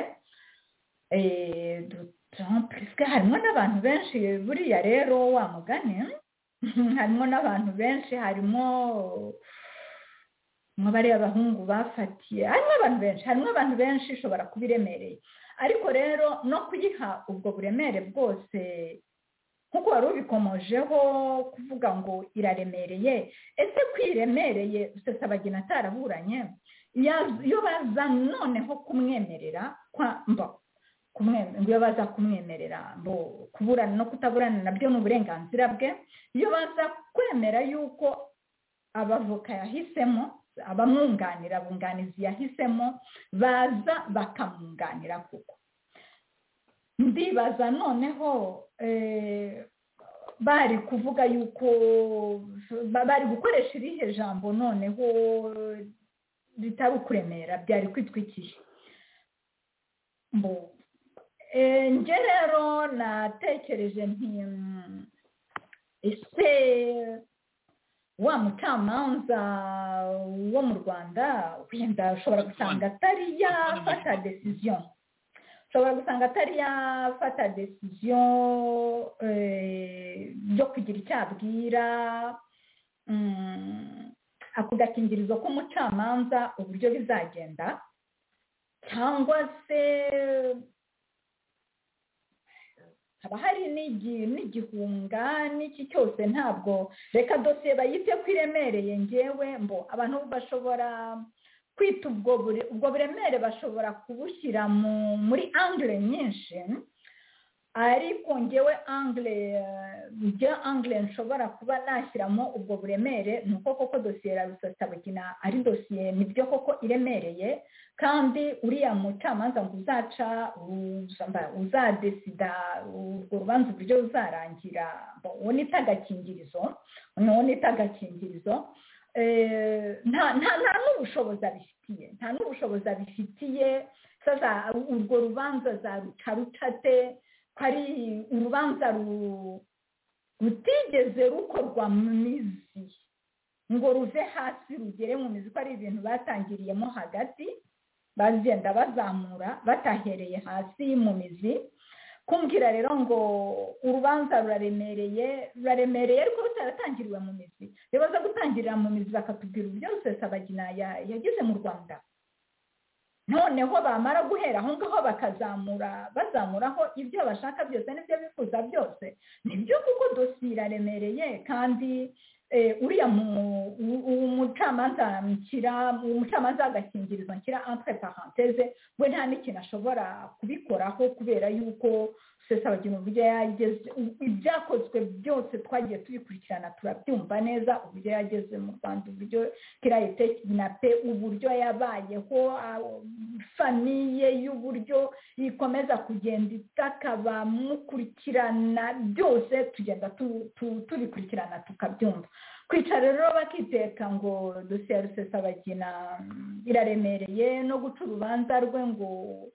Harimo n'abantu benshi buriya rero wa mugani, harimo n'abantu benshi, harimo bariya abahungu bafatiye, harimo abantu benshi ishobora kuba iremereye. Ariko rero no kuyiha ubwo buremere bwose nk'uko wari ubikomojeho kuvuga ngo iraremereye, ese kwiremereye Rusesabagina ataraburanye iyo baza noneho kumwemerera iyo baza kumwemerera kuburana no kutaburana nabyo ni uburenganzira bwe. Iyo baza kwemera yuko abavoka yahisemo, abamwunganira abunganizi yahisemo baza bakamwunganira, kuko ndibaza noneho bari kuvuga yuko bari gukoresha irihe jambo noneho ritari ukuremera, byari kwitwikisha. Nge rero natekereje nti ese wa mucamanza wo mu Rwanda wenda ushobora gusanga atari yafata decision, yo kugira icyo abwira ako gakingirizo k'umucamanza uburyo bizagenda, cyangwa se haba hari n'igihunga n'iki cyose. Ntabwo reka dosiye bayite ko iremereye. Ngewe abantu bashobora kwita ubwo buremere, bashobora kubushyira muri angle nyinshi, ariko ngewe angle nshobora kuba nashyiramo ubwo buremere ni uko koko dosiye ya Rusesabagina ari dosiye nibyo koko iremereye, kandi uriya mucamanza ngo uzadesida urwo rubanza uburyo ruzarangira, uwo nita agakingirizo, nta n'ubushobozi abifitiye. Sasa urwo rubanza zarucarucate ko ari urubanza rutigeze rukorwa mu mizi ngo ruve hasi rugere mu mizi, ko ari ibintu batangiriyemo hagati bagenda bazamura batahereye hasi mu mizi. Kumbwira rero ngo urubanza ruraremereye ariko rutaratangiriwe mu mizi. Iyo baza gutangirira mu mizi bakatubwira uburyo Rusesabagina yageze mu Rwanda, noneho bamara guhera aho ngaho bazamuraho ibyo bashaka byose n'ibyo bifuza byose, nibyo kuko dosiye iraremereye. Kandi uriya umucamanza w'agakingirizo nshyira entre parenthèse we nta n'ikintu ashobora kubikoraho, kubera yuko Rusesabagina uburyo yageze, ibyakozwe byose twagiye tubikurikirana turabyumva neza, uburyo yageze mu Rwanda, uburyo kirayite kinape, uburyo yabayeho, famiye y'uburyo ikomeza kugenda itakaba mukurikirana, byose tugenda tubikurikirana tukabyumva. Kwicara rero bakiteka ngo dosiye ya Rusesabagina iraremereye no guca urubanza rwe ngo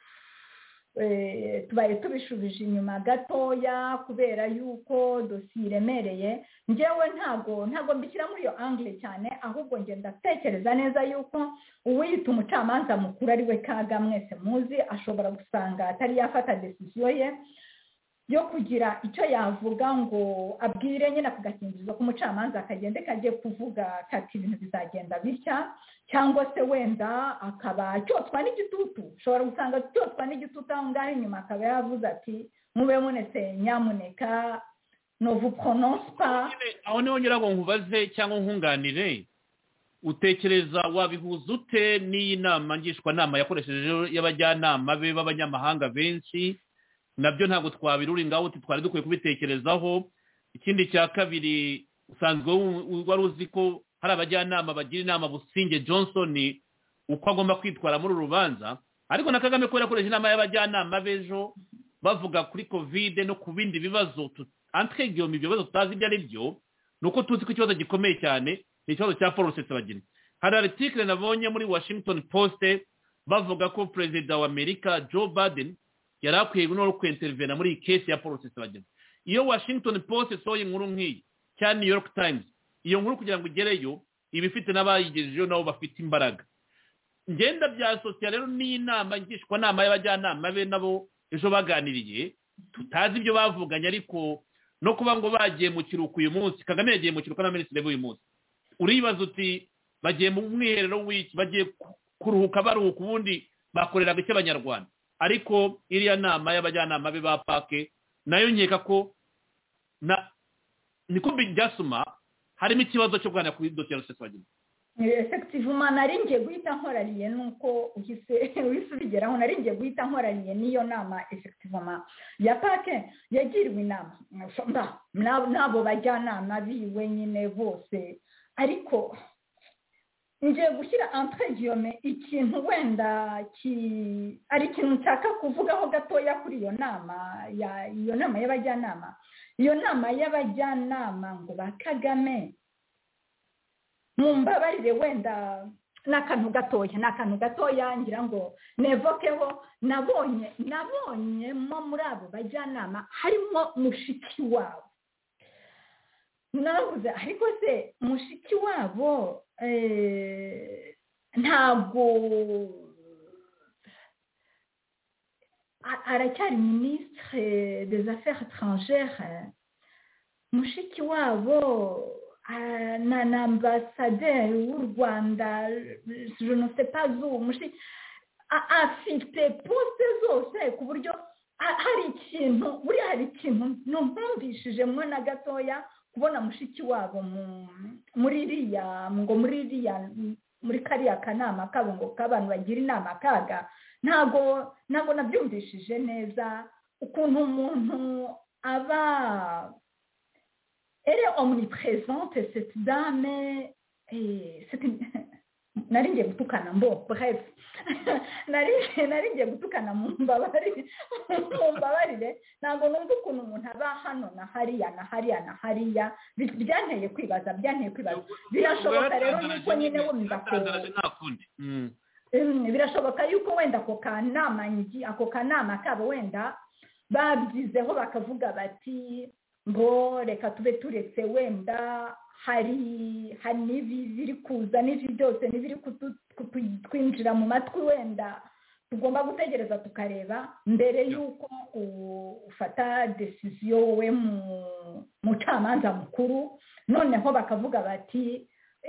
tubaye tubishubije inyuma gatoya kubera yuko dosiye iremereye, njyewe ntabwo mbishyira muri iyo angle cyane, ahubwo ngenda tekereza neza yuko uwiyita umucamanza mukuru ari we Kaga mwese muzi, ashobora gusanga atari yafata decision ye yo kugira icyo yavuga ngo abwire nyine ako gakingirizo k'umucamanza akagende kagiye kuvuga kati ibintu bizagenda bitya, cyangwa se wenda akaba cyotwa n'igitutu. Ushobora gusanga cyotwa n'igitutu aho ngaho inyuma akaba yavuze ati mube munese nyamuneka no vous prononce pas. Aho niho nyirago nkubaze cyangwa nkunganire, utekereza wabihuza ute n'iyi nama ngishwanama yakoresheje y'abajyanama be b'abanyamahanga benshi? Nabyo ntabwo twabirura ngaho twari dukwiye kubitekerezaho. Ikindi cya kabiri, usanzwe wari uzi ko hari abajyanama bagira inama Businge Johnson uko agomba kwitwara muri rubanza. ariko na Kagame ko yakoresha inama y'abajyanama b'ejo bavuga kuri covid no ku bindi bibazo entre guillemets ibyo bibazo tutazi ibyo ari byo nuko tuzi ko ikibazo gikomeye cyane ni ikibazo cya Paul Rusesabagina. Hari article nabonye muri Washington Post bavuga ko perezida wa Amerika Joe Biden yari akwiye no kwintervena muri iyi case ya Paul Rusesabagina. Iyo Washington Post soye inkuru nk'iyi cyane New York Times, iyo nkuru kugira ngo igereyo ibifite n'abayigejejeyo nabo bafite imbaraga. Ngenda bya social rero ni inama ngishwa nama y'abajyanama be nabo ejo baganiriye tutazi ibyo bavuganye, ariko no kuba ngo bagiye mu kiruhuko uyu munsi, Kagame yagiye mu kiruhuko na minisitiri uyu munsi, uribaza uti bagiye mu mwiherero w'iki, bagiye kuruhuka baruhuka ubundi bakoreraga icyo abanyarwanda. Ariko iriya nama y'abajyanama be ba pake nayo nkeka ko niko byasuma harimo ikibazo cyo kuganira kuri dosiye ya Rusesabagina. Effectivement nari ngiye guhita nkoraniye nuko uhise ubigeraho, nari ngiye guhita nkoraniye n'iyo nama effectivement ya pake yagiriwe inama nabo bajyanama biwe nyine bose, ariko ngiye gushyira entre guillemets ikintu wenda ari ikintu nshaka kuvugaho gatoya kuri iyo nama y'abajyanama. Iyo nama y'abajyanama ngo ba Kagame mumbabarire wenda n'akantu gatoya ngira ngo nevokeho, nabonyemo muri abo bajyanama harimo mushiki wabo. Naravuze ariko se mushiki wabo ntabwo aracyari ministre des affaires étrangères, mushiki wabo na ambassadeur w'u Rwanda, je ne sais pas où, afite poste zose ku buryo hari ikintu numvishijemo na gatoya kubona mushiki wabo muri kariya kanama kabo ngo k'abantu bagira inama kaga, ntago nabyumvishije neza ukuntu umuntu aba elle est omniprésente cette dame, nari ngiye gutukana bref nari ngiye gutukana mumbabarire ntabwo numva ukuntu umuntu aba hano na hariya byanteye kwibaza. Birashoboka rero yuko nyine wumva ko birashoboka yuko wenda ako kanama kabo wenda babyizeho bakavuga bati ngo reka tube turetse wenda hari n'ibi biri kuza n'ibi byose n'ibiri twinjira mu matwi, wenda tugomba gutegereza tukareba mbere y'uko ufata decision wowe mucamanza mukuru. Noneho bakavuga bati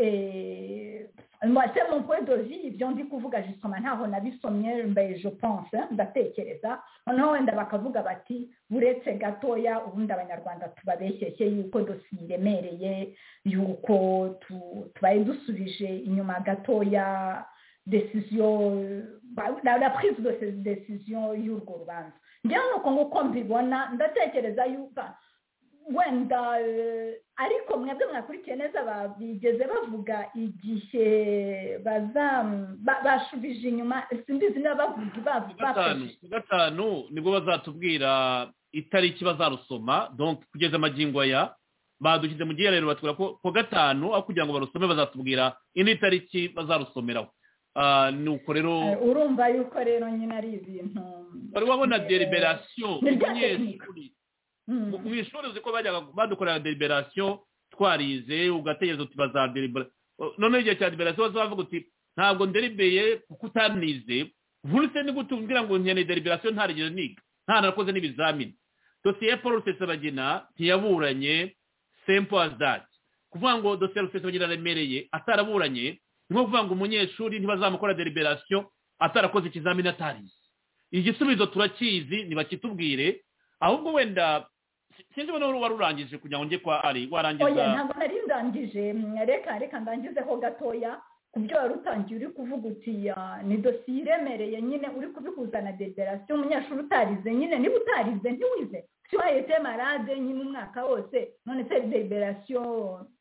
moi c'est mon point de vue, ibyo ndi kuvuga justement ntaho nabisomye mbe je pense ndatekereza. Noneho wenda bakavuga bati buretse gatoya ubundi abanyarwanda tubabeshyeshye yuko dosiye iremereye, yuko tubaye dusubije inyuma gatoya decision la prise de cette décision y'urwo rubanza. Njyewe nuko nguko mbibona, ndatekereza yuko wenda ariko mwebwe mwakurikiye neza babigeze bavuga igihe bashubije inyuma, simbizi niba gatanu nibwo bazatubwira itariki bazarusoma. Donc kugeza amagingo aya badushyize mu gihe rero batubwira ko ku gatanu aho kugira ngo barusome bazatubwira indi tariki bazarusomeraho. Nuko rero urumva yuko rero nyine ari ibintu bari wabona deliberation umunyeshuri mu ishuri uzi ko badukorera deliberation twarize ugategereza uti bazadelibera, none igihe cya deliberation bavuga uti ntabwo ndelibeye kuko utanize, vuruse ni gutumbwira ngo nkeneye deliberation ntarigeze niga ntanakoze n'ibizamini. Dosiye Paul Rusesabagina ntiyaburanye simple as that. Kuvuga ngo dosiye Rusesabagina remereye ataraburanye nko kuvuga ngo umunyeshuri ntibazamukora deliberation atarakoze ikizamini atarize. Igisubizo turakizi ntibakitubwire, ahubwo wenda sinzi bano warurangije kugira ngo njye kwa ari warangiza. Oya ntabwo nari ndangije, reka ndangizeho gatoya kubyo warutangiye uri kuvuga uti ni dosiye iremereye nyine uri kubihuza na deliberation. Umunyeshuri utarize nyine, niba utarize ntiwize, tu as été malade nyine umwaka wose, none se deliberation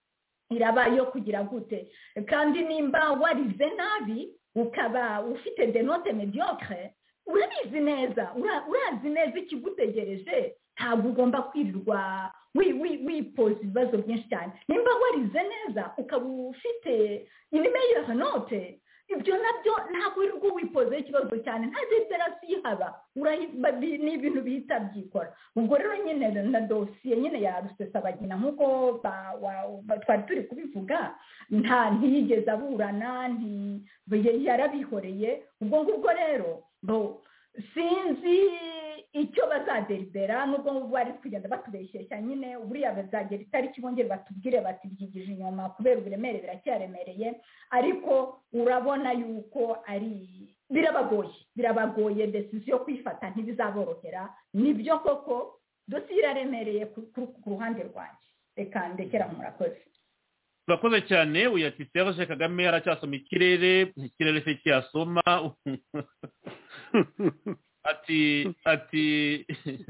iraba yo kugira gute kandi nimba warize nabi ukaba ufite de note mediocre urabizi neza urazi neza ikigutegereje ntabwo ugomba kwirirwa wipoza ibibazo byinshi cyane nimba warize neza ukaba ufite meilleure note ibyo nabyo ntabwo wirirwa wipoza ikibazo cyane nta deperasi ihaba ni ibintu bihita byikora ubwo rero nyine na dosiye nyine ya Rusesabagina nk'uko twari turi kubivuga ntiyigeze aburana yarabihoreye ubwo ngubwo rero sinzi icyo bazaderibera nubwo ngubwo bari kugenda batubeshyeshya nyine buriya bazagera itariki bongere batubwire bati byigije inyuma kubera uburemere biracyaremereye ariko urabona yuko ari birabagoye decision yo kwifata ntibizaborohera nibyo koko dosiye iraremereye ku ruhande rwanjye reka ndekera murakoze urakoze cyane uyati Serge Kagame aracyasoma ikirere se cyasoma ati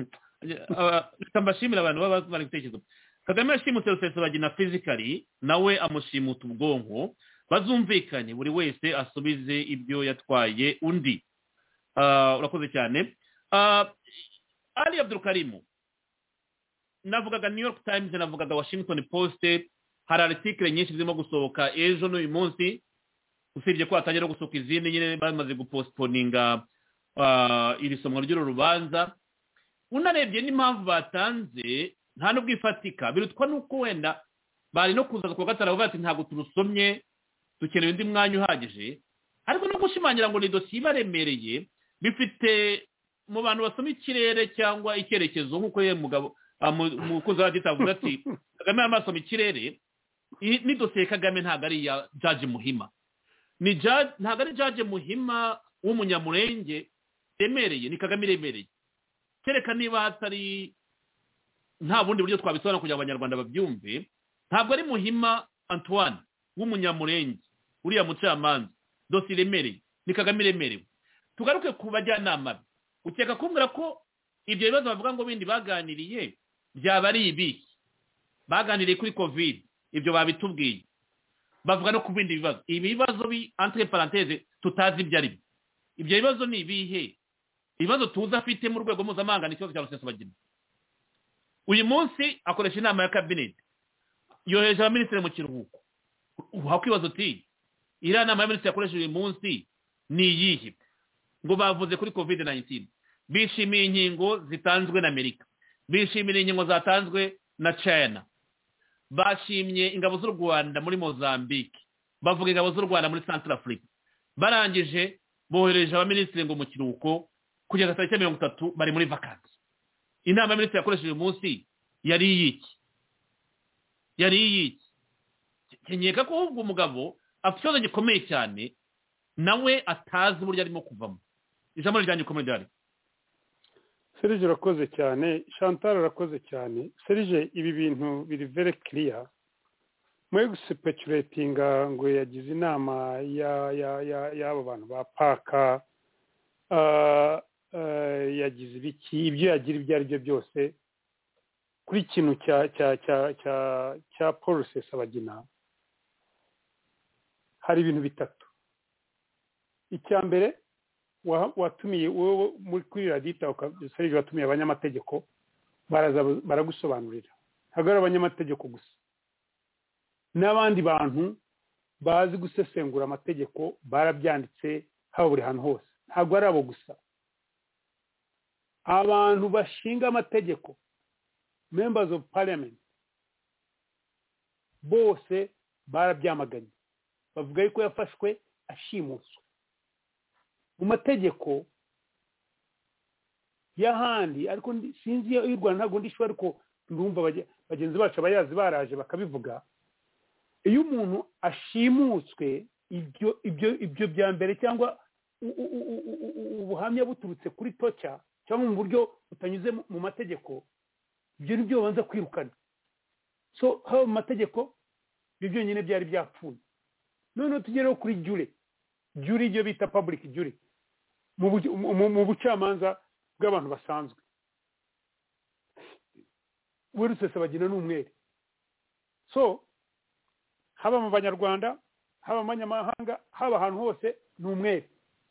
mbashimira abantu baba bari gutekereza Kagame yashimutse Rusesabagina physically nawe amushimuta ubwonko bazumvikanye buri wese asubize ibyo yatwaye undi urakoze cyane Ali Abdulkarim navugaga New York Times navugaga Washington Post hari article nyinshi zirimo gusohoka ejo n'uyu munsi usibye ko hatangira gusohoka izindi nyine bamaze gupostponinga iri somwa ry'uru rubanza unarebye n'impamvu batanze nta n'ubwo ifatika birutwa n'uko wenda bari no kuza ku gatara bavuga ati ntabwo turusomye dukeneye undi mwanya uhagije ariko no gushimangira ngo ni dosiye ibaremereye bifite mu bantu basoma ikirere cyangwa icyerekezo nk'uko ye mugabo umukunzi wa Dita avuga ati Kagame amasoma ikirere ni dosiye Kagame ntabwo ari iya Judge Muhima ntabwo ari Judge Muhima w'umunyamurenge remereye ni Kagame remereye kereka niba hatari nta bundi buryo twabisobanura kugira ngo abanyarwanda babyumve ntabwo ari Muhima Antoine w'umunyamurenge uriya mucamanza dosiye remereye ni Kagame remerewe tugaruke ku bajyanama ukeka kumbwira ko ibyo bibazo bavuga ngo bindi baganiriye byaba ari ibi baganiriye kuri covid ibyo babitubwiye bavuga no ku bindi bibazo ibibazo entre parenthèses tutazi ibyo ari ibyo bibazo ni ibihe ibibazo tuza afite mu rwego mpuzamahanga n'ikibazo cya Rusesabagina uyu munsi akoresha inama ya cabinet yoheje abaminisitiri mu kiruhuko wakwibaza uti iriya nama y'abaminisitiri yakoresheje uyu munsi ni iyihe ngo bavuze kuri covid-19 bishimiye inkingo zitanzwe na Amerika bishimira inkingo zatanzwe na China bashimye ingabo z'u Rwanda muri Mozambique bavuga ingabo z'u Rwanda muri Central Africa barangije bohereje abaminisitiri ngo mu kiruhuko kugeza tariki 30 bari muri vacances inama y'abaminisitiri yakoresheje uyu munsi yari iyiki kenyeka ko ubwo umugabo afite ikibazo gikomeye cyane nawe atazi uburyo arimo kuvamo ijambo ryanjye komedari Serge urakoze cyane Chantal urakoze cyane Serge ibi bintu biri very clear mwe gusepeculatinga ngo yagize inama y'abo bantu ba paka yagize ibiki ibyo yagira ibyo ari byo byose kuri kintu cya Paul Rusesabagina hari ibintu bitatu icya mbere watumiye wowe muri kuri radita Serge watumiye abanyamategeko baragusobanurira ntabwo ari abanyamategeko gusa n'abandi bantu bazi gusesengura amategeko barabyanditse haba buri hantu hose ntabwo ari abo gusa abantu bashinga amategeko members of parliament bose barabyamaganye bavuga yuko yafashwe ashimuswe mu mategeko y'ahandi ariko sinzi y'u Rwanda ntabwo ndishwe ariko ndumva bagenzi bacu abayazi baraje bakabivuga iyo umuntu ashimutswe ibyo bya mbere cyangwa ubuhamya buturutse kuri toca cyangwa mu buryo butanyuze mu mategeko ibyo ni byo babanza kwirukana so haba mu mategeko ibyo byonyine byari byapfuye noneho tugereho kuri juri ibyo bita public juri mu bucamanza bw'abantu basanzwe we Rusesabagina ni umwere so haba mu banyarwanda haba mu banyamahanga haba ahantu hose ni umwere.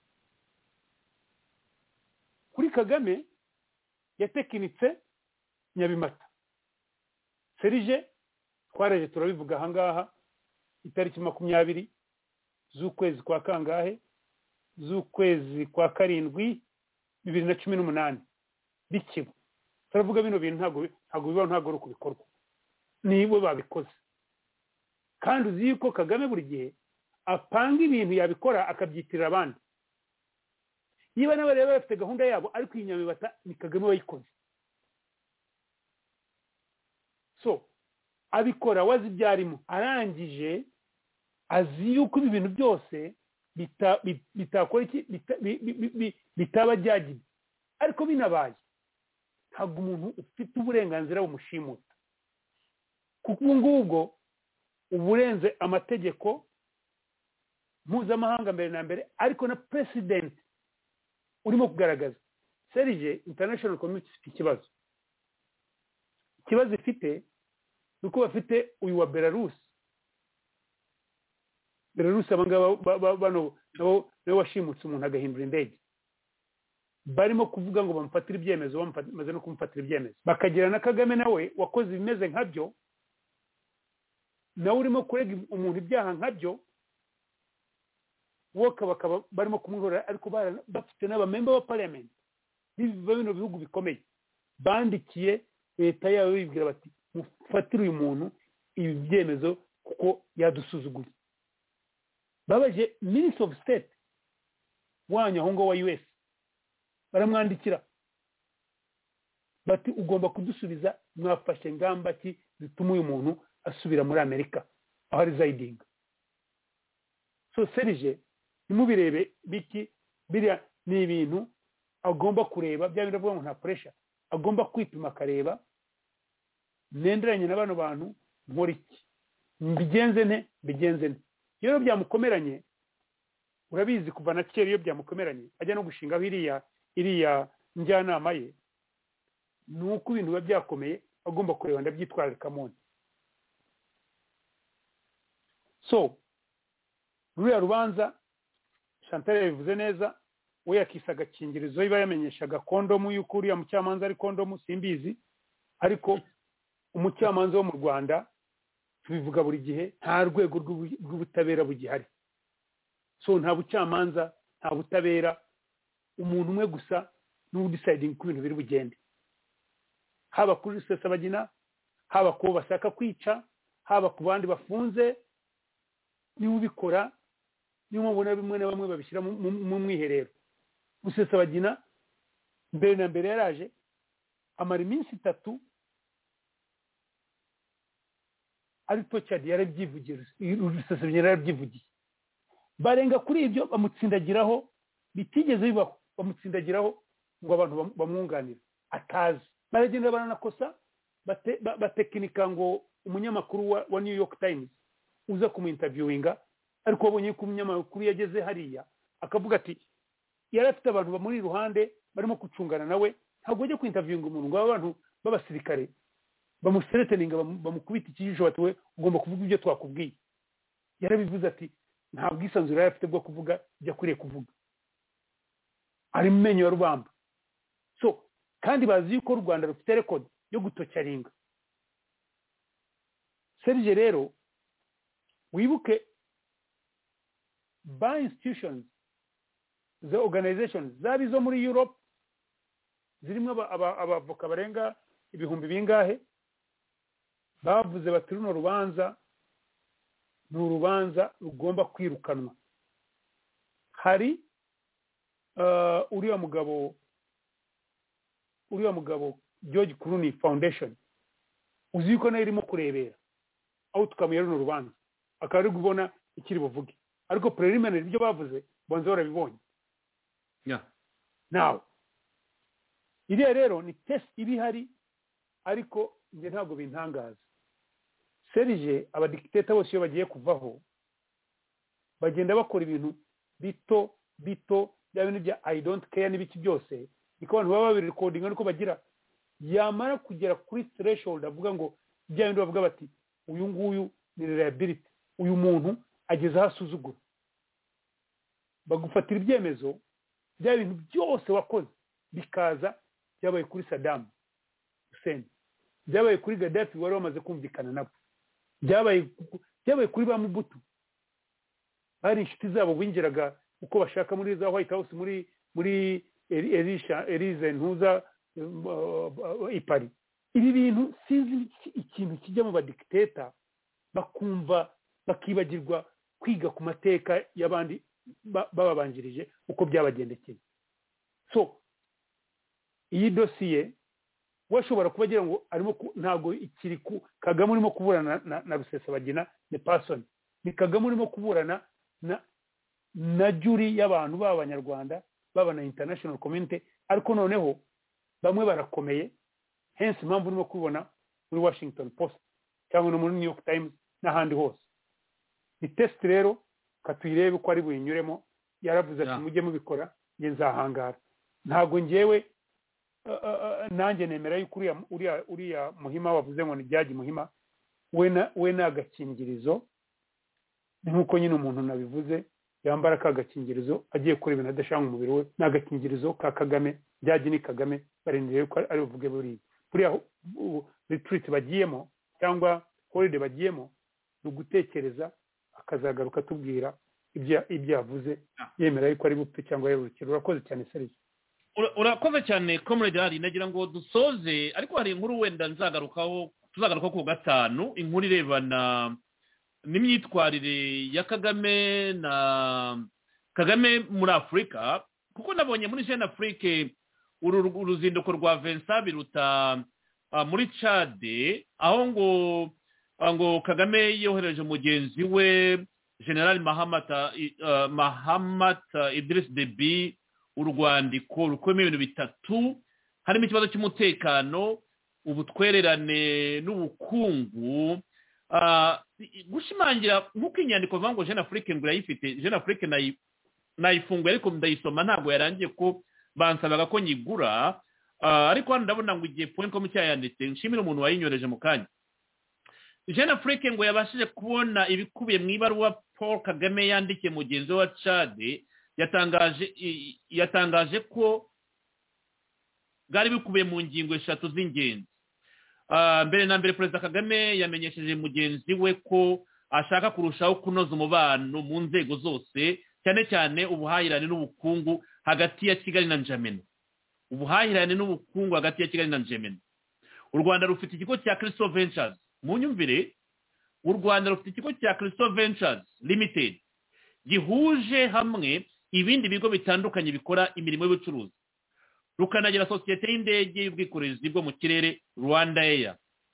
Kuri Kagame yatekinitse Nyabimata. Serije twaraje turabivuga ahangaha itariki 20 z'ukwezi kwa kangahe z'ukwezi kwa karindwi 2018 bikiba. Turavuga bino bintu ntago bibaho, ntago ari kubikorwa, nibo babikoze. Kandi uzi yuko Kagame buri gihe apanga ibintu yabikora akabyitirira abandi. Niba nabo rero bafite gahunda yabo ariko Nyabimata ni Kagame wayikoze. So abikora wazi byarimo arangije azi yuko ibi bintu byose bitakora iki bitaba byagiye, ariko binabaye ntabwo umuntu ufite uburenganzira bumushimuta, kuko ngubwo uburenze amategeko mpuzamahanga mbere na mbere, ariko na president urimo kugaragaza. Serije international community ifite ikibazo ifite nuko bafite uyu wa Belarus abangaba bano nabo washimutse umuntu agahindura indege, barimo kuvuga ngo bamufatire ibyemezo, bamaze no kumufatira ibyemezo. Bakagira na Kagame nawe wakoze ibimeze nkabyo, nawe urimo kurega umuntu ibyaha nkabyo, woka bakaba barimo kumwihorera, ariko bafite n'abamemba wa parliament biva bino bihugu bikomeye bandikiye leta yawe bibwira bati mufatire uyu muntu ibi byemezo kuko yadusuzuguye. Babaje Minister of State wanyu aho ngo wa US baramwandikira bati ugomba kudusubiza, mwafashe ngamba ki zituma uyu muntu asubira muri Amerika aho residing. So Serije nimubirebe biki biriya ni ibintu agomba kureba, bya biravuga ngo nta pressure, agomba kwipima akareba nenderanye na bano bantu nkora iki, mbigenze nte. Iyo byamukomeranye urabizi kuva na kera, iyo byamukomeranye ajya no gushinga iriya njyanama ye, nuko ibintu biba byakomeye agomba kureba ndabyitwararika mone. So ruriya rubanza Chantal yabivuze neza, we yakisa agakingirizo iba yamenyeshaga kondomu y'uko uriya mucamanza ari kondomu simbizi, ariko umucamanza wo mu Rwanda tubivuga buri gihe nta rwego rw'ubutabera bugihari. So nta bucamanza, nta butabera, umuntu umwe gusa n'udeciding ku bintu biri bugende, haba kuri Rusesabagina, haba ku bashaka kwica, haba ku bandi bafunze. Niba ubikora niyo mubona bimwe na bamwe babishyira mu mwiherero. Rusesabagina mbere na mbere yaraje amara iminsi 3 ari tocadi yarabyivugira, Rusesabagina yarabyivugiye. Barenga kuri ibyo bamutsindagiraho, bitigeze bibaho, bamutsindagiraho ngo abantu bamwunganira atazi. Baragenda baranakosa batekinika ngo umunyamakuru wa New York Times uza kuminterviewinga, ariko wabonye ko umunyamakuru yageze hariya akavuga ati yarafite abantu bamuri iruhande barimo kucungana nawe, ntabwo ajya kwinterviewinga umuntu ngo abantu b'abasirikare bamusereteninga bamukubita ikijisho bati we ugomba kuvuga ibyo twakubwiye. Yarabivuze ati nta bwisanzure yarafite bwo kuvuga ibyo akwiriye kuvuga, ari mu menyo ya rubamba. So kandi bazi yuko u Rwanda rufite record yo gutocaringa. Serije rero wibuke by institutions, the organizations zabi zo muri Europe zirimo abavoka barenga ibihumbi bingahe, bavuze bati runo rubanza ni urubanza rugomba kwirukanwa. Hari uriya mugabo George Clooney Foundation uzi ko nayo irimo kurebera aho tukamuye runo rubanza, akaba ari kubona ikiri buvuge, ariko preliminary ibyo bavuze bonze barabibonye. Now iriya rero ni test ibihari, ariko nge ntabwo bintangaza. Serije abadictator bose iyo bagiye kuvaho bagenda bakora ibintu bito bya bintu bya I don't care n'ibiki byose, niko abantu baba recording ariko bagira yamara kugera kuri threshold avuga ngo bya bintu bavuga bati uyu nguyu ni reliability, uyu muntu ageze aho asuzugura bagufatira ibyemezo bya bintu byose wakoze bikaza byabaye kuri Saddam Hussein byabaye kuri Gaddafi wari wamaze kumvikana nabo byabaye kuri ba Mobutu bari inshuti zabo binjiraga uko bashaka muri za White House muri Elise ntuza ipari ibi bintu sinzi ikintu kijya mu badictator bakumva bakibagirwa kwiga ku mateka y'abandi bababanjirije uko byabagendekeye so iyi dosiye washobora kubagira ngo arimo ntago ikiri Kagame urimo kuburana na Rusesabagina ni person ni Kagame urimo kuburana na jury y'abantu b'abanyarwanda baba na international community ariko noneho bamwe barakomeye hence impamvu urimo kubona muri Washington Post cyangwa no muri New York Times n'ahandi hose ni test rero katuyirebe ko ari buyinyuremo yaravuze ati mujye mubikora nge nzahangara ntago ngewe nanjye nemera yuko uriya Muhima wavuze ngo ni Judge Muhima we n'agakingirizo nkuko nyine umuntu nabivuze yambara kagakingirizo agiye kuri ibintu adashanga umubiri we n'agakingirizo ka Kagame Judge ni Kagame barindiriye ko ari buvuge buriya retreat bagiyemo cyangwa holiday bagiyemo no gutekereza akazagaruka tubwira ibyo yavuze yemera yuko ari bupfe cyangwa yarukira urakoze cyane Serge urakoze cyane comrade Ali nagira ngo dusoze ariko hari inkuru wenda tuzagaruka ku gatanu inkuru irebana n'imyitwarire ya Kagame na Kagame muri Afurika kuko nabonye muri Jeune Afrique uruzinduko rwa Vincent Biruta muri Chad aho ngo Kagame yohereje mugenzi we General Mahamat Idriss Deby urwandiko rukomeye ibintu bitatu harimo ikibazo cy'umutekano ubutwererane n'ubukungu gushimangira nk'uko inyandiko bavuga ngo Jeune Afrique ngo yayifite Jeune Afrique nayifunguye ariko ndayisoma ntabwo yarangiye ko bansabaga ko nyigura ariko hano ndabona ngo igihe point.com cyayanditse nshimira umuntu wayinyoreje mu kanya Jeune Afrique ngo yabashije kubona ibikubiye mu ibaruwa Paul Kagame yandikiye mugenzi wa Chad yatangaje ko bwari bikubiye mu ngingo eshatu z'ingenzi mbere na mbere Perezida Kagame yamenyesheje mugenzi we ko ashaka kurushaho kunoza umubano mu nzego zose cyane cyane ubuhahirane n'ubukungu hagati ya Kigali na N'Djamena ubuhahirane n'ubukungu hagati ya Kigali na N'Djamena u Rwanda rufite ikigo cya Crystal Ventures mu nyumvire u Rwanda rufite ikigo cya Crystal Ventures Limited gihuje hamwe ibindi bigo bitandukanye bikora imirimo y'ubucuruzi rukanagira sosiyete y'indege y'ubwikorezi bwo mu kirere Rwanda Air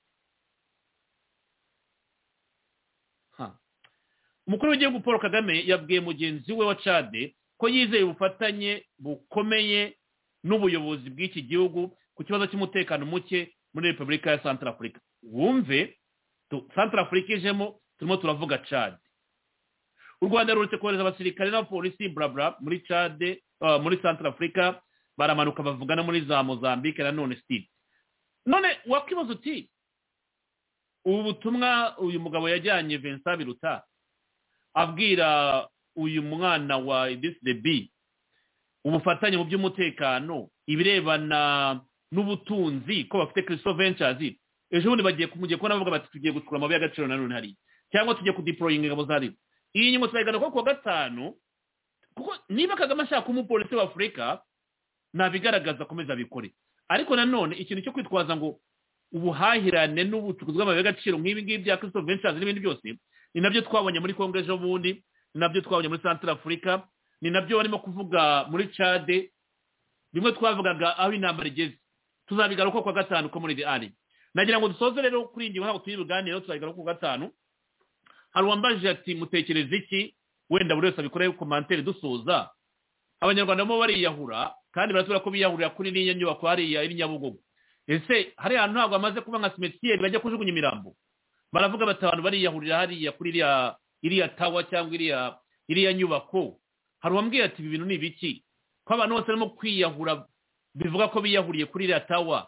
umukuru w'igihugu Paul Kagame yabwiye mugenzi we wa Chad ko yizeye ubufatanye bukomeye n'ubuyobozi bw'iki gihugu ku kibazo cy'umutekano muke muri Repubulika ya Central Africa wumve Central Africa ijemo turimo turavuga Chad u Rwanda ruretse kohereza abasirikare n'abapolisi blabla muri Chad muri Central Africa baramanuka bavugana muri za Mozambique na none Steve none wakibazo uti ubu butumwa uyu mugabo yajyanye Vincent Biruta abwira uyu mwana wa Idriss Deby ubufatanye mu by'umutekano ibirebana n'ubutunzi ko bafite Crystal Ventures ejo bundi bagiye kumujye ko navuga bati tugiye gutsura amabuye y'agaciro na none hari cyangwa tugiye kudeploying ingabo zari iyi nyuma turayigana ko gatanu kuko niba Kagame ashaka umupolisi wa Afurika nabigaragaza akomeza bikore ariko nanone ikintu cyo kwitwaza ngo ubuhahirane n'ubucukuzi bw'amabuye y'agaciro nk'ibi ngibi bya Crystal Ventures n'ibindi byose ni nabyo twabonye muri Congo ejo bundi ni nabyo twabonye muri Central Africa ni nabyo barimo kuvuga muri Chad bimwe twavugaga aho intambara igeze tuzabigaruka kwa gatanu ko muri ari nagira ngo dusoze rero kuri ingingo ntabwo tuyibuganiro tuzabigaruka kwa gatanu hari uwambajije ati mutekereza iki wenda buri wese abikore commentaire dusoza abanyarwanda bo bariyahura kandi baratubura ko biyahurira kuri n'iyo nyubako hariya iri Nyabugogo ese hari ahantu ntabwo amaze kuba nka cimetière bajya kujugunya imirambo baravuga bati abantu bariyahurira hariya kuri iriya tawa cyangwa iriya nyubako hari uwambwiye ati ibi bintu ni ibiki ko abantu bose barimo kwiyahura bivuga ko biyahuriye kuri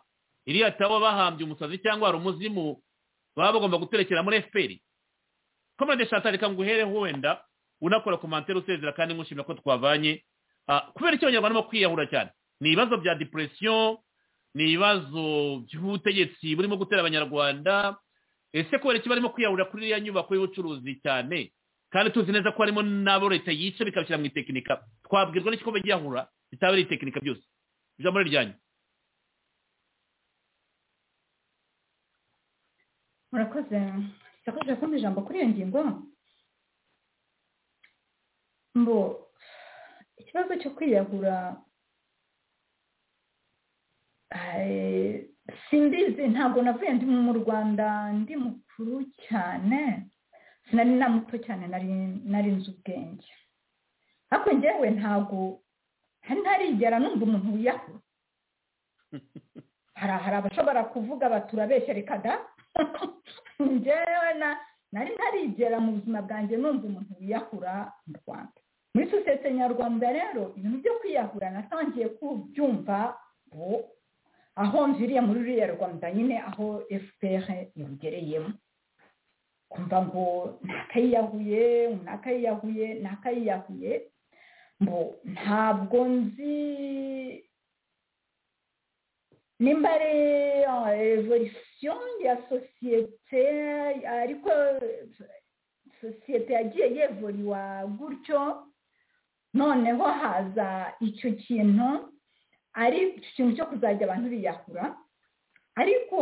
iriya tawa bahambye umusazi cyangwa hari umuzimu baba bagomba guterekera muri FPR komande Chantal reka nguhereho wenda unakora commentaire usezera kandi ngushimira ko twavanye kubera icyo abanyarwanda barimo kwiyahura cyane ni ibibazo bya depression ni ibibazo by'ubutegetsi burimo gutera abanyarwanda ese kubera iki barimo kwiyahura kuri iriya nyubako y'ubucuruzi cyane kandi tuzi neza ko harimo n'abo leta yica bikabishyira mu itekinika twabwirwa n'iki ko bajyahura bitaba ari itekinika byose ijambo ryanyu. murakoze kumva ijambo kuri iyo ngingo mbo ikibazo cyo kwiyahura simbizi ntabwo navuye ndi mu Rwanda ndi mukuru cyane sinari na muto cyane nari nzi ubwenge ariko njyewe ntabwo ntarigera numva umuntu wiyahura hari abashobora kuvuga baturabeshya reka da njyewe nari ntarigera mu buzima bwanjye numva umuntu wiyahura mu Rwanda muri sosiyete nyarwanda rero ibintu byo kwiyahura natangiye kubyumva aho mviriye muri ruriya Rwanda nyine aho FPR yarugereyemo kumva ngo nakayiyahuye ngo ntabwo nzi nimba ari evolution ya sosiyete ariko sosiyete yagiye yevuriwa gutyo noneho haza icyo kintu ari ikintu cyo kuzajya abantu biyahura ariko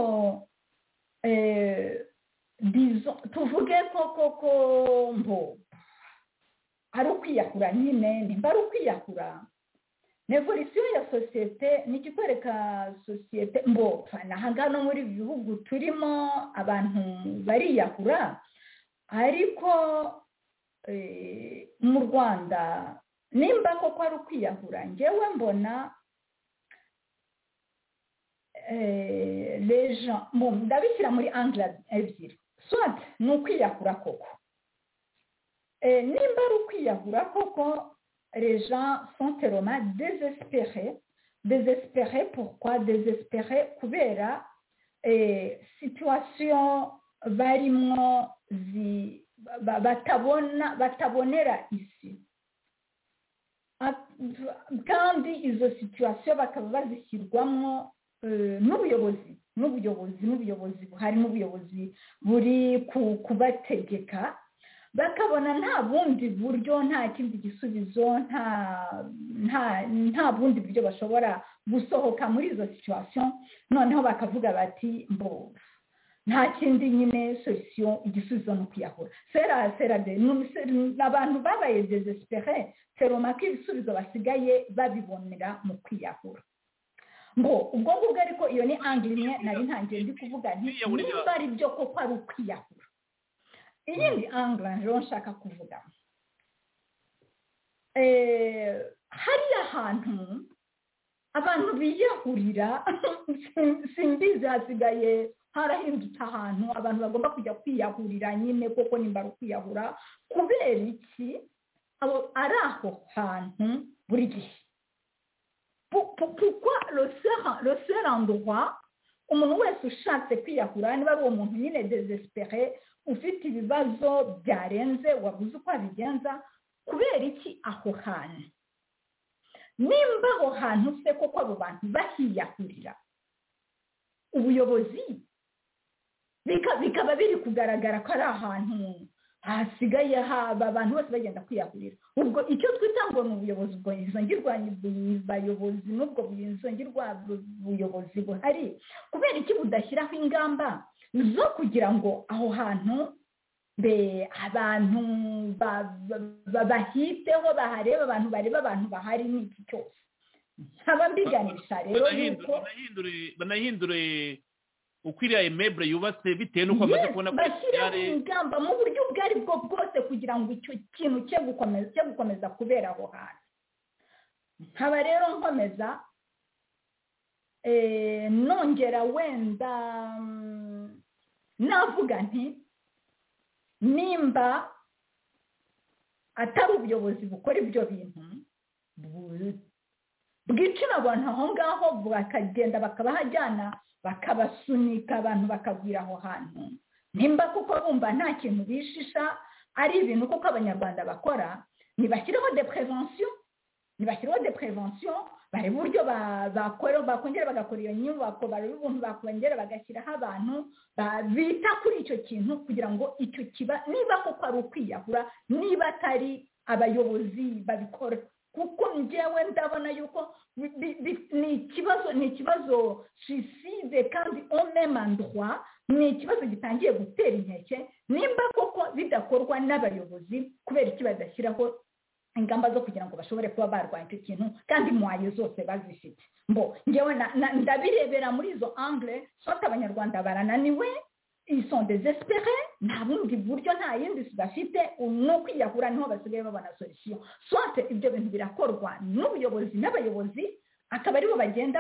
tuvuge ko mbo ari ukwiyahura nyine nimba ari ukwiyahura evolution ya sosiyete ni ikikwereka sosiyete mbo hano muri ibi bihugu turimo abantu bariyahura ariko mu Rwanda nimba koko ari ukwiyahura njyewe mbona les gens ndabishyira muri angle ebyiri soit ni ukwiyahura koko nimba ari ukwiyahura koko les gens sont tellement désespérés pourquoi désespérés kubera situation barimo batabonera isi kandi izo situation bakaba bazishyirwamo n'ubuyobozi buhari n'ubuyobozi buri kubategeka bakabona nta bundi buryo nta kindi gisubizo nta bundi buryo bashobora gusohoka muri izo situation noneho bakavuga bati mbo nta kindi nyine solution igisubizo no kwiyahura abantu babaye désespérés seroma ko ibisubizo basigaye babibonera mu kwiyahura ngo ubwo ngubwo ariko iyo ni angle imwe nari ntangiye ndi kuvuga nti nimba ari byo koko ari ukwiyahura iyindi angle rero nshaka kuvuga hariya hantu abantu biyahurira simbizi hasigaye harahindutse ahantu abantu bagomba kujya kwiyahurira nyine koko nimba ari ukwiyahura kubera iki ari aho hantu buri gihe pourquoi le seul endroit umuntu wese ushatse kwiyahura niba ari uwo muntu nyine désespéré ufite ibibazo byarenze wabuze uko abigenza kubera iki aho hantu nimba aho hantu se koko abo bantu bahiyahurira ubuyobozi bikaba biri kugaragara ko ari ahantu hasigaye haba abantu bose bagenda kwiyahurira ubwo icyo twita ngo ni ubuyobozi bwo izo ngirwabayobozi n'ubwo buyobozi buhari kubera iki budashyiraho ingamba zo kugira ngo aho hantu abantu bahiteho bahareba abantu bareba abantu bahari n'iki cyose nkaba mbiganisha rero yuko banahindure ukwiriye immeuble yubatse bitewe n'uko amaze kubona ko bashyiraho ingamba mu buryo ubwo ari bwo bwose kugira ngo icyo kintu cye gukomeza kubera aho hantu nkaba rero nkomeza nongera wenda navuga nti nimba atari ubuyobozi bukora ibyo bintu bwicira abantu aho ngaho bakagenda bakabahajyana bakabasunika abantu bakagwira aho hantu nimba kuko bumva nta kintu bishisha ari ibintu kuko abanyarwanda bakora nibashyireho de prevention bari buryo bakongera bagakora iyo nyubako bari ubuntu bakongera bagashyiraho abantu bita kuri icyo kintu kugira ngo icyo kiba niba koko ari ukwiyahura niba atari abayobozi babikora kuko njyewe ndabona yuko ni ikibazo suicide kandi au même endroit ni ikibazo gitangiye gutera inkeke nimba koko bidakorwa n'abayobozi kubera iki badashyiraho ingamba zo kugira ngo bashobore kuba barwanya icyo kintu kandi mwayo zose bazifite njyewe ndabirebera muri izo angle sote abanyarwanda barananiwe ils sont désespérés nta bundi buryo nta yindi bafite no kwiyahura niho basigaye babona solution sote ibyo bintu birakorwa n'ubuyobozi n'abayobozi akaba aribo bagenda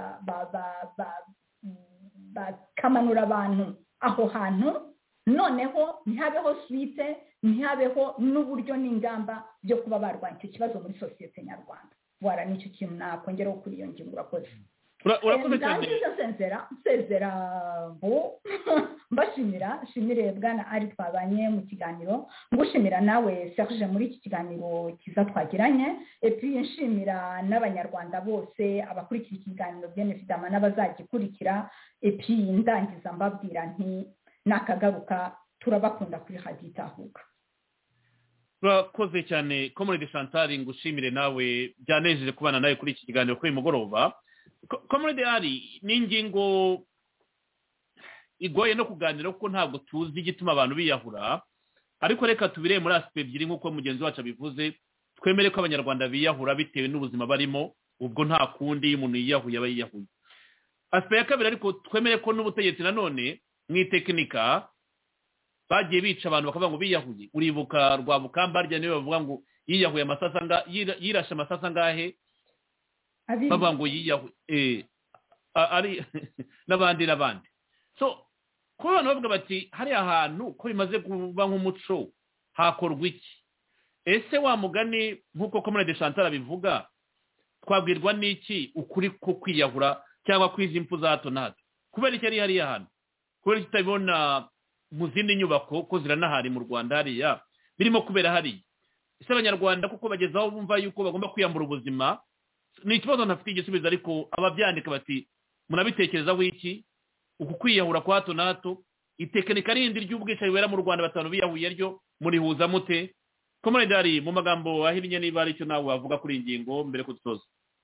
bakamanura abantu aho hantu noneho ntihabeho suite ntihabeho n'uburyo n'ingamba byo kuba barwanya icyo kibazo muri sosiyete nyarwanda wara n'icyo kintu nakongeraho kuri iyo ngingo urakoze urakoze cyane nsezera mbashimira shimire bwana ari twabanye mu kiganiro ngushimira nawe Serge muri iki kiganiro cyiza twagiranye epi nshimira n'abanyarwanda bose abakurikira ikiganiro benefitama n'abazagikurikira epi ndangiza mbabwira nti nakagaruka turabakunda kuri Radio Itahuka. urakoze cyane Comrade Chantal ngushimire nawe byanejeje kubana nawe kuri iki kiganiro kuri mugoroba. Comrade ari ni ingingo igoye no kuganira kuko ntabwo tuzi igituma abantu biyahura ariko reka tubireye muri aspect ebyiri nk'uko mugenzi wacu abivuze twemere ko abanyarwanda biyahura bitewe n'ubuzima barimo ubwo nta kundi iyo umuntu yiyahuye aba yiyahuye. Aspect ya kabiri ariko twemere ko n'ubutegetsi nanone mwitekinika bagiye bica abantu bakavuga ngo biyahuye. Uribuka rwa Bukambarya niwe bavuga ngo yiyahuye amasasa yirashe amasasa ngahe bavuga ngo yiyahuye ari n'abandi so ko abantu bavuga bati hari ahantu ko bimaze kuba nk'umuco hakorwa iki ese wa mugani nk'uko Comrade Chantal abivuga twabwirwa n'iki ukuri ko kwiyahura cyangwa kwiza impfu za hato na hato kubera iki ari hariya hantu kubera tutabibona mu zindi nyubako ko ziranahari mu Rwanda hariya birimo kubera hariya ese abanyarwanda kuko bageze aho bumva yuko bagomba kwiyambura ubuzima ni ikibazo ntafite igisubizo ariko ababyandika bati munabitekerezaho iki uku kwiyahura kwa hato na hato itekinika rindi ry'ubwicanyi bubera mu Rwanda batanu biyahuye ryo murihuza mute Comrade ari mu magambo ahinnye niba ari cyo nawe wavuga kuri ingingo mbere ko dusoza.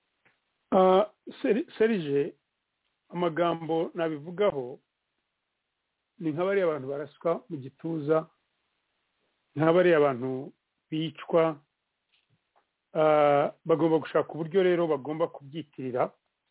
Serge amagambo nabivugaho ni nk'abari abantu baraswa mu gituza nk'abari abantu bicwa bagomba gushaka uburyo rero bagomba kubyitirira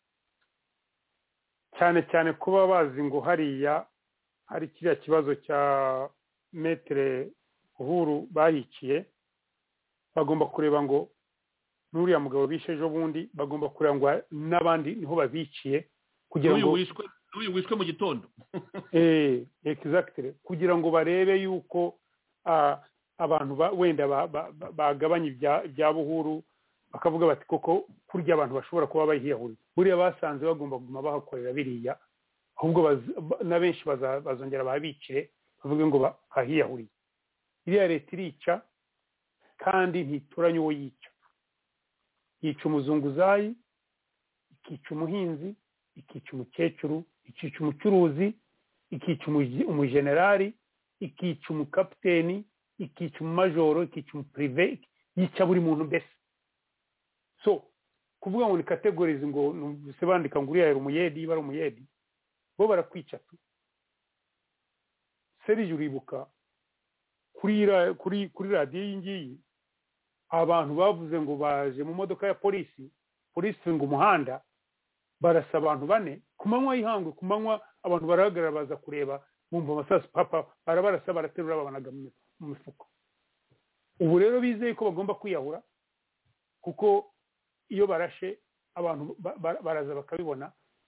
cyane cyane kuba bazi ngo hariya hari kiriya kibazo cya metere Uhuru bayikiye bagomba kureba ngo n'uriya mugabo bishe ejo bundi bagomba kureba ngo n'abandi niho babiciye kugira ngo uyu wishwe mu gitondo exactly kugira ngo barebe yuko abantu wenda bagabanya ibya Buhuru bakavuga bati koko kurya abantu bashobora kuba bayihahuriye buriya basanze bagomba kuguma bahakorera biriya ahubwo na benshi bazongera babicire bavuge ngo bahiyahuriye. Iriya leta irica kandi ntituranye uwo yica umuzunguzayi ikica umuhinzi ikica umukecuru ikica umucuruzi ikica umujenerali ikica umukapiteni ikica umumajoro ikica umuprive yica buri muntu mbese. So kuvuga ngo ni categories ngo se bandika ngo uriya umuyedi bari umuyedi bo barakwica tu. Serge uribuka kuri radio y'ingiyi abantu bavuze ngo baje mu modoka ya polisi ngo umuhanda barasa abantu bane kumanywa yihangwe kumanywa abantu barahagarara baza kureba bumva amasasu papa barabarasa baraterura babanaga mu mifuko. Ubu rero bizeye ko bagomba kwiyahura kuko iyo barashe abantu baraza bakabibona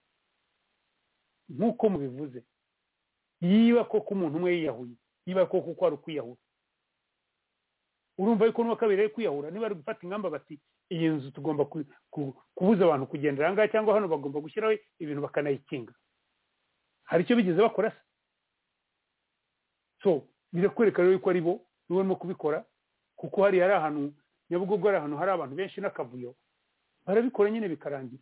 nk'uko mubivuze yiba koko umuntu umwe yiyahuye yiba koko ko ari ukwiyahura. Urumva yuko n'uwa kabiri ari kwiyahura niba ari gufata ingamba bati iyi nzu tugomba kubuza abantu kugendera ahangaha cyangwa hano bagomba gushyiraho ibintu bakanayikinga. Hari icyo bigeze bakora se so birakwereka rero ko ari bo barimo kubikora kuko hari ahantu Nyabugogo ari ahantu hari abantu benshi n'akavuyo barabikora nyine bikarangira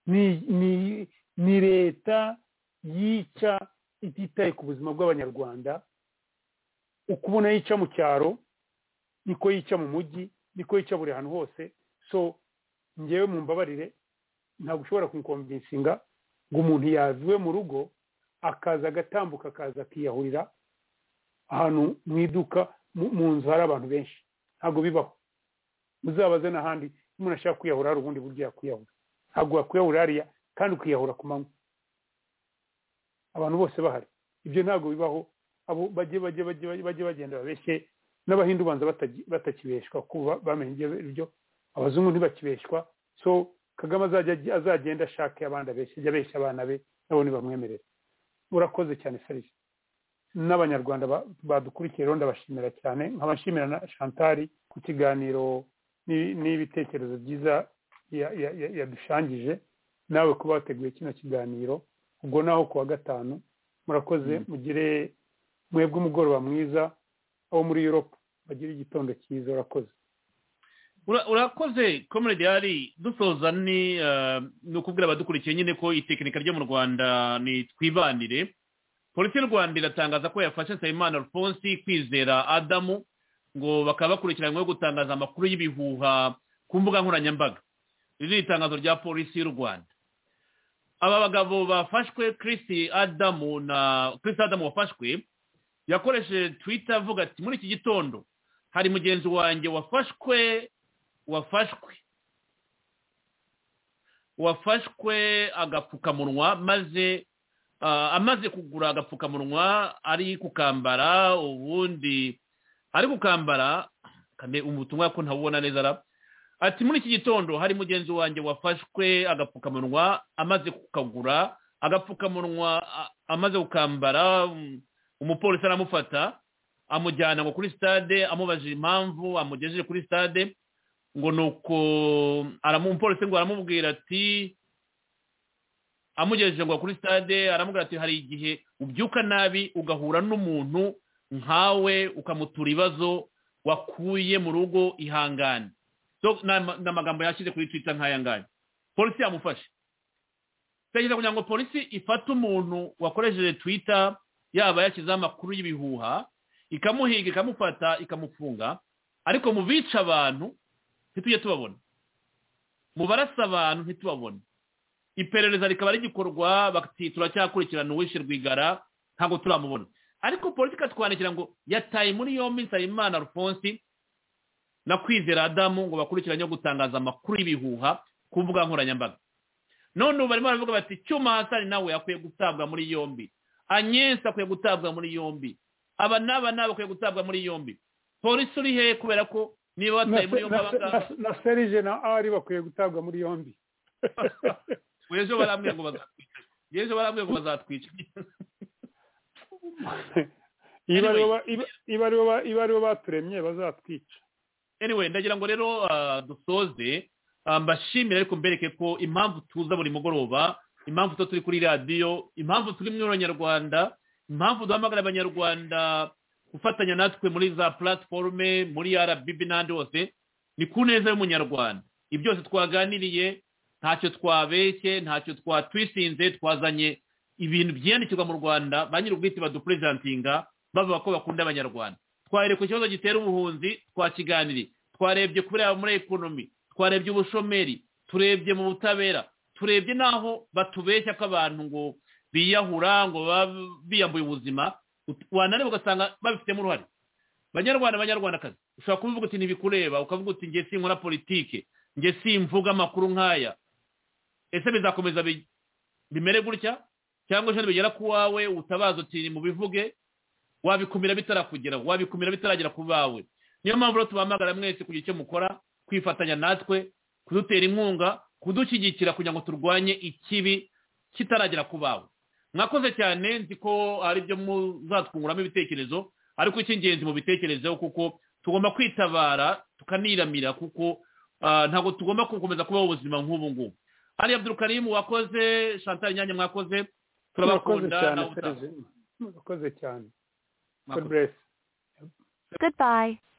ni leta yica ititaye ku buzima bw'abanyarwanda ukubona yica mu cyaro niko yica mu mujyi niko yica buri hantu hose so ngewe mu mbabarire ntabwo ushobora kumukonvinsinga ngo umuntu yaziwe mu rugo akaza agatambuka akaza akiyahurira ahantu mu iduka mu nzu hari abantu benshi ntabwo bibaho muzabaze n'ahandi umuntu ashaka kwiyahura hari ubundi buryo yakwiyahura ntabwo wakwiyahura hariya kandi ukiyahura ku manywa abantu bose bahari ibyo ntabwo bibaho abo bajye bagenda babeshye n'abahindu banza batakibeshwa kuba bamenye ibyo abazungu ntibakibeshwa so Kagame azagenda ashake abandi abeshya abana be nabo ntibamwemerere urakoze cyane Serge n'abanyarwanda badukurikiye rero ndabashimira cyane nkabashimira na Chantal ku kiganiro n'ibitekerezo byiza yadushangije nawe kuba wateguye kino kiganiro ubwo naho kuwa gatanu murakoze mugire mwebwe umugoroba mwiza aho muri Europe bagira igitondo cyiza urakoze urakoze comrade yari dusoza ni ukubwira abadukurikiye nyine ko itekinika ryo mu Rwanda ni twibanire polisi y'u Rwanda iratangaza ko yafashe Nsabimana Alphonse Kwizera Adamu ngo bakaba bakurikiranyweho gutangaza amakuru y'ibihuha ku mbuga nkoranyambaga iri ni itangazo rya polisi y'u Rwanda aba bagabo bafashwe Chris Adamu wafashwe yakoresheje Twitter avuga ati muri iki gitondo hari mugenzi wanjye wafashwe agapfukamunwa maze amaze kugura agapfukamunwa ari kukambara ubundi ari kukambara kane umutumwa ko ntabona neza ati muri iki gitondo hari mugenzi wanjye wafashwe agapfukamunwa amaze kukagura agapfukamunwa amaze kukambara umupolisi aramufata amujyana ngo kuri stade amubajije impamvu amugejeje kuri stade ngo nuko umupolisi ngo aramubwira ati amugejeje ngo kuri stade aramubwira ati hari igihe ubyuka nabi ugahura n'umuntu nkawe ukamutura ibibazo wakuye mu rugo ihangane so n'amagambo yashyize kuri Twitter nk'aya ngaya polisi yamufashe tegeza kugira ngo polisi ifate umuntu wakoresheje Twitter yaba yashyizeho amakuru y'ibihuha ikamuhiga ikamufata ikamufunga ariko mu bica abantu ntitujye tubabona mu barasa abantu ntitubabone iperereza rikaba rigikorwa bati turacyakurikirana uwishe Rwigara ntabwo turamubona ariko polisi ikatwandikira ngo yataye muri yombi Nsabimana Alphonse na Kwizera Adamu ngo bakurikiranye gutangaza amakuru y'ibihuha ku mbuga nkoranyambaga none ubu barimo baravuga bati Cyuma Hassan nawe akwiye gutabwa muri yombi Agnes akwiye gutabwa muri yombi aba bakwiye gutabwa muri yombi polisi uri he kubera ko niba wataye muri yombi abangaba na Serge na Ari bakwiye gutabwa muri yombi ejo barambwiye ngo bazatwica ibaribo baturemye bazatwica anyway ndagira ngo rero dusoze mbashimire ariko mbereke ko impamvu tuza buri mugoroba impamvu turi kuri radiyo impamvu turi muri Abanyarwanda impamvu duhamagara Abanyarwanda gufatanya natwe muri za platforme muri RBB n'andi hose ni ku neza y'umunyarwanda ibyo byose twaganiriye ntacyo twabeshye ntacyo twatwisinze twazanye ibintu byandikirwa mu Rwanda ba nyir'ubwite badupresentinga bavuga ko bakunda Abanyarwanda twarere ku kibazo gitera ubuhunzi twakiganiriye twarebye kubera muri economy twarebye ubushomeri turebye mu butabera turebye naho batubeshya ko abantu ngo biyahura ngo biyambuye ubuzima wanareba ugasanga babifitemo uruhare Banyarwandakazi ushobora kubivuga uti ntibikureba ukavuga uti nge sinkora politike nge simvuga amakuru nk'aya ese bizakomeza bimere gutya cyangwa ejo bigera ku wawe utabaza uti mu bivuge wabikumira bitarakugeraho wabikumira bitaragera ku bawe niyo mpamvu rero tubahamagara mwese kugira icyo mukora kwifatanya natwe kudutera inkunga kudushyigikira kugira ngo turwanye ikibi kitaragera ku bawe mwakoze cyane nzi ko ari byo muzatwunguramo ibitekerezo ariko icy'ingenzi mu bitekerezo kuko tugomba kwitabara tukaniramira kuko ntabwo tugomba gukomeza kubaho ubuzima nk'ubu ngubu Ali Abdulkarim wakoze Chantal Nyange mwakoze turabakunda mwakoze cyane God bless. Goodbye.